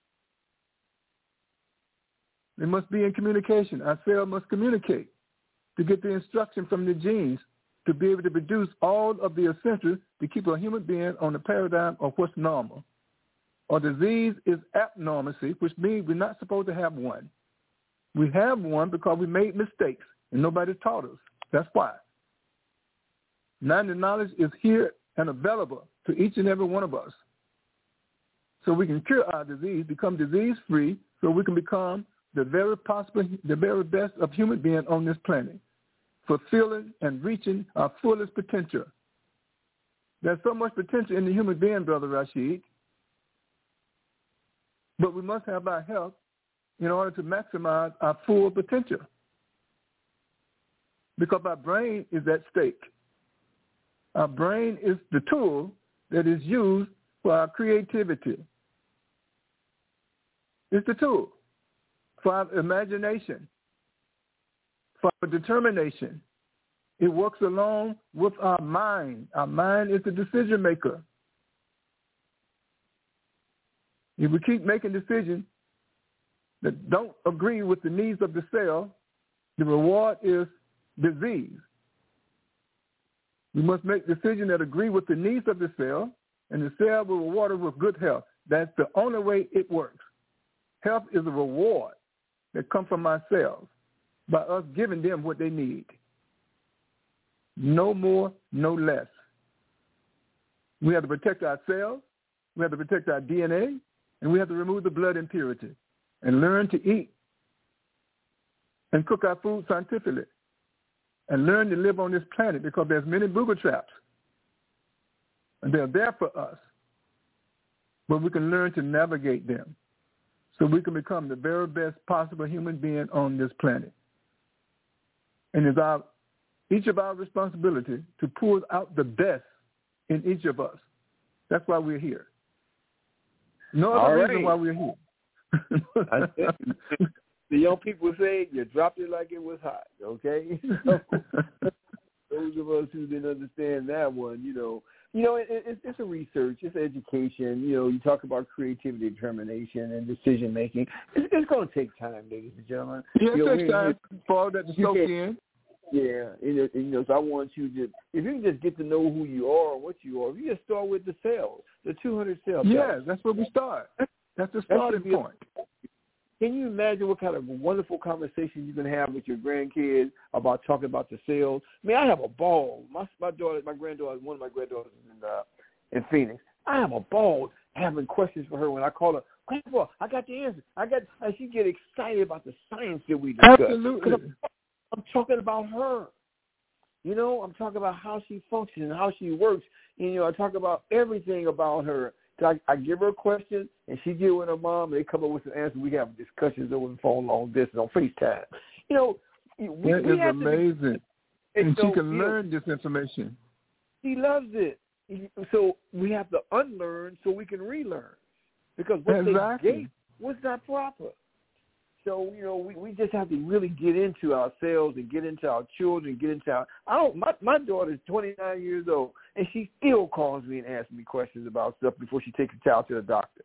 [SPEAKER 4] They must be in communication. Our cell must communicate to get the instruction from the genes to be able to produce all of the essentials to keep a human being on the paradigm of what's normal. Or disease is abnormalcy, which means we're not supposed to have one. We have one because we made mistakes and nobody taught us. That's why. Now the knowledge is here and available to each and every one of us. So we can cure our disease, become disease-free, so we can become the very possible, the very best of human beings on this planet, fulfilling and reaching our fullest potential. There's so much potential in the human being, Brother Rashid, but we must have our health in order to maximize our full potential, because our brain is at stake. Our brain is the tool that is used for our creativity. It's the tool for our imagination, for our determination. It works along with our mind. Our mind is the decision maker. If we keep making decisions that don't agree with the needs of the cell, the reward is disease. We must make decisions that agree with the needs of the cell, and the cell will reward us with good health. That's the only way it works. Health is a reward that comes from our cells by us giving them what they need. No more, no less. We have to protect our cells, we have to protect our D N A, and we have to remove the blood impurity and learn to eat and cook our food scientifically and learn to live on this planet, because there's many booger traps, and they're there for us, but we can learn to navigate them so we can become the very best possible human being on this planet. And it's our, each of our responsibility to pull out the best in each of us. That's why we're here. No other
[SPEAKER 3] All
[SPEAKER 4] reason
[SPEAKER 3] right.
[SPEAKER 4] why we're here.
[SPEAKER 3] The young people say you dropped it like it was hot, okay? So, those of us who didn't understand that one, you know, you know, it, it, it's a research, it's education. You know, you talk about creativity, determination, and decision making. It's, it's going to take time, ladies and gentlemen.
[SPEAKER 4] Yeah,
[SPEAKER 3] you
[SPEAKER 4] it
[SPEAKER 3] know,
[SPEAKER 4] takes time for all that to soak in.
[SPEAKER 3] Yeah, you know, you know, so I want you to, if you can just get to know who you are and what you are, you just start with the cells, the two hundred cells.
[SPEAKER 4] Yeah, that's where we start. That's the starting
[SPEAKER 3] that
[SPEAKER 4] point.
[SPEAKER 3] Can you imagine what kind of wonderful conversation you can have with your grandkids about talking about the cells? I mean, I have a ball. My my daughter, my granddaughter, one of my granddaughters is in uh, in Phoenix. I have a ball having questions for her when I call her. Grandpa, I got the answer. I got. And she get excited about the science that we discuss.
[SPEAKER 4] Absolutely.
[SPEAKER 3] I'm, I'm talking about her. You know, I'm talking about how she functions and how she works. And, you know, I talk about everything about her. I, I give her a question, and she get with her mom, and they come up with an answer. We have discussions over the phone long distance on FaceTime. You know, we,
[SPEAKER 4] that
[SPEAKER 3] we
[SPEAKER 4] is amazing.
[SPEAKER 3] Be,
[SPEAKER 4] and
[SPEAKER 3] so,
[SPEAKER 4] she can
[SPEAKER 3] you
[SPEAKER 4] learn
[SPEAKER 3] know,
[SPEAKER 4] this information.
[SPEAKER 3] She loves it. So we have to unlearn so we can relearn. Because what
[SPEAKER 4] exactly.
[SPEAKER 3] they gave was not proper. So, you know, we, we just have to really get into ourselves and get into our children, get into our I don't my my daughter's twenty-nine years old and she still calls me and asks me questions about stuff before she takes the child to the doctor.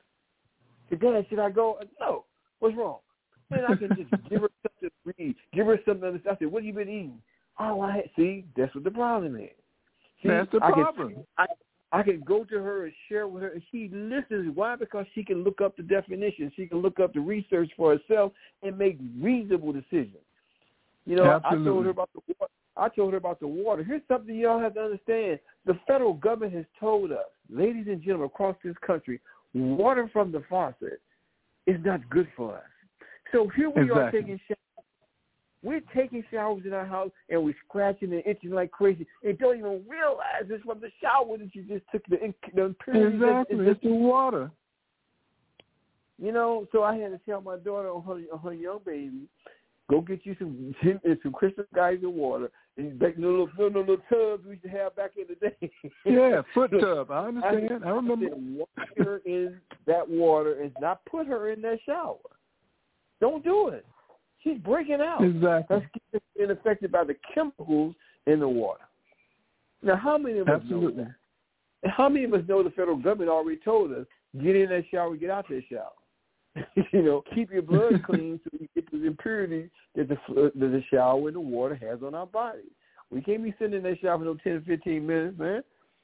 [SPEAKER 3] Dad, should I go? No. What's wrong? And I can just give her something to read, give her something to I said, what have you been eating? Oh, I see, that's what the problem is. See,
[SPEAKER 4] that's the
[SPEAKER 3] I
[SPEAKER 4] problem.
[SPEAKER 3] Can, I, I can go to her and share with her, and she listens. Why? Because she can look up the definition. She can look up the research for herself and make reasonable decisions. You know,
[SPEAKER 4] Absolutely.
[SPEAKER 3] I told her about the water. I told her about the water. Here's something y'all have to understand. The federal government has told us, ladies and gentlemen, across this country, water from the faucet is not good for us. So here we
[SPEAKER 4] exactly.
[SPEAKER 3] are taking showers. We're taking showers in our house, and we're scratching and itching like crazy, and don't even realize it's from the shower that you just took the, the impurities.
[SPEAKER 4] Exactly, it's the water.
[SPEAKER 3] You know, so I had to tell my daughter on her, on her young baby, go get you some some Crystal Geyser water, and back in the little, little, little tubs we used to have back in the day.
[SPEAKER 4] Yeah, foot tub. I understand. I, I remember.
[SPEAKER 3] Wash her in that water and not put her in that shower. Don't do it. She's breaking out.
[SPEAKER 4] Exactly.
[SPEAKER 3] That's getting affected by the chemicals in the water. Now, how many of us
[SPEAKER 4] Absolutely.
[SPEAKER 3] know that? And how many of us know the federal government already told us, get in that shower, get out that shower? You know, keep your blood clean so you get the impurities that the, that the shower and the water has on our bodies. We can't be sitting in that shower for no ten, fifteen minutes, man.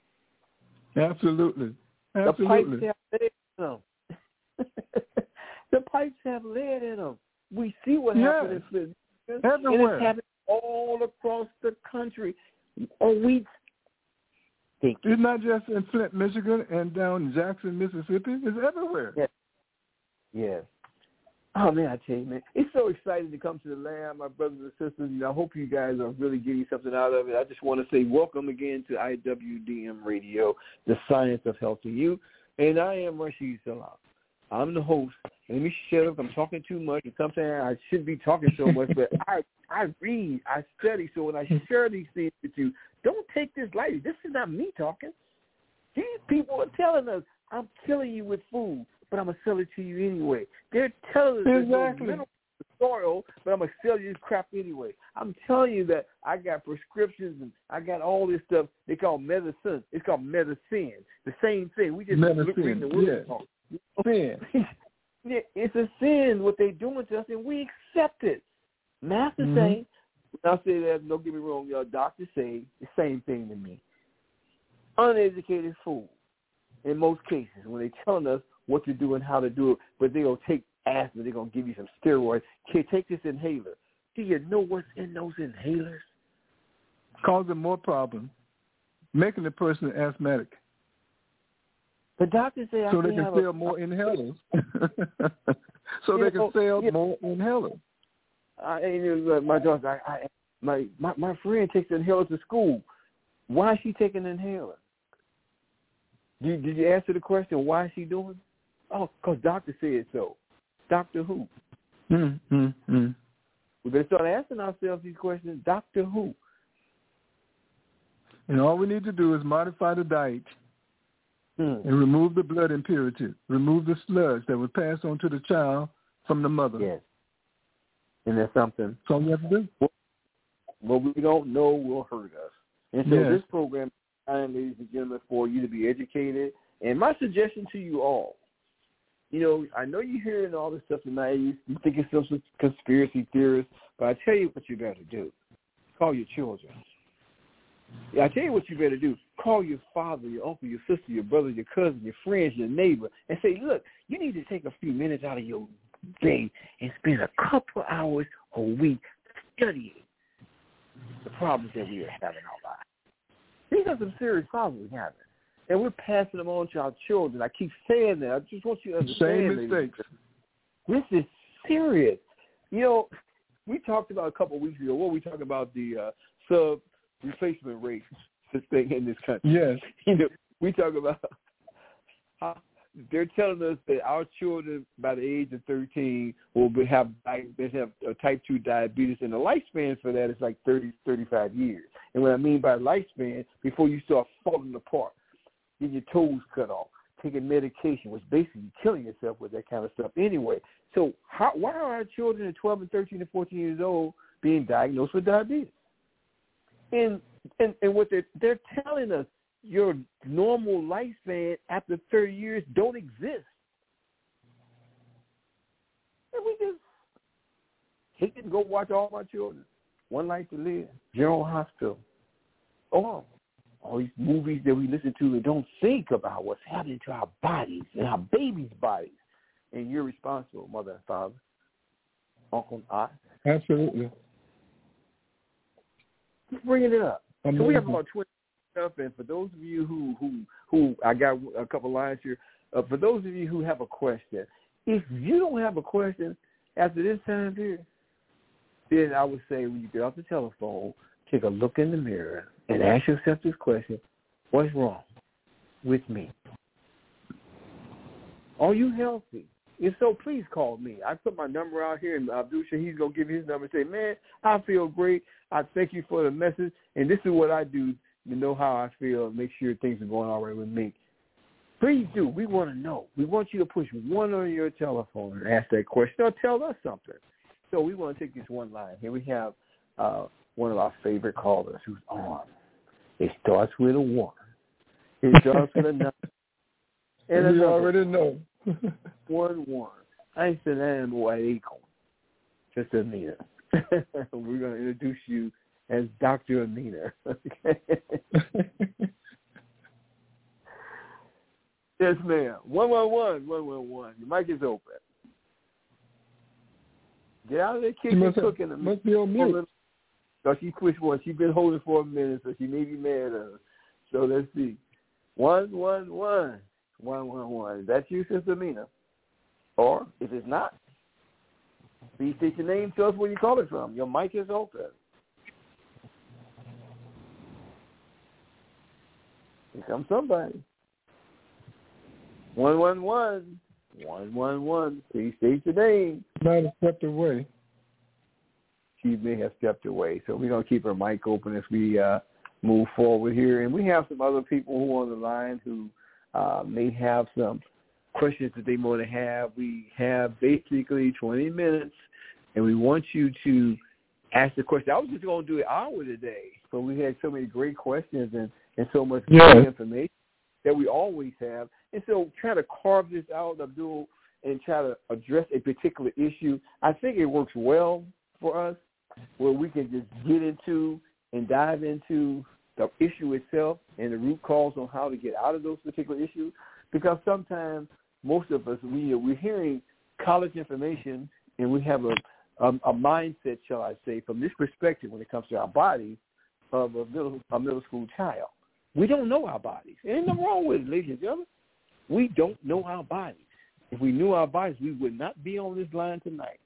[SPEAKER 4] Absolutely.
[SPEAKER 3] The
[SPEAKER 4] Absolutely.
[SPEAKER 3] pipes have lead in them. The pipes have lead in them. We see what
[SPEAKER 4] yes.
[SPEAKER 3] happened in Flint.
[SPEAKER 4] Everywhere.
[SPEAKER 3] And it's happening all across the country. Or we think
[SPEAKER 4] it's not just in Flint, Michigan, and down Jackson, Mississippi. It's everywhere.
[SPEAKER 3] Yes. Yes. Oh, man, I tell you, man, it's so exciting to come to the lab, my brothers and sisters. You know, I hope you guys are really getting something out of it. I just want to say welcome again to I W D M Radio, the science of health to you. And I am Rashid Salam. I'm the host. Let me shut up. I'm talking too much. And sometimes I shouldn't be talking so much, but I I read, I study. So when I share these things with you, don't take this lightly. This is not me talking. These people are telling us, I'm killing you with food, but I'm going to sell it to you anyway. They're telling us there's no
[SPEAKER 4] exactly.
[SPEAKER 3] mineral in the soil, but I'm going to sell you this crap anyway. I'm telling you that I got prescriptions and I got all this stuff they call medicine. It's called medicine. The same thing. We just
[SPEAKER 4] medicine.
[SPEAKER 3] read the word.
[SPEAKER 4] Yes. Sin.
[SPEAKER 3] It's a sin what they're doing to us, and we accept it. Master mm-hmm. say, when I say that, don't get me wrong, y'all, doctors say the same thing to me. Uneducated fool, in most cases, when they're telling us what to do and how to do it, but they're going to take asthma, they're going to give you some steroids. Kid, take this inhaler. Do you know what's in those inhalers?
[SPEAKER 4] Causing more problems, making the person asthmatic.
[SPEAKER 3] The doctors say I
[SPEAKER 4] so they
[SPEAKER 3] can
[SPEAKER 4] can sell
[SPEAKER 3] a,
[SPEAKER 4] more inhalers. so they can
[SPEAKER 3] know,
[SPEAKER 4] sell
[SPEAKER 3] yeah.
[SPEAKER 4] more inhalers.
[SPEAKER 3] I, uh, my daughter, I, I, my, my my friend takes an inhaler to school. Why is she taking an inhaler? Did, did you answer the question? Why is she doing it? Oh, because doctor said so. Doctor who?
[SPEAKER 4] Mm, mm, mm.
[SPEAKER 3] We better start asking ourselves these questions. Doctor who?
[SPEAKER 4] And all we need to do is modify the diet.
[SPEAKER 3] Hmm.
[SPEAKER 4] And remove the blood impurity. Remove the sludge that was passed on to the child from the mother.
[SPEAKER 3] Yes. And that's something.
[SPEAKER 4] So we have to do.
[SPEAKER 3] What, what we don't know will hurt us. And so
[SPEAKER 4] yes.
[SPEAKER 3] this program is designed, ladies and gentlemen, for you to be educated. And my suggestion to you all, you know, I know you're hearing all this stuff tonight. You, you think it's some conspiracy theorists, but I tell you what you better do. Call your children. Yeah, I tell you what you better do. Call your father, your uncle, your sister, your brother, your cousin, your friends, your neighbor, and say, look, you need to take a few minutes out of your day and spend a couple hours a week studying the problems that we are having in our lives. These are some serious problems we're having, and we're passing them on to our children. I keep saying that. I just want you to understand.
[SPEAKER 4] Same mistakes.
[SPEAKER 3] This is serious. You know, we talked about a couple of weeks ago, what we talked about the uh, sub replacement rate thing in this country.
[SPEAKER 4] Yes.
[SPEAKER 3] You know, we talk about how they're telling us that our children by the age of thirteen will be, have they have a type two diabetes, and the lifespan for that is like thirty, thirty-five years. And what I mean by lifespan, before you start falling apart, getting your toes cut off, taking medication, which basically killing yourself with that kind of stuff anyway. So how, why are our children at twelve and thirteen and fourteen years old being diagnosed with diabetes? And and, and what they're, they're telling us, your normal lifespan after thirty years don't exist. And we just take it and go watch All My Children, One Life to Live, General Hospital. Oh, all these movies that we listen to and don't think about what's happening to our bodies and our babies' bodies. And you're responsible, mother and father, uncle and aunt.
[SPEAKER 4] Absolutely.
[SPEAKER 3] Keep bringing it up.
[SPEAKER 4] Amazing.
[SPEAKER 3] So we have about twenty stuff, and for those of you who, who, who I got a couple lines here, uh, for those of you who have a question, if you don't have a question after this time period, then I would say when you get off the telephone, take a look in the mirror and ask yourself this question: what's wrong with me? Are you healthy? If so, please call me. I put my number out here, and Abdul Shahid's going to give you his number and say, man, I feel great. I thank you for the message, and this is what I do to know how I feel and make sure things are going all right with me. Please do. We want to know. We want you to push one on your telephone and ask that question or tell us something. So we want to take this one line. Here we have uh, one of our favorite callers who's on. It starts with a one. It starts with a number. And
[SPEAKER 4] you already know.
[SPEAKER 3] one, one. I said, I'm White Acorn. Just Amina. We're going to introduce you as Doctor Amina. Okay? Yes, ma'am. One, one, one, one, one, one. Your mic is open. Get out of the kitchen
[SPEAKER 4] must
[SPEAKER 3] cooking.
[SPEAKER 4] Have, must be on mute.
[SPEAKER 3] So she pushed one. She's been holding for a minute, so she may be mad at us. So let's see. One, one, one. One, one, one. Is that you, Sister Amina? Or if it's not, please state your name. Tell us where you call it from. Your mic is open. Here comes somebody. One, one, one. One, one, one. Please state your name.
[SPEAKER 4] Might have stepped away.
[SPEAKER 3] She may have stepped away. So we're going to keep her mic open as we uh, move forward here. And we have some other people who are on the line who uh, may have some questions that they want to have. We have basically twenty minutes, and we want you to ask the question. I was just going to do an hour today, but we had so many great questions and, and so much
[SPEAKER 4] yeah.
[SPEAKER 3] great information that we always have. And so try to carve this out, Abdul, and try to address a particular issue. I think it works well for us where we can just get into and dive into the issue itself and the root cause on how to get out of those particular issues, because sometimes most of us, we, we're hearing college information and we have a, a, a mindset, shall I say, from this perspective when it comes to our bodies of a middle, a middle school child. We don't know our bodies. Ain't nothing wrong with it, ladies and gentlemen. We don't know our bodies. If we knew our bodies, we would not be on this line tonight.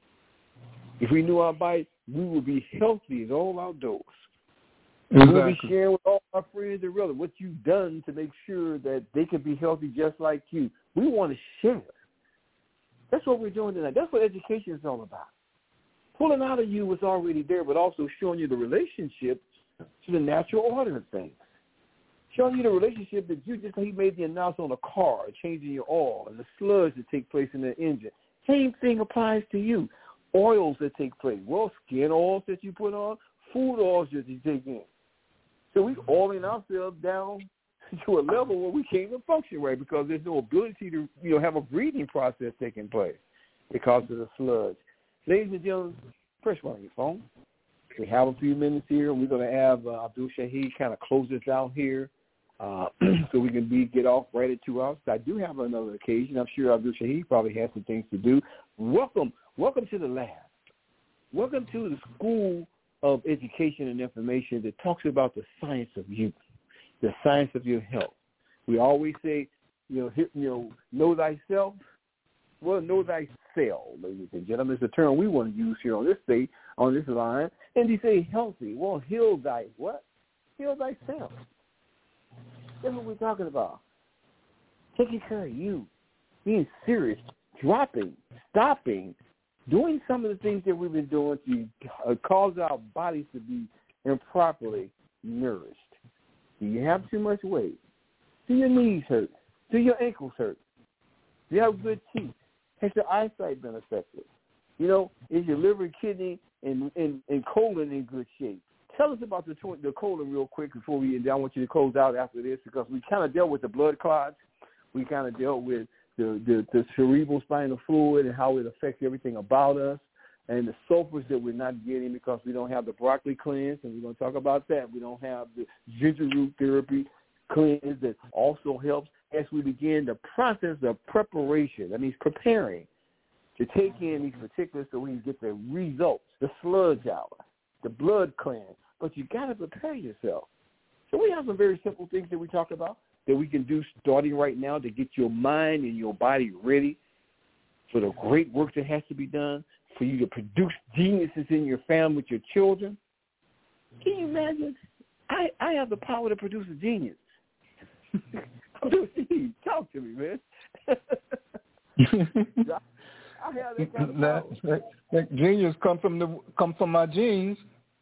[SPEAKER 3] If we knew our bodies, we would be healthy as all outdoors.
[SPEAKER 4] Exactly.
[SPEAKER 3] We would be sharing with all our friends and relatives what you've done to make sure that they can be healthy just like you. We want to share. That's what we're doing tonight. That's what education is all about. Pulling out of you what's already there, but also showing you the relationship to the natural order of things. Showing you the relationship that you just he made the announcement on a car, changing your oil, and the sludge that take place in the engine. Same thing applies to you. Oils that take place. Well, skin oils that you put on, food oils that you take in. So we're oiling ourselves down to a level where we can't even function right because there's no ability to, you know, have a breathing process taking place because of the sludge. Ladies and gentlemen, press one on your phone. We have a few minutes here. We're going to have uh, Abdul Shahid kind of close this out here uh, so we can be get off right at two hours. I do have another occasion. I'm sure Abdul Shahid probably has some things to do. Welcome. Welcome to the lab. Welcome to the School of Education and Information that talks about the science of youth, the science of your health. We always say, you know, you know, know thyself. Well, know thyself, ladies and gentlemen. It's a term we want to use here on this state, on this line. And you say healthy. Well, heal thy what? Heal thyself. That's what we're talking about. taking care of you, being serious, dropping, stopping, doing some of the things that we've been doing to uh, cause our bodies to be improperly nourished. Do you have too much weight? Do your knees hurt? Do your ankles hurt? Do you have good teeth? Has your eyesight been affected? You know, is your liver, kidney, and, and, and colon in good shape? Tell us about the the colon real quick before we end. I want you to close out after this because we kind of dealt with the blood clots. We kind of dealt with the, the, the cerebral spinal fluid and how it affects everything about us, and the sulfurs that we're not getting because we don't have the broccoli cleanse, and we're going to talk about that. We don't have the ginger root therapy cleanse that also helps as we begin the process of preparation. That means preparing to take in these particulars so we can get the results, the sludge out, the blood cleanse. But you got to prepare yourself. So we have some very simple things that we talk about that we can do starting right now to get your mind and your body ready for the great work that has to be done, for you to produce geniuses in your family with your children. Can you imagine? I, I have the power to produce a genius. Talk to me, man. I have that kind of power.
[SPEAKER 4] That, that, that genius come from the come from my genes.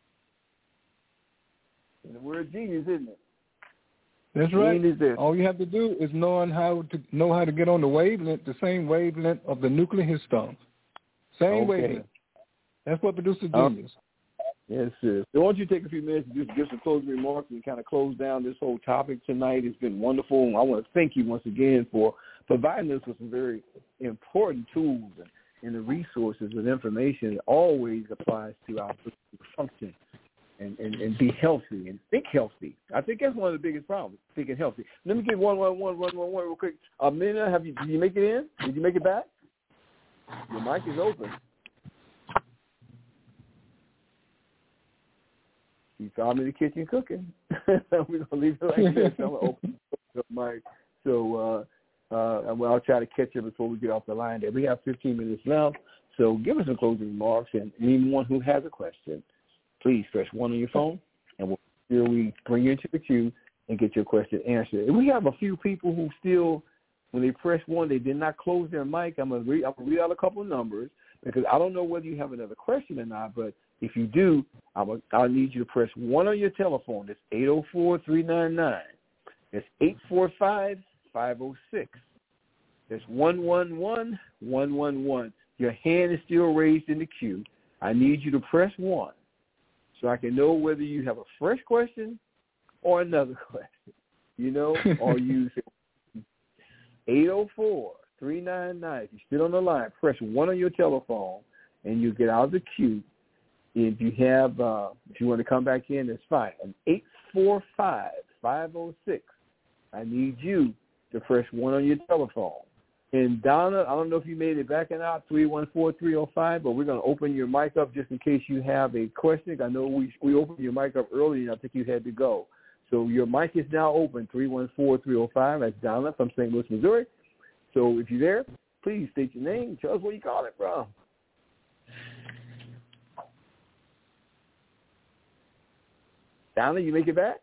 [SPEAKER 3] And the word genius, isn't it?
[SPEAKER 4] That's right. All you have to do is knowing how to know how to get on the wavelength, the same wavelength of the nucleohistones. Same
[SPEAKER 3] okay.
[SPEAKER 4] wavelength. That's what produces genius.
[SPEAKER 3] Um, yes, sir. So why don't you take a few minutes to just give some closing remarks and kind of close down this whole topic tonight. It's been wonderful. And I want to thank you once again for providing us with some very important tools and, and the resources and information that always applies to our function. And, and, and be healthy and think healthy. I think that's one of the biggest problems, thinking healthy. Let me get one, one, one, one, one, one real quick. Amina, have you, did you make it in? Did you make it back? Your mic is open. She found me in the kitchen cooking. We're going to leave it like this. I'm going to open the mic. So uh, uh, well, I'll try to catch her before we get off the line there. We have fifteen minutes left, so give us some closing remarks. And anyone who has a question, please press one on your phone, and we'll sure we bring you into the queue and get your question answered. And we have a few people who still, when they press one, they did not close their mic. I'm going to read, I'm going to read out a couple of numbers because I don't know whether you have another question or not, but if you do, I'll, I'll need you to press one on your telephone. That's eight oh four, three nine nine. That's eight four five, five oh six. That's one one one, one one one. Your hand is still raised in the queue. I need you to press one, so I can know whether you have a fresh question or another question, you know, or use eight oh four, three nine nine. If you're still on the line, press one on your telephone, and you get out of the queue. If you have, uh, if you want to come back in, that's fine. And eight four five, five oh six. I need you to press one on your telephone. And Donna, I don't know if you made it back or not, three one four, three oh five, but we're going to open your mic up just in case you have a question. I know we we opened your mic up earlier, and I think you had to go. So your mic is now open, three one four, three oh five. That's Donna from Saint Louis, Missouri. So if you're there, please state your name. Tell us where you call it from. Donna, you make it back?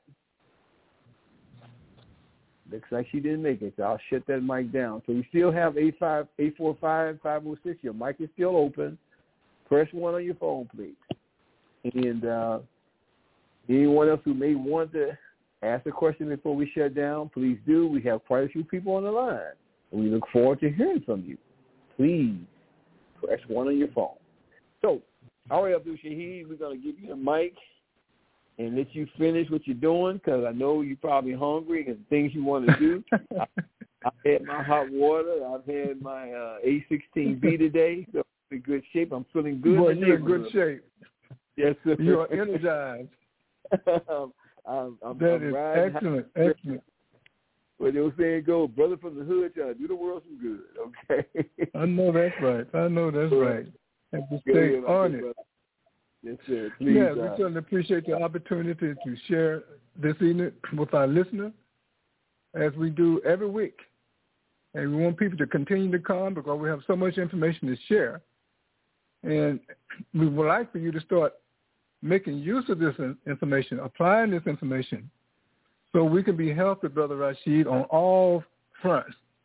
[SPEAKER 3] Looks like she didn't make it, so I'll shut that mic down. So we still have eight five, eight four five, five oh six. Your mic is still open. Press one on your phone, please. And uh, anyone else who may want to ask a question before we shut down, please do. We have quite a few people on the line, and we look forward to hearing from you. Please press one on your phone. So, all right, Abdul Shahid, we're going to give you the mic and let you finish what you're doing, because I know you're probably hungry and things you want to do. I, I've had my hot water. I've had my uh, A sixteen B today, so I'm in good shape. I'm feeling good.
[SPEAKER 4] Boy, you're in good shape.
[SPEAKER 3] Yes, sir.
[SPEAKER 4] You are energized.
[SPEAKER 3] I'm, I'm, I'm,
[SPEAKER 4] that
[SPEAKER 3] I'm
[SPEAKER 4] is
[SPEAKER 3] riding
[SPEAKER 4] excellent,
[SPEAKER 3] high.
[SPEAKER 4] excellent.
[SPEAKER 3] Well, they were saying, go, brother from the hood, trying to do the world some good, okay?
[SPEAKER 4] I know that's right. I know that's right. Have to stay
[SPEAKER 3] ahead,
[SPEAKER 4] on it.
[SPEAKER 3] brother. Yes, sir. Please,
[SPEAKER 4] yes, we
[SPEAKER 3] uh,
[SPEAKER 4] certainly appreciate the opportunity to share this evening with our listeners, as we do every week. And we want people to continue to come because we have so much information to share. And we would like for you to start making use of this information, applying this information, so we can be healthy, Brother Rashid, on all fronts,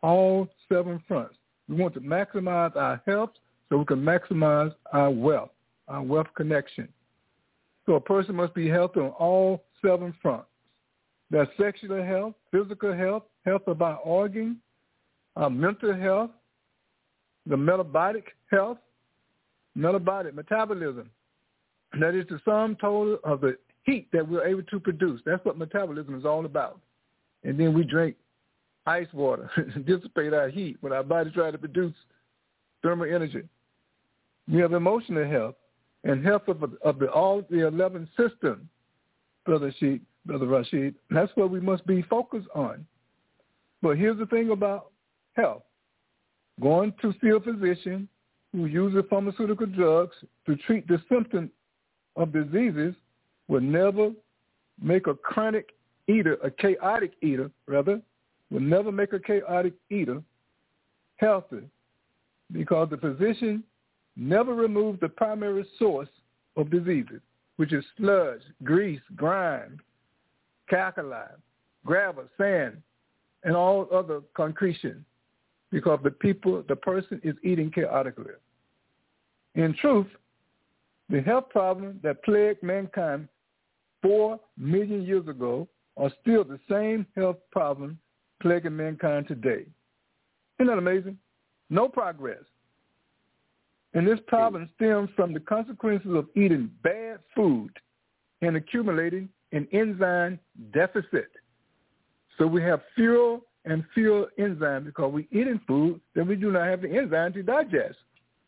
[SPEAKER 4] all seven fronts. We want to maximize our health so we can maximize our wealth, our wealth connection. So a person must be healthy on all seven fronts. That's sexual health, physical health, health of our organ, uh, mental health, the metabolic health, metabolic metabolism. That is the sum total of the heat that we're able to produce. That's what metabolism is all about. And then we drink ice water to dissipate our heat when our body tries to produce thermal energy. We have emotional health and health of, of the, all the eleven systems, Brother Rashid. Brother Rashid. That's what we must be focused on. But here's the thing about health. Going to see a physician who uses pharmaceutical drugs to treat the symptom of diseases will never make a chronic eater, a chaotic eater, rather, will never make a chaotic eater healthy, because the physician never removes the primary source of diseases, which is sludge, grease, grime, calculi, gravel, sand, and all other concretion, because the people, the person is eating chaotically. In truth, the health problems that plagued mankind four million years ago are still the same health problems plaguing mankind today. Isn't that amazing? No progress. And this problem stems from the consequences of eating bad food and accumulating an enzyme deficit. So we have fewer and fewer enzymes because we're eating food that we do not have the enzyme to digest.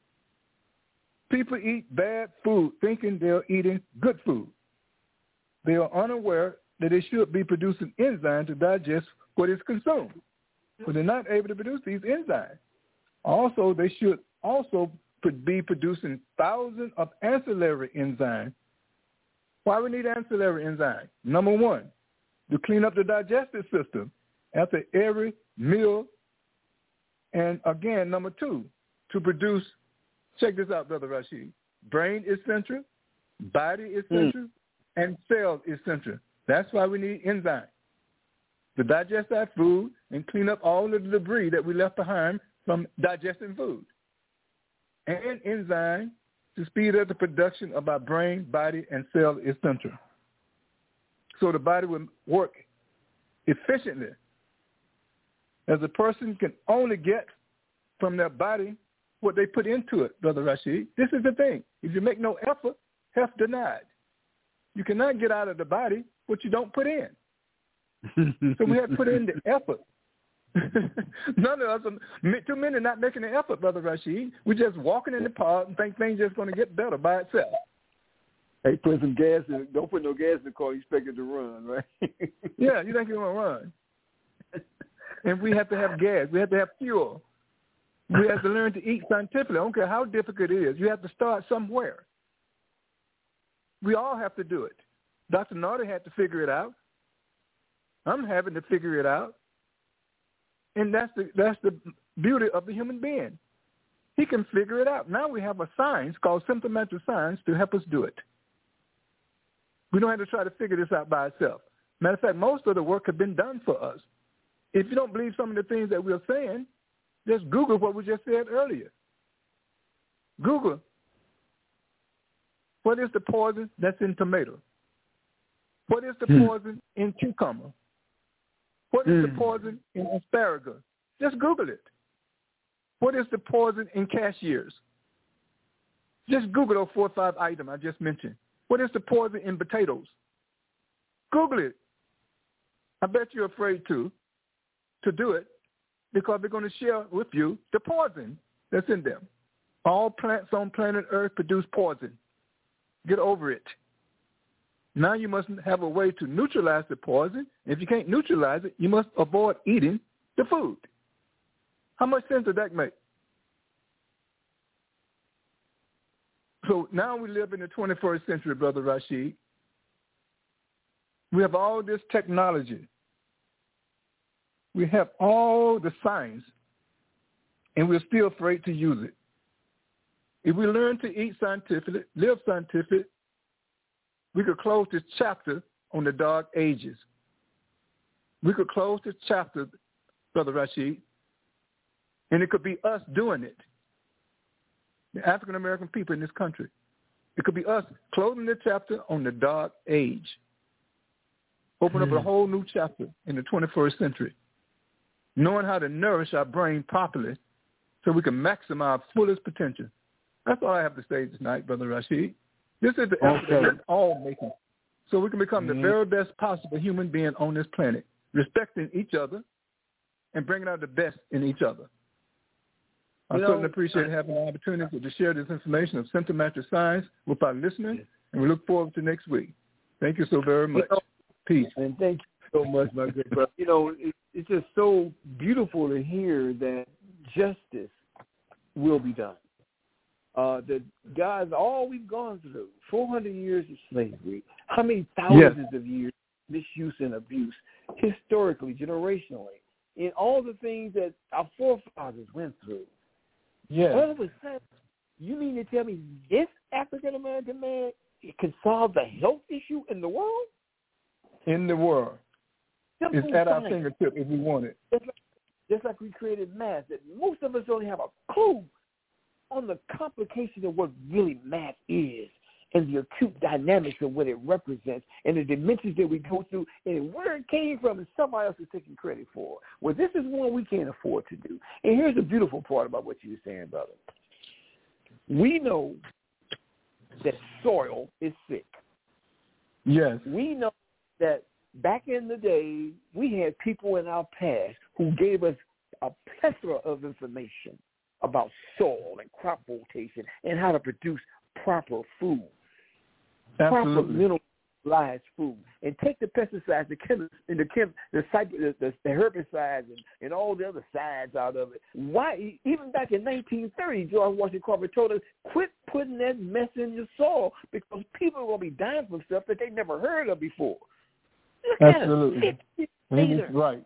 [SPEAKER 4] People eat bad food thinking they're eating good food. They are unaware that they should be producing enzymes to digest what is consumed, but they're not able to produce these enzymes. Also, they should also be producing thousands of ancillary enzymes. Why we need ancillary enzymes? Number one, to clean up the digestive system after every meal. And again, number two, to produce, check this out, Brother Rashid, brain is central, body is central, mm. and cells is central. That's why we need enzymes to digest our food and clean up all of the debris that we left behind from digesting food. And enzyme to speed up the production of our brain, body, and cell is central. So the body will work efficiently, as a person can only get from their body what they put into it, Brother Rashid. This is the thing. If you make no effort, health denied. You cannot get out of the body what you don't put in. So we have to put in the effort. None of us, are, too many not making the effort, Brother Rashid. We're just walking in the park and think things just going to get better by itself.
[SPEAKER 3] Hey, put some gas in. Don't put no gas in the car. You expect it to run, right?
[SPEAKER 4] Yeah, you think you're going to run. And we have to have gas. We have to have fuel. We have to learn to eat scientifically. I don't care how difficult it is. You have to start somewhere. We all have to do it. Doctor Nardi had to figure it out. I'm having to figure it out. And that's the that's the beauty of the human being. He can figure it out. Now we have a science called symptomatic science to help us do it. We don't have to try to figure this out by ourselves. Matter of fact, most of the work has been done for us. If you don't believe some of the things that we're saying, just Google what we just said earlier. Google, what is the poison that's in tomato? What is the poison in cucumber? What is mm. the poison in asparagus? Just Google it. What is the poison in cashiers? Just Google those four or five items I just mentioned. What is the poison in potatoes? Google it. I bet you're afraid to, to do it, because they're going to share with you the poison that's in them. All plants on planet Earth produce poison. Get over it. Now you must have a way to neutralize the poison. If you can't neutralize it, you must avoid eating the food. How much sense does that make? So now we live in the twenty-first century, Brother Rashid. We have all this technology. We have all the science, and we're still afraid to use it. If we learn to eat scientifically, live scientific, we could close this chapter on the dark ages. We could close this chapter, Brother Rashid, And it could be us doing it, the African-American people in this country. It could be us closing the chapter on the dark age, open up a whole new chapter in the twenty-first century, knowing how to nourish our brain properly so we can maximize our fullest potential. That's all I have to say tonight, Brother Rashid. This is the effort that we're all making so we can become mm-hmm. the very best possible human being on this planet, respecting each other and bringing out the best in each other. I you certainly know, appreciate having the opportunity to share this information of symptomatic science with our listeners, and we look forward to next week. Thank you so very much. You know, peace.
[SPEAKER 3] And thank you so much, my great brother. You know, it, it's just so beautiful to hear that justice will be done. Uh, the guys, all we've gone through, four hundred years of slavery, how many thousands yes. of years of misuse and abuse, historically, generationally, in all the things that our forefathers went through.
[SPEAKER 4] Yes.
[SPEAKER 3] All of a sudden, you mean to tell me this African-American man can solve the health issue in the world?
[SPEAKER 4] In the world.
[SPEAKER 3] Simple
[SPEAKER 4] it's at
[SPEAKER 3] science.
[SPEAKER 4] Our fingertip if we want it.
[SPEAKER 3] Just like, just like we created math, that most of us don't have a clue on the complication of what really math is and the acute dynamics of what it represents and the dimensions that we go through and where it came from and somebody else is taking credit for. Well, this is one we can't afford to do. And here's the beautiful part about what you were saying, brother. We know that soil is sick.
[SPEAKER 4] Yes.
[SPEAKER 3] We know that back in the day, we had people in our past who gave us a plethora of information about soil and crop rotation and how to produce proper food,
[SPEAKER 4] Absolutely.
[SPEAKER 3] proper mineralized food, and take the pesticides, the chem, and the chem, the, the, the, the herbicides, and, and all the other sides out of it. Why? Even back in nineteen thirty, George Washington Carver told us, quit putting that mess in your soil because people are going to be dying from stuff that they never heard of before. Look
[SPEAKER 4] Absolutely.
[SPEAKER 3] At it.
[SPEAKER 4] That's right.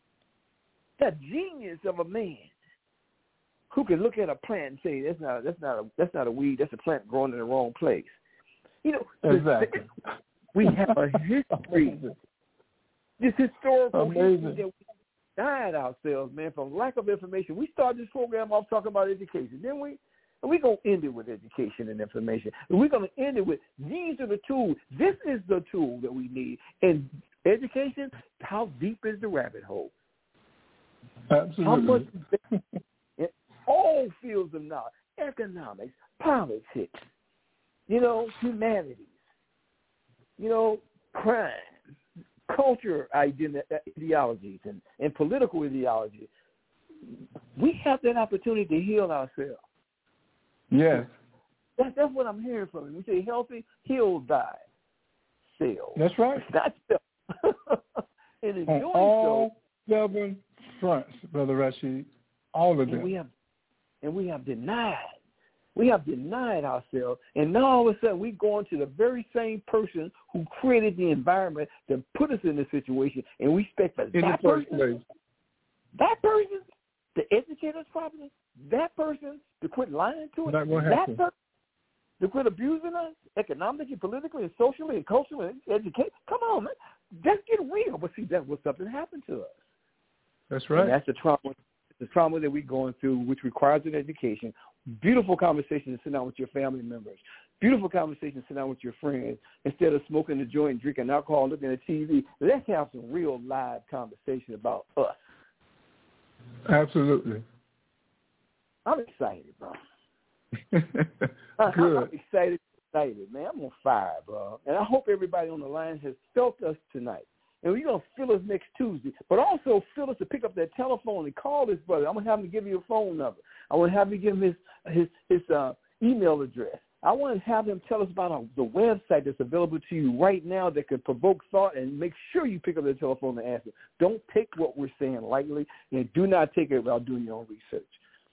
[SPEAKER 3] The genius of a man who can look at a plant and say that's not that's not a that's not a weed, that's a plant growing in the wrong place. You know,
[SPEAKER 4] exactly.
[SPEAKER 3] We have a history. This historical
[SPEAKER 4] Amazing.
[SPEAKER 3] history that we denied ourselves, man, from lack of information. We started this program off talking about education, didn't we? And we're going to end it with education and information. And we're going to end it with these are the tools. This is the tool that we need. And education, how deep is the rabbit hole?
[SPEAKER 4] Absolutely.
[SPEAKER 3] How much in all fields of knowledge, economics, politics, you know, humanities, you know, crime, culture ideologies, and, and political ideology. We have that opportunity to heal ourselves.
[SPEAKER 4] Yes.
[SPEAKER 3] That's, that's what I'm hearing from you. We say healthy, healed by cells.
[SPEAKER 4] That's right.
[SPEAKER 3] Not cells. And in
[SPEAKER 4] on
[SPEAKER 3] doing
[SPEAKER 4] all
[SPEAKER 3] so,
[SPEAKER 4] seven fronts, Brother Rashid, all of them.
[SPEAKER 3] And we have, and we have denied. We have denied ourselves, and now all of a sudden we're going to the very same person who created the environment that put us in this situation, and we expect that,
[SPEAKER 4] in
[SPEAKER 3] that
[SPEAKER 4] the first
[SPEAKER 3] person,
[SPEAKER 4] place.
[SPEAKER 3] that person to educate us properly, that person to quit lying to us,
[SPEAKER 4] Not gonna
[SPEAKER 3] that
[SPEAKER 4] happen.
[SPEAKER 3] person to quit abusing us economically, politically, and socially, and culturally, and educate. Come on, man. Let's get real. But see, that's what something happened to us.
[SPEAKER 4] That's right.
[SPEAKER 3] And that's the trauma. The trauma that we're going through, which requires an education. Beautiful conversation to sit down with your family members. Beautiful conversation to sit down with your friends. Instead of smoking the joint, drinking alcohol, looking at T V, let's have some real live conversation about us.
[SPEAKER 4] Absolutely.
[SPEAKER 3] I'm excited, bro.
[SPEAKER 4] Good.
[SPEAKER 3] I'm excited, excited, man. I'm on fire, bro. And I hope everybody on the line has felt us tonight. And we're going to feel us next Tuesday. But also feel us to pick up that telephone and call this brother. I'm going to have him give you a phone number. I want to have him give him his his, his uh, email address. I want to have him tell us about uh, the website that's available to you right now that could provoke thought, and make sure you pick up the telephone and ask him. Don't take what we're saying lightly, and do not take it without doing your own research.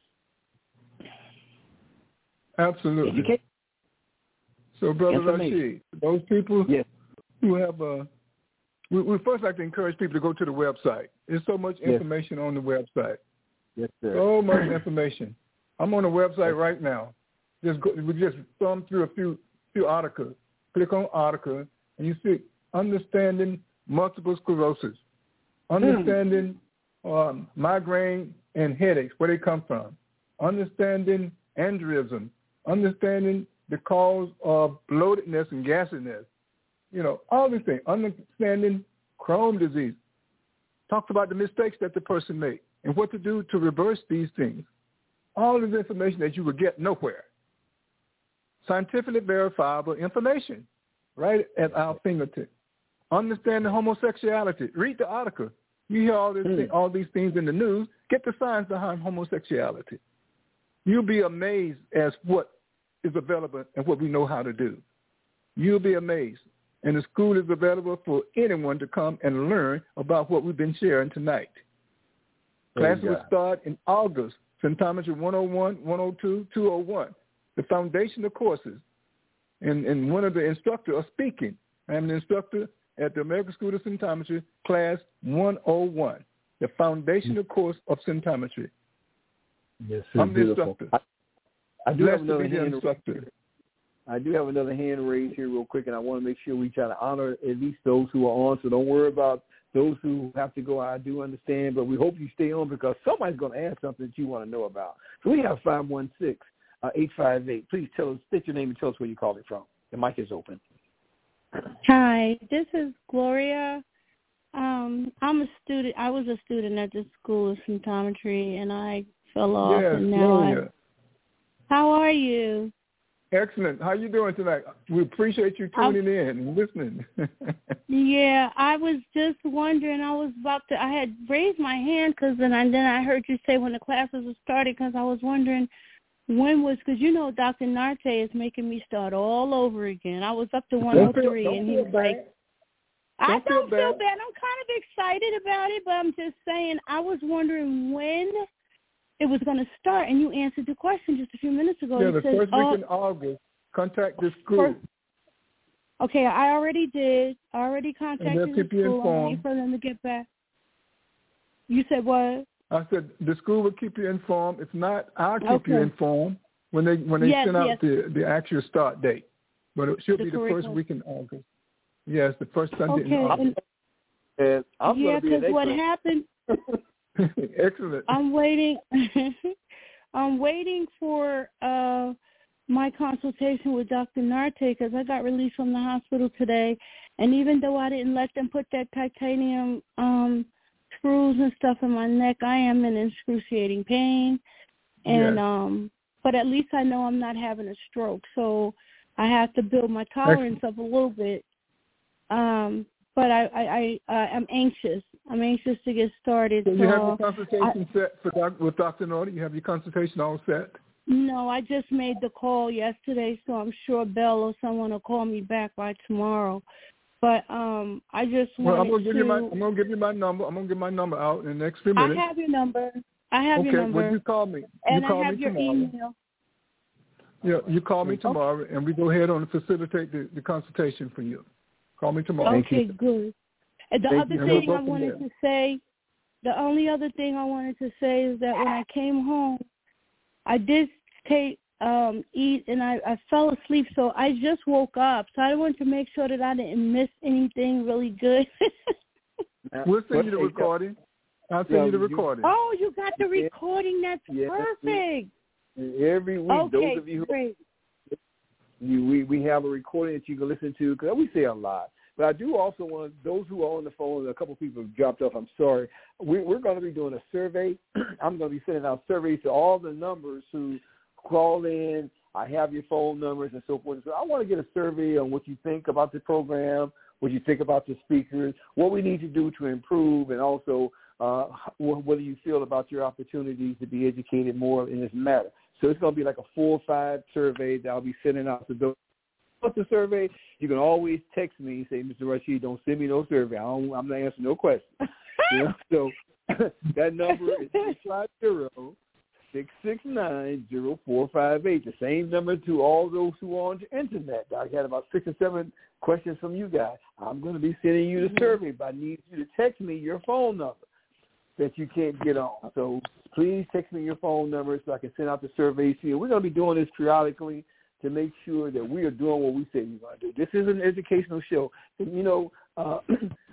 [SPEAKER 4] Absolutely.
[SPEAKER 3] Education.
[SPEAKER 4] So, Brother Rashid, those people
[SPEAKER 3] yes.
[SPEAKER 4] who have a We, we first like to encourage people to go to the website. There's so much information yes. on the website.
[SPEAKER 3] Yes, sir.
[SPEAKER 4] So much information. I'm on the website right now. Just go, we just thumb through a few few articles. Click on article, and you see understanding multiple sclerosis, understanding mm. um, migraine and headaches, where they come from, understanding aneurysm, understanding the cause of bloatedness and gasiness, you know, all these things, understanding Crohn's disease. Talks about the mistakes that the person made and what to do to reverse these things. All this information that you would get nowhere. Scientifically verifiable information right at our fingertips. Understand the homosexuality. Read the article. You hear all, this mm. thing, all these things in the news. Get the science behind homosexuality. You'll be amazed as what is available and what we know how to do. You'll be amazed. And the school is available for anyone to come and learn about what we've been sharing tonight. Classes will start in August. Symptometry one oh one, one oh two, two oh one. The foundational courses. And, and one of the instructors are speaking. I'm an instructor at the American School of Symptometry, class one oh one, the foundational course of symptometry.
[SPEAKER 3] Yes,
[SPEAKER 4] I'm the
[SPEAKER 3] beautiful.
[SPEAKER 4] instructor.
[SPEAKER 3] I, I do
[SPEAKER 4] Blessed
[SPEAKER 3] have another
[SPEAKER 4] to be the
[SPEAKER 3] hand
[SPEAKER 4] instructor.
[SPEAKER 3] raised. I do have another hand raised here real quick, and I want to make sure we try to honor at least those who are on, so don't worry about those who have to go. I do understand, but we hope you stay on because somebody's going to ask something that you want to know about. So we have five one six, eight five eight. Please tell us, state your name and tell us where you're calling from. The mic is open.
[SPEAKER 6] Hi, this is Gloria. Um, I'm a student. I was a student at the School of Symptometry, and I fell off.
[SPEAKER 4] Yes,
[SPEAKER 6] and now
[SPEAKER 4] Gloria.
[SPEAKER 6] I, how are you?
[SPEAKER 4] Excellent. How you doing tonight? We appreciate you tuning I'm, in and listening.
[SPEAKER 6] Yeah, I was just wondering. I was about to. I had raised my hand because then I then I heard you say when the classes were started because I was wondering when was because you know Doctor Narte is making me start all over again. I was up to one oh three and he was like, I don't feel bad. feel bad. I'm kind of excited about it, but I'm just saying I was wondering when it was going to start, and you answered the question just a few minutes ago.
[SPEAKER 4] Yeah,
[SPEAKER 6] you
[SPEAKER 4] the
[SPEAKER 6] said,
[SPEAKER 4] first
[SPEAKER 6] oh,
[SPEAKER 4] week in August, contact the school.
[SPEAKER 6] First, okay, I already did. I already contacted the school. I'm waiting for them to get back. You said what? I
[SPEAKER 4] said the school will keep you informed. If not, I'll keep
[SPEAKER 6] okay.
[SPEAKER 4] you informed when they when they
[SPEAKER 6] yes,
[SPEAKER 4] send out
[SPEAKER 6] yes.
[SPEAKER 4] the, the actual start date. But it should
[SPEAKER 6] the
[SPEAKER 4] be the
[SPEAKER 6] curriculum.
[SPEAKER 4] first week in August. Yes, the first Sunday
[SPEAKER 6] okay.
[SPEAKER 4] in August.
[SPEAKER 3] And, and I'm
[SPEAKER 6] yeah,
[SPEAKER 3] because
[SPEAKER 6] what happened...
[SPEAKER 4] Excellent.
[SPEAKER 6] I'm waiting. I'm waiting for uh, my consultation with Doctor Narte because I got released from the hospital today, and even though I didn't let them put that titanium um, screws and stuff in my neck, I am in excruciating pain. And yes. um, but at least I know I'm not having a stroke, so I have to build my tolerance Excellent. up a little bit. Um, But I, I, I uh, I'm anxious. I'm anxious to get started.
[SPEAKER 4] So you
[SPEAKER 6] so
[SPEAKER 4] have your consultation
[SPEAKER 6] I,
[SPEAKER 4] set for doc, with Doctor Narte? You have your consultation all set?
[SPEAKER 6] No, I just made the call yesterday, so I'm sure Bell or someone will call me back by tomorrow. But um, I just wanted
[SPEAKER 4] well, I'm gonna give
[SPEAKER 6] to.
[SPEAKER 4] You my, I'm gonna give you my number. I'm gonna give my number out in the next few minutes.
[SPEAKER 6] I have your number. I have
[SPEAKER 4] okay,
[SPEAKER 6] your number.
[SPEAKER 4] Okay, well, you call me.
[SPEAKER 6] And
[SPEAKER 4] you call
[SPEAKER 6] I have
[SPEAKER 4] me
[SPEAKER 6] your
[SPEAKER 4] tomorrow.
[SPEAKER 6] email.
[SPEAKER 4] Yeah, you call me tomorrow, okay. and we go ahead and facilitate the, the consultation for you. Call me tomorrow.
[SPEAKER 6] Okay, good. And the
[SPEAKER 4] Thank
[SPEAKER 6] other
[SPEAKER 4] you.
[SPEAKER 6] thing I wanted to say, the only other thing I wanted to say is that when I came home, I did take um, eat and I, I fell asleep, so I just woke up. So I wanted to make sure that I didn't miss anything really good.
[SPEAKER 4] We'll send you the recording. I'll send
[SPEAKER 3] yeah,
[SPEAKER 4] you the recording.
[SPEAKER 6] Oh, you got the recording. That's yeah, perfect.
[SPEAKER 3] Every week,
[SPEAKER 6] okay,
[SPEAKER 3] those of you
[SPEAKER 6] great.
[SPEAKER 3] You, we, we have a recording that you can listen to because we say a lot. But I do also want those who are on the phone, a couple of people have dropped off, I'm sorry. We, we're going to be doing a survey. I'm going to be sending out surveys to all the numbers who call in. I have your phone numbers and so forth. So I want to get a survey on what you think about the program, what you think about the speakers, what we need to do to improve, and also uh, whether you feel about your opportunities to be educated more in this matter. So it's going to be like a four or five survey that I'll be sending out to those. What's the survey? You can always text me and say, Mister Rashid, don't send me no survey. I don't, I'm not answering no questions. You know? So that number is six five zero, six six nine, zero four five eight. The same number to all those who are on the internet. I got about six or seven questions from you guys. I'm going to be sending you the survey, but I need you to text me your phone number that you can't get on. So please text me your phone number so I can send out the surveys to you. We're going to be doing this periodically to make sure that we are doing what we say we're going to do. This is an educational show. And, you know, uh,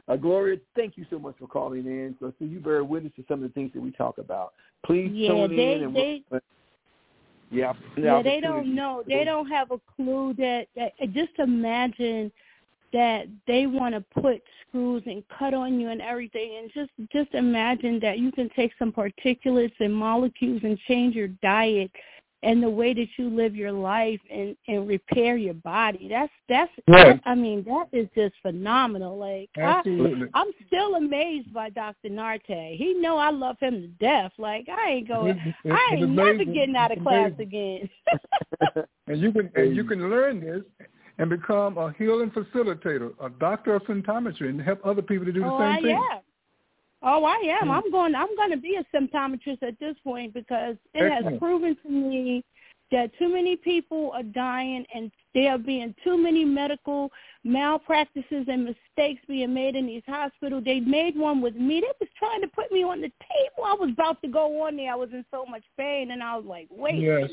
[SPEAKER 3] Uh, Gloria, thank you so much for calling in. So, so you bear witness to some of the things that we talk about. Please
[SPEAKER 6] yeah,
[SPEAKER 3] tune
[SPEAKER 6] they,
[SPEAKER 3] in. And
[SPEAKER 6] they,
[SPEAKER 3] we'll, yeah,
[SPEAKER 6] yeah, they don't know. They don't have a clue that, that just imagine that they want to put screws and cut on you and everything. And just, just imagine that you can take some particulates and molecules and change your diet and the way that you live your life and, and repair your body. That's, that's,
[SPEAKER 4] Right.
[SPEAKER 6] I mean, that is just phenomenal. Like,
[SPEAKER 4] Absolutely.
[SPEAKER 6] I, I'm still amazed by Doctor Narte. He know I love him to death. Like, I ain't going,
[SPEAKER 4] It's- it's-
[SPEAKER 6] I ain't
[SPEAKER 4] it's
[SPEAKER 6] never
[SPEAKER 4] amazing.
[SPEAKER 6] getting out of
[SPEAKER 4] It's
[SPEAKER 6] class
[SPEAKER 4] amazing.
[SPEAKER 6] again.
[SPEAKER 4] And you can and you can learn this and become a healing facilitator, a doctor of symptometry, and help other people to do the
[SPEAKER 6] oh,
[SPEAKER 4] same
[SPEAKER 6] I
[SPEAKER 4] thing.
[SPEAKER 6] am. Oh, I am.
[SPEAKER 4] Mm.
[SPEAKER 6] I'm going. I'm going to be a symptometrist at this point because it
[SPEAKER 4] Excellent.
[SPEAKER 6] has proven to me that too many people are dying and there are being too many medical malpractices and mistakes being made in these hospitals. They made one with me. They was trying to put me on the table. I was about to go on there. I was in so much pain, and I was like, wait
[SPEAKER 4] Yes.
[SPEAKER 6] a minute.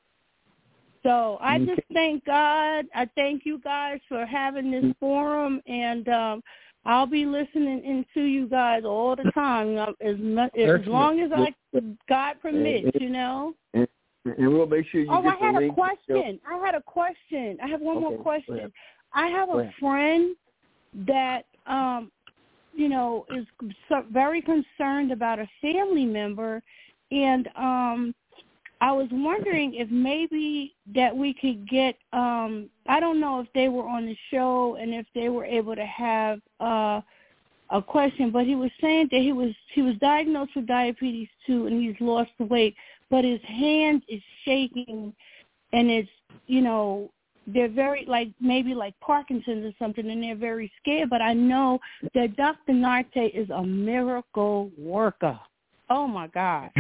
[SPEAKER 6] So I
[SPEAKER 3] Okay.
[SPEAKER 6] just thank God. I thank you guys for having this forum, and um, I'll be listening into you guys all the time, uh, as much, as
[SPEAKER 4] Excellent.
[SPEAKER 6] long as I God permits, you know.
[SPEAKER 3] And, and we'll make sure you
[SPEAKER 6] Oh,
[SPEAKER 3] get
[SPEAKER 6] I
[SPEAKER 3] the
[SPEAKER 6] had
[SPEAKER 3] link.
[SPEAKER 6] a question. I had a question. I have one
[SPEAKER 3] Okay,
[SPEAKER 6] more
[SPEAKER 3] go ahead.
[SPEAKER 6] question. I have
[SPEAKER 3] Go
[SPEAKER 6] a
[SPEAKER 3] ahead.
[SPEAKER 6] friend that, um, you know, is so very concerned about a family member, and um, I was wondering if maybe that we could get, um, I don't know if they were on the show and if they were able to have uh, a question, but he was saying that he was he was diagnosed with diabetes too, and he's lost the weight, but his hand is shaking, and it's, you know, they're very, like, maybe like Parkinson's or something, and they're very scared, but I know that Doctor Narte is a miracle worker. Oh, my God.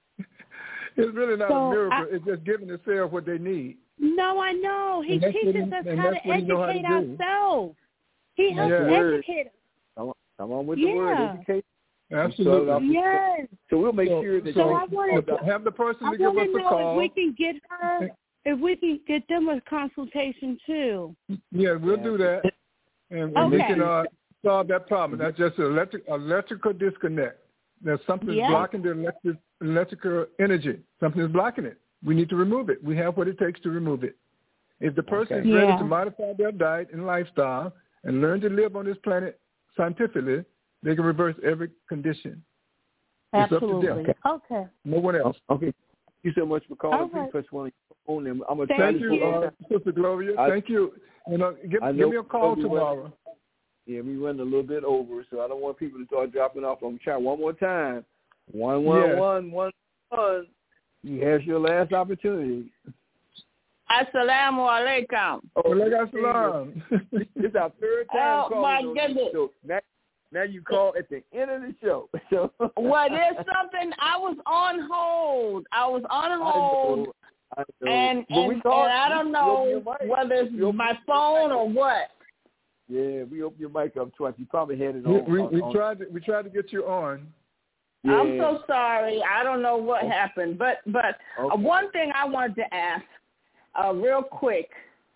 [SPEAKER 4] It's really not
[SPEAKER 6] So
[SPEAKER 4] a miracle.
[SPEAKER 6] I-
[SPEAKER 4] It's just giving the cell what they need.
[SPEAKER 6] No, I know. He
[SPEAKER 4] And that's what
[SPEAKER 6] teaches
[SPEAKER 4] he-
[SPEAKER 6] us
[SPEAKER 4] and
[SPEAKER 6] how to
[SPEAKER 4] that's what he know how to
[SPEAKER 6] educate
[SPEAKER 4] do.
[SPEAKER 6] ourselves. He helps
[SPEAKER 4] Yeah.
[SPEAKER 6] educate us.
[SPEAKER 3] Come on, come on with the
[SPEAKER 6] Yeah.
[SPEAKER 3] word, educate.
[SPEAKER 4] Absolutely.
[SPEAKER 6] Yes.
[SPEAKER 3] So we'll make
[SPEAKER 4] So-
[SPEAKER 3] sure that
[SPEAKER 6] So
[SPEAKER 3] you
[SPEAKER 6] I wanted to,
[SPEAKER 4] have the person
[SPEAKER 6] I
[SPEAKER 4] to give
[SPEAKER 6] want
[SPEAKER 4] us
[SPEAKER 6] to
[SPEAKER 4] a
[SPEAKER 6] know
[SPEAKER 4] call.
[SPEAKER 6] if we can get her, if we can get them a consultation too.
[SPEAKER 4] Yeah, we'll do that, and, and we
[SPEAKER 6] Okay.
[SPEAKER 4] can uh, solve that problem. That's just an electric, electrical disconnect. There's something
[SPEAKER 6] Yeah.
[SPEAKER 4] blocking the electric, electrical energy. Something is blocking it. We need to remove it. We have what it takes to remove it. If the person
[SPEAKER 3] Okay.
[SPEAKER 4] is ready
[SPEAKER 6] Yeah.
[SPEAKER 4] to modify their diet and lifestyle and learn to live on this planet scientifically, they can reverse every condition. It's up to them.
[SPEAKER 6] Absolutely. Okay.
[SPEAKER 4] No one else.
[SPEAKER 3] Okay. Thank you so much for calling.
[SPEAKER 6] All
[SPEAKER 3] Please
[SPEAKER 6] right.
[SPEAKER 3] press one on your phone, and I'm gonna try
[SPEAKER 6] Thank
[SPEAKER 4] Thank
[SPEAKER 3] to
[SPEAKER 4] you,
[SPEAKER 6] you.
[SPEAKER 4] uh, Sister Gloria.
[SPEAKER 3] I-
[SPEAKER 4] Thank you. And uh, give,
[SPEAKER 3] I
[SPEAKER 4] give
[SPEAKER 3] know
[SPEAKER 4] me a call
[SPEAKER 3] we went-
[SPEAKER 4] tomorrow.
[SPEAKER 3] Yeah, we running a little bit over, so I don't want people to start dropping off. I'm gonna try one more time. One, one,
[SPEAKER 4] Yes.
[SPEAKER 3] one, one, one. Here's your last opportunity.
[SPEAKER 5] Assalamu alaikum.
[SPEAKER 3] Oh,
[SPEAKER 4] Walaikum salam.
[SPEAKER 3] This is our third time
[SPEAKER 5] Oh,
[SPEAKER 3] calling
[SPEAKER 5] my
[SPEAKER 3] on you,
[SPEAKER 5] goodness.
[SPEAKER 3] so now, now you call at the end of the show. So
[SPEAKER 5] Well, there's something. I was on hold. I was on
[SPEAKER 3] I
[SPEAKER 5] hold,
[SPEAKER 3] know, I know.
[SPEAKER 5] and
[SPEAKER 3] But we
[SPEAKER 5] and,
[SPEAKER 3] called-
[SPEAKER 5] and I don't
[SPEAKER 3] we opened
[SPEAKER 5] know
[SPEAKER 3] your mic.
[SPEAKER 5] whether it's
[SPEAKER 3] We opened
[SPEAKER 5] my
[SPEAKER 3] your
[SPEAKER 5] phone
[SPEAKER 3] mic.
[SPEAKER 5] or what.
[SPEAKER 3] Yeah, we opened your mic up twice. You probably had it
[SPEAKER 4] we
[SPEAKER 3] on.
[SPEAKER 4] we,
[SPEAKER 3] on,
[SPEAKER 4] we
[SPEAKER 3] on
[SPEAKER 4] tried to we tried to get you on.
[SPEAKER 3] yeah.
[SPEAKER 5] I'm so sorry. I don't know what
[SPEAKER 3] Okay.
[SPEAKER 5] happened, but but uh,
[SPEAKER 3] Okay.
[SPEAKER 5] one thing I wanted to ask, uh, real quick.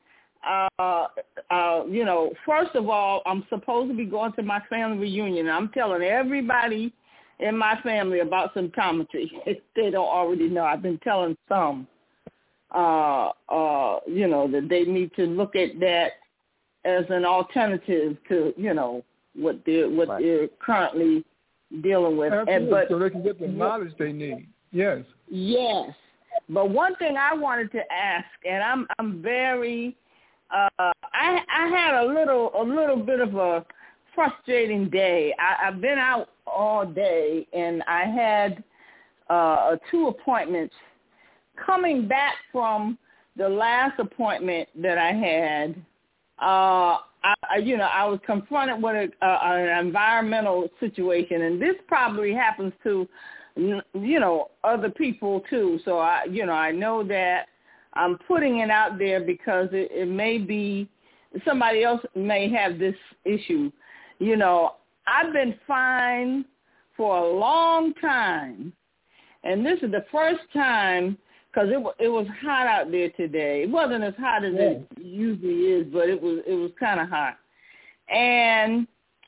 [SPEAKER 5] Uh, uh, you know, first of all, I'm supposed to be going to my family reunion. I'm telling everybody in my family about symptometry. If they don't already know, I've been telling some, uh, uh, you know, that they need to look at that as an alternative to, you know, what they're what
[SPEAKER 3] Right.
[SPEAKER 5] they're currently dealing with.
[SPEAKER 4] Absolutely.
[SPEAKER 5] And, but
[SPEAKER 4] so they can get the knowledge they need. Yes.
[SPEAKER 5] yes, but one thing I wanted to ask, and I'm I'm very Uh, I I had a little a little bit of a frustrating day. I, I've been out all day, and I had uh, two appointments. Coming back from the last appointment that I had, uh, I, you know, I was confronted with a, uh, an environmental situation, and this probably happens to, you know, other people too. So I, you know, I know that I'm putting it out there because it, it may be somebody else may have this issue. You know, I've been fine for a long time, and this is the first time because it it was hot out there today. It wasn't as hot as
[SPEAKER 4] Yeah.
[SPEAKER 5] it usually is, but it was it was kind of hot. And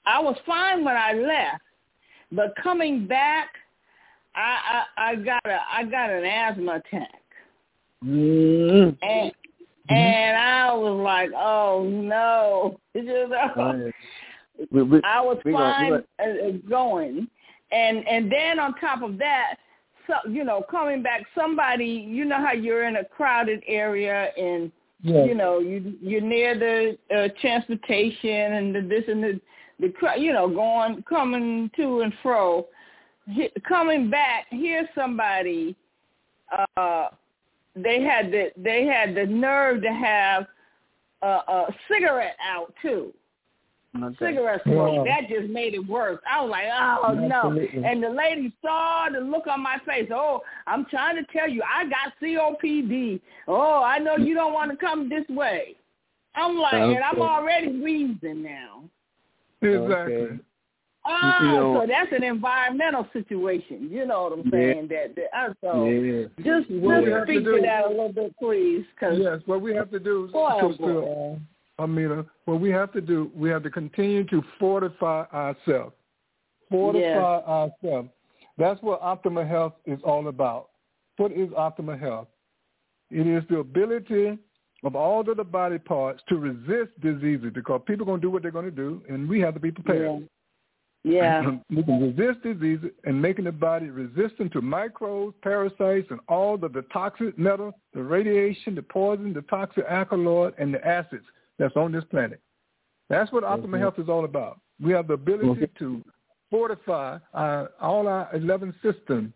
[SPEAKER 7] I was fine when I left, but coming back, I I, I got a I got an asthma attack,
[SPEAKER 3] mm-hmm.
[SPEAKER 7] and and I was like, oh no, you know,
[SPEAKER 3] we, we,
[SPEAKER 7] I was
[SPEAKER 3] we
[SPEAKER 7] fine
[SPEAKER 3] gonna,
[SPEAKER 7] uh, going, and and then on top of that, so you know, coming back, somebody, you know how you're in a crowded area and.
[SPEAKER 4] Yes.
[SPEAKER 7] You know, you you're near the uh, transportation and the this and the the you know going coming to and fro, he, coming back. Here's somebody. Uh, they had the they had the nerve to have a, a cigarette out too.
[SPEAKER 3] okay.
[SPEAKER 7] Cigarette smoke.
[SPEAKER 4] Yeah.
[SPEAKER 7] That just made it worse. I was like, oh
[SPEAKER 4] Absolutely.
[SPEAKER 7] no. And the lady saw the look on my face. Oh, I'm trying to tell you, I got C O P D. Oh, I know you don't want to come this way. I'm like, okay. And I'm already wheezing now.
[SPEAKER 4] Exactly.
[SPEAKER 3] Okay.
[SPEAKER 7] Oh,
[SPEAKER 3] you know,
[SPEAKER 7] so that's an environmental situation. You know what I'm saying?
[SPEAKER 3] Yeah.
[SPEAKER 7] That, that uh, so
[SPEAKER 3] yeah.
[SPEAKER 7] just,
[SPEAKER 4] What we
[SPEAKER 7] just
[SPEAKER 4] have
[SPEAKER 7] speak
[SPEAKER 4] to,
[SPEAKER 7] to
[SPEAKER 4] do,
[SPEAKER 7] that a little bit, please. Cause
[SPEAKER 4] yes, what we have to do,
[SPEAKER 7] boy,
[SPEAKER 4] Sister
[SPEAKER 7] boy.
[SPEAKER 4] uh, Amina, what we have to do, we have to continue to fortify ourselves. Fortify
[SPEAKER 7] Yes.
[SPEAKER 4] ourselves. That's what optimal health is all about. What is optimal health? It is the ability of all of the body parts to resist diseases, because people are going to do what they're going to do, and we have to be prepared.
[SPEAKER 7] Yeah. yeah.
[SPEAKER 4] We can resist diseases and making the body resistant to microbes, parasites, and all of the toxic metal, the radiation, the poison, the toxic alkaloid, and the acids that's on this planet. That's what optimal
[SPEAKER 3] mm-hmm.
[SPEAKER 4] health is all about. We have the ability mm-hmm. to fortify our, all our eleven systems.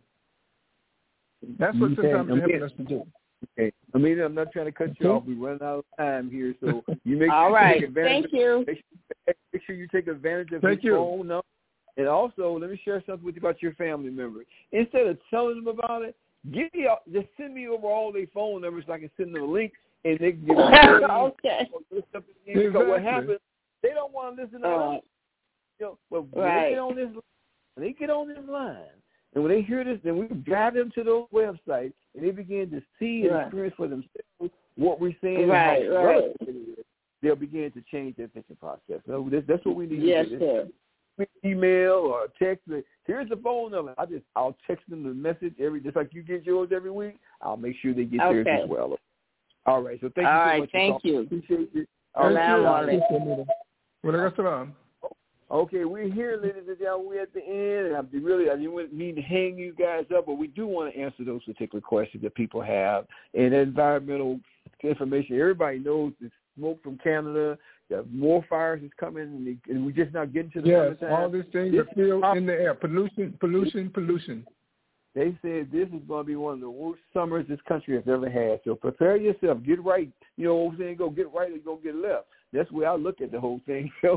[SPEAKER 4] That's what
[SPEAKER 3] okay.
[SPEAKER 4] sometimes
[SPEAKER 3] I'm
[SPEAKER 4] helping
[SPEAKER 3] getting,
[SPEAKER 4] us to do.
[SPEAKER 3] Okay. I mean, I'm not trying to cut you
[SPEAKER 4] okay.
[SPEAKER 3] off. We're running out of time here, so you make
[SPEAKER 7] all
[SPEAKER 3] sure
[SPEAKER 7] right.
[SPEAKER 3] you take advantage.
[SPEAKER 7] Thank
[SPEAKER 3] of,
[SPEAKER 7] you.
[SPEAKER 3] Make sure, make sure you take advantage of
[SPEAKER 4] Thank
[SPEAKER 3] his
[SPEAKER 4] you.
[SPEAKER 3] phone number. And also, let me share something with you about your family members. Instead of telling them about it, give me a, just send me over all their phone numbers so I can send them a link, and they can give me
[SPEAKER 7] okay.
[SPEAKER 3] Because
[SPEAKER 4] exactly.
[SPEAKER 3] what happens, they don't want to listen to
[SPEAKER 7] uh,
[SPEAKER 3] us. You know, but when
[SPEAKER 7] right.
[SPEAKER 3] they get on this, when they get on this line, and when they hear this, then we drive them to those websites, and they begin to see and
[SPEAKER 7] right.
[SPEAKER 3] experience for themselves what we're saying
[SPEAKER 7] right,
[SPEAKER 3] and how
[SPEAKER 7] right.
[SPEAKER 3] relevant it is. They'll begin to change their thinking process. So that's, that's what we need
[SPEAKER 7] yes,
[SPEAKER 3] to do.
[SPEAKER 7] Sir.
[SPEAKER 3] Email or text me. Here's the phone number. I just I'll text them the message every just like you get yours every week. I'll make sure they get
[SPEAKER 7] okay.
[SPEAKER 3] theirs as well. All right. So thank
[SPEAKER 7] All
[SPEAKER 3] you so
[SPEAKER 7] right,
[SPEAKER 3] much.
[SPEAKER 7] thank
[SPEAKER 3] for
[SPEAKER 7] you.
[SPEAKER 3] Appreciate you.
[SPEAKER 4] Thank
[SPEAKER 3] right.
[SPEAKER 4] you. Well, I guess
[SPEAKER 3] Okay, we're here, ladies and gentlemen. We're at the end, and I really I didn't mean to hang you guys up, but we do want to answer those particular questions that people have. And environmental information, everybody knows the smoke from Canada. The more fires is coming, and, they, and we're just not getting to the
[SPEAKER 4] yes,
[SPEAKER 3] summertime.
[SPEAKER 4] all these things are still in the air. Pollution, pollution, pollution.
[SPEAKER 3] They said this is going to be one of the worst summers this country has ever had. So prepare yourself. Get right. You know what I'm saying? Go get right or go get left. That's the way I look at the whole thing. So,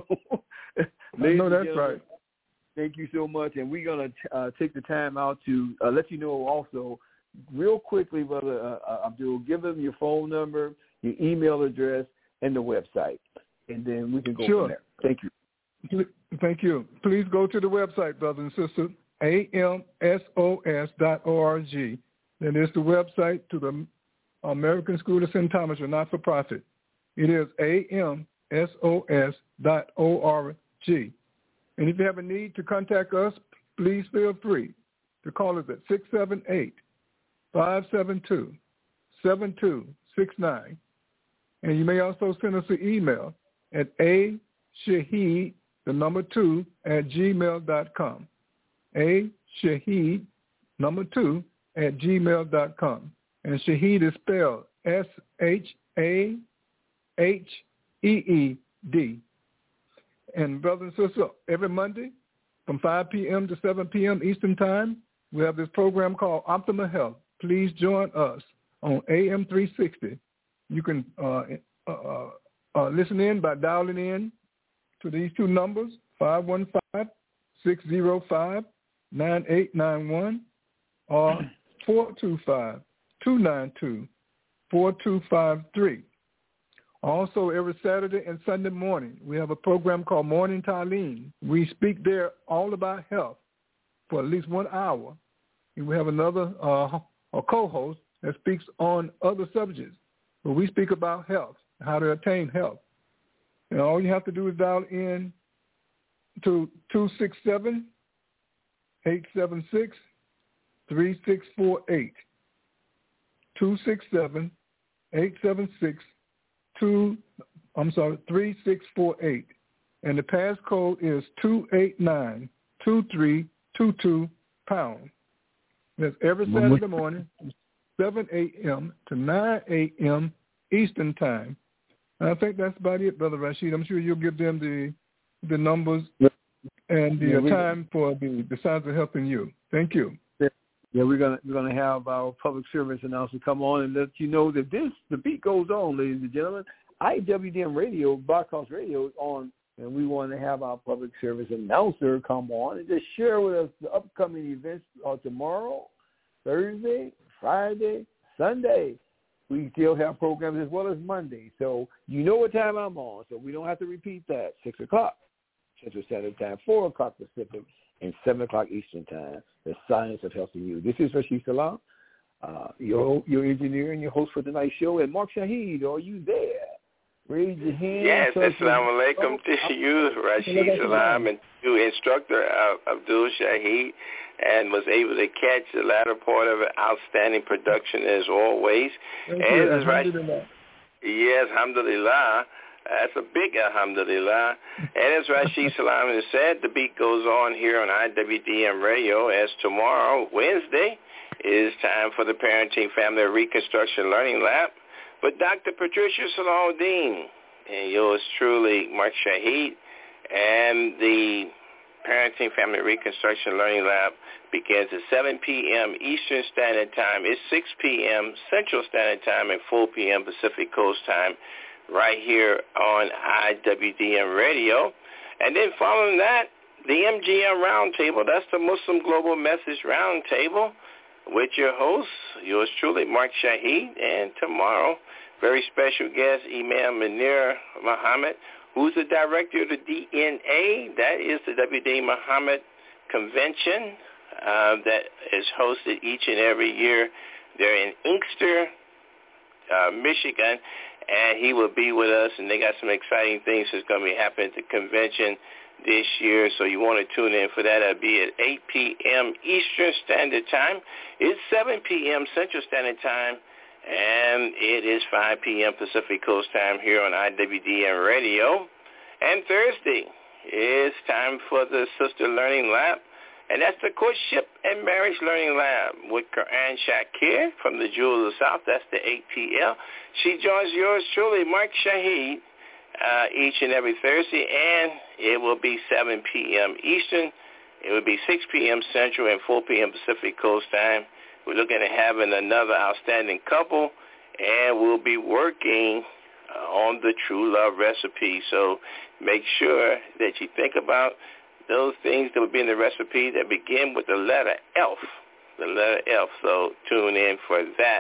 [SPEAKER 4] I know that's right.
[SPEAKER 3] Thank you so much. And we're going to uh, take the time out to uh, let you know also, real quickly, Brother uh, Abdul, give them your phone number, your email address, and the website. And then we can go
[SPEAKER 4] sure.
[SPEAKER 3] from there. Thank you.
[SPEAKER 4] Thank you. Please go to the website, brothers and sisters, A M S O S dot org. That is the website to the American School of Saint Thomas, a not-for-profit. It is A M S O S dot org. And if you have a need to contact us, please feel free to call us at six seven eight, five seven two, seven two six nine. And you may also send us an email at a shaheed, the number two, at gmail dot com. A shaheed, number two, at gmail dot com. And Shaheed is spelled S H A H E E D. And brothers and sisters, every Monday from five p.m. to seven p.m. Eastern Time, we have this program called Optimal Health. Please join us on A M three sixty. You can uh, uh, uh, listen in by dialing in to these two numbers, five one five, six zero five, nine eight nine one or four two five, two nine two, four two five three. Also, every Saturday and Sunday morning, we have a program called Morning Talim. We speak there all about health for at least one hour. And we have another uh, a co-host that speaks on other subjects. But we speak about health, how to attain health. And all you have to do is dial in to two six seven, eight seven six, three six four eight. two six seven, eight seven six, two, I'm sorry, three six four eight. And the passcode is two eight nine, two three two two pound. That's every Saturday morning from seven a.m. to nine a.m. Eastern Time. And I think that's about it, Brother Rashid. I'm sure you'll give them the the numbers and the yeah, time for the, the Signs of Helping You. Thank you.
[SPEAKER 3] Yeah, we're gonna we're gonna have our public service announcer come on and let you know that this the beat goes on, ladies and gentlemen. I W D M Radio, Broadcast Radio is on, and we want to have our public service announcer come on and just share with us the upcoming events uh, tomorrow, Thursday, Friday, Sunday. We still have programs as well as Monday, so you know what time I'm on, so we don't have to repeat that. Six o'clock Central Standard Time, four o'clock Pacific, and seven o'clock Eastern Time. The Science of Helping You. This is Rashid Salam, uh, your your engineer and your host for tonight's show. And Mark Shahid, are you there? Raise your hand.
[SPEAKER 8] Yes, assalamu alaikum to you, Rashid Salam, and you instructor uh, Abdul Shahid, and was able to catch the latter part of an outstanding production as always.
[SPEAKER 4] Thank
[SPEAKER 8] and
[SPEAKER 4] you.
[SPEAKER 8] As Rashid, yes, alhamdulillah. That's a big alhamdulillah. And as Rashid Salam has said, the beat goes on here on I W D M Radio as tomorrow, Wednesday, is time for the Parenting Family Reconstruction Learning Lab with Doctor Patricia Salahuddin and yours truly, Mark Shahid. And the Parenting Family Reconstruction Learning Lab begins at seven p.m. Eastern Standard Time. It's six p.m. Central Standard Time and four p.m. Pacific Coast Time, right here on I W D M Radio. And then following that, the M G M Roundtable. That's the Muslim Global Message Roundtable with your host, yours truly, Mark Shahid. And tomorrow, very special guest, Imam Munir Muhammad, who's the director of the D N A. That is the W D Muhammad Convention uh, that is hosted each and every year. They're in Inkster, uh, Michigan. And he will be with us, and they got some exciting things that's going to be happening at the convention this year. So you want to tune in for that. It'll be at eight p.m. Eastern Standard Time. It's seven p.m. Central Standard Time, and it is five p.m. Pacific Coast Time here on I W D M Radio. And Thursday is time for the Sister Learning Lab. And that's the Courtship and Marriage Learning Lab with Quran Shakir from the Jewel of the South. That's the A T L. She joins yours truly, Mark Shahid, uh, each and every Thursday, and it will be seven p.m. Eastern. It will be six p.m. Central and four p.m. Pacific Coast Time. We're looking at having another outstanding couple, and we'll be working uh, on the true love recipe. So make sure that you think about those things that will be in the recipe that begin with the letter F, the letter F. So tune in for that.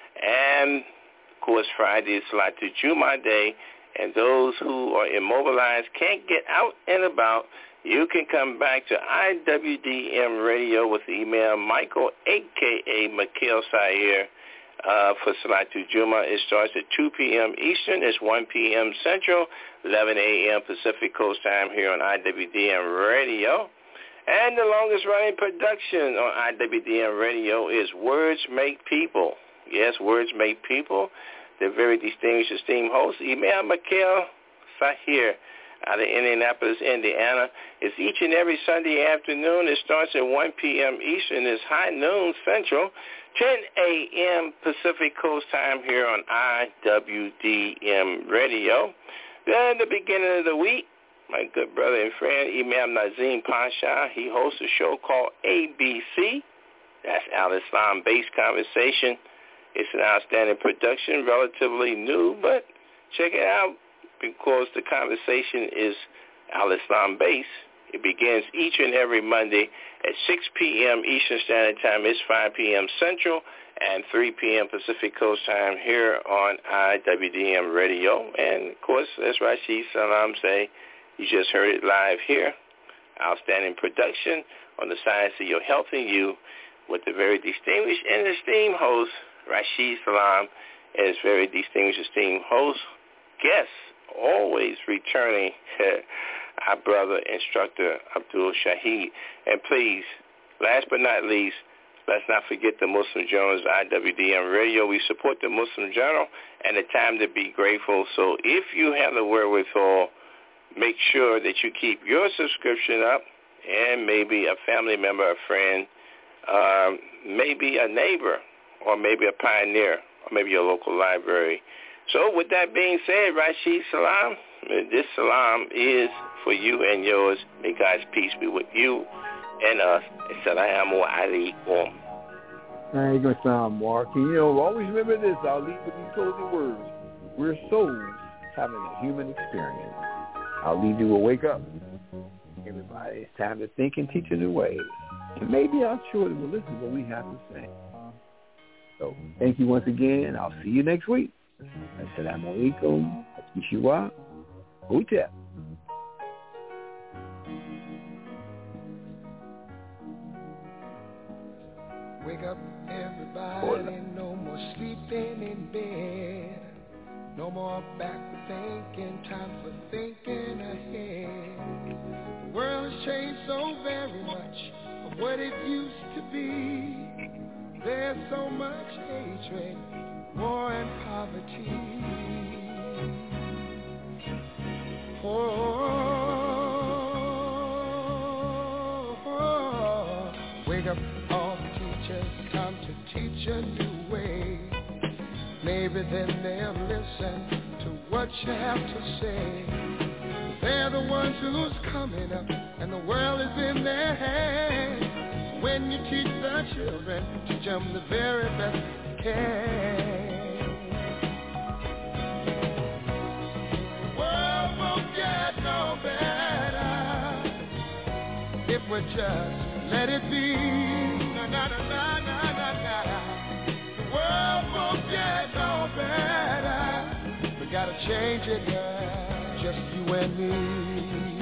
[SPEAKER 8] And, of course, Friday is Salatul Jummah Day, and those who are immobilized can't get out and about. You can come back to I W D M Radio with email Michael, a k a. Mikhail Sayer, uh, for Salatul Jummah. It starts at two p.m. Eastern. It's one p.m. Central, eleven a.m. Pacific Coast Time here on I W D M Radio. And the longest-running production on I W D M Radio is Words Make People. Yes, Words Make People. The very distinguished, esteemed host, email Mikhail Sayer, out of Indianapolis, Indiana. It's each and every Sunday afternoon. It starts at one p.m. Eastern. It's high noon Central, ten a.m. Pacific Coast Time here on I W D M Radio. Then the beginning of the week, my good brother and friend, Imam Nazim Pasha, he hosts a show called A B C. That's Al-Islam-based conversation. It's an outstanding production, relatively new, but check it out because the conversation is Al-Islam based. It begins each and every Monday at six p.m. Eastern Standard Time. It's five p.m. Central and three p.m. Pacific Coast Time here on I W D M Radio. And, of course, as Rashid Salam say, you just heard it live here. Outstanding production on the Science of Your Health and You with the very distinguished and esteemed host, Rashid Salam, as very distinguished, esteemed host, guests, always returning our brother, instructor, Abdul Shaheed. And please, last but not least, let's not forget the Muslim Journal's I W D M Radio. We support the Muslim Journal and the time to be grateful. So if you have the wherewithal, make sure that you keep your subscription up, and maybe a family member, a friend, um, maybe a neighbor, or maybe a pioneer, or maybe your local library. So with that being said, Rashid Salam, this salam is for you and yours. May God's peace be with you and us. Assalamu alaikum.
[SPEAKER 3] Thank you, Sam, Mark. And, you know, always remember this. I'll leave with these closing words. We're souls having a human experience. I'll leave you with wake up. Everybody, it's time to think and teach a new way. And maybe our children will listen to what we have to say. So thank you once again. I'll see you next week. Assalamu alaikum. Yeshua. Hutep.
[SPEAKER 2] Wake up, everybody. No more sleeping in bed. No more backward thinking. Time for thinking ahead. The world has changed so very much from what it used to be. There's so much hatred, war and poverty. Oh, oh, wake up all the teachers, time to teach a new way. Maybe then they'll listen to what you have to say. They're the ones who's coming up, and the world is in their hands. When you teach the children, teach them the very best you can. The world won't get no better if we just let it be. Na, na, na, na, na, na, na. The world won't get no better. We gotta change it, yeah. Just you and me.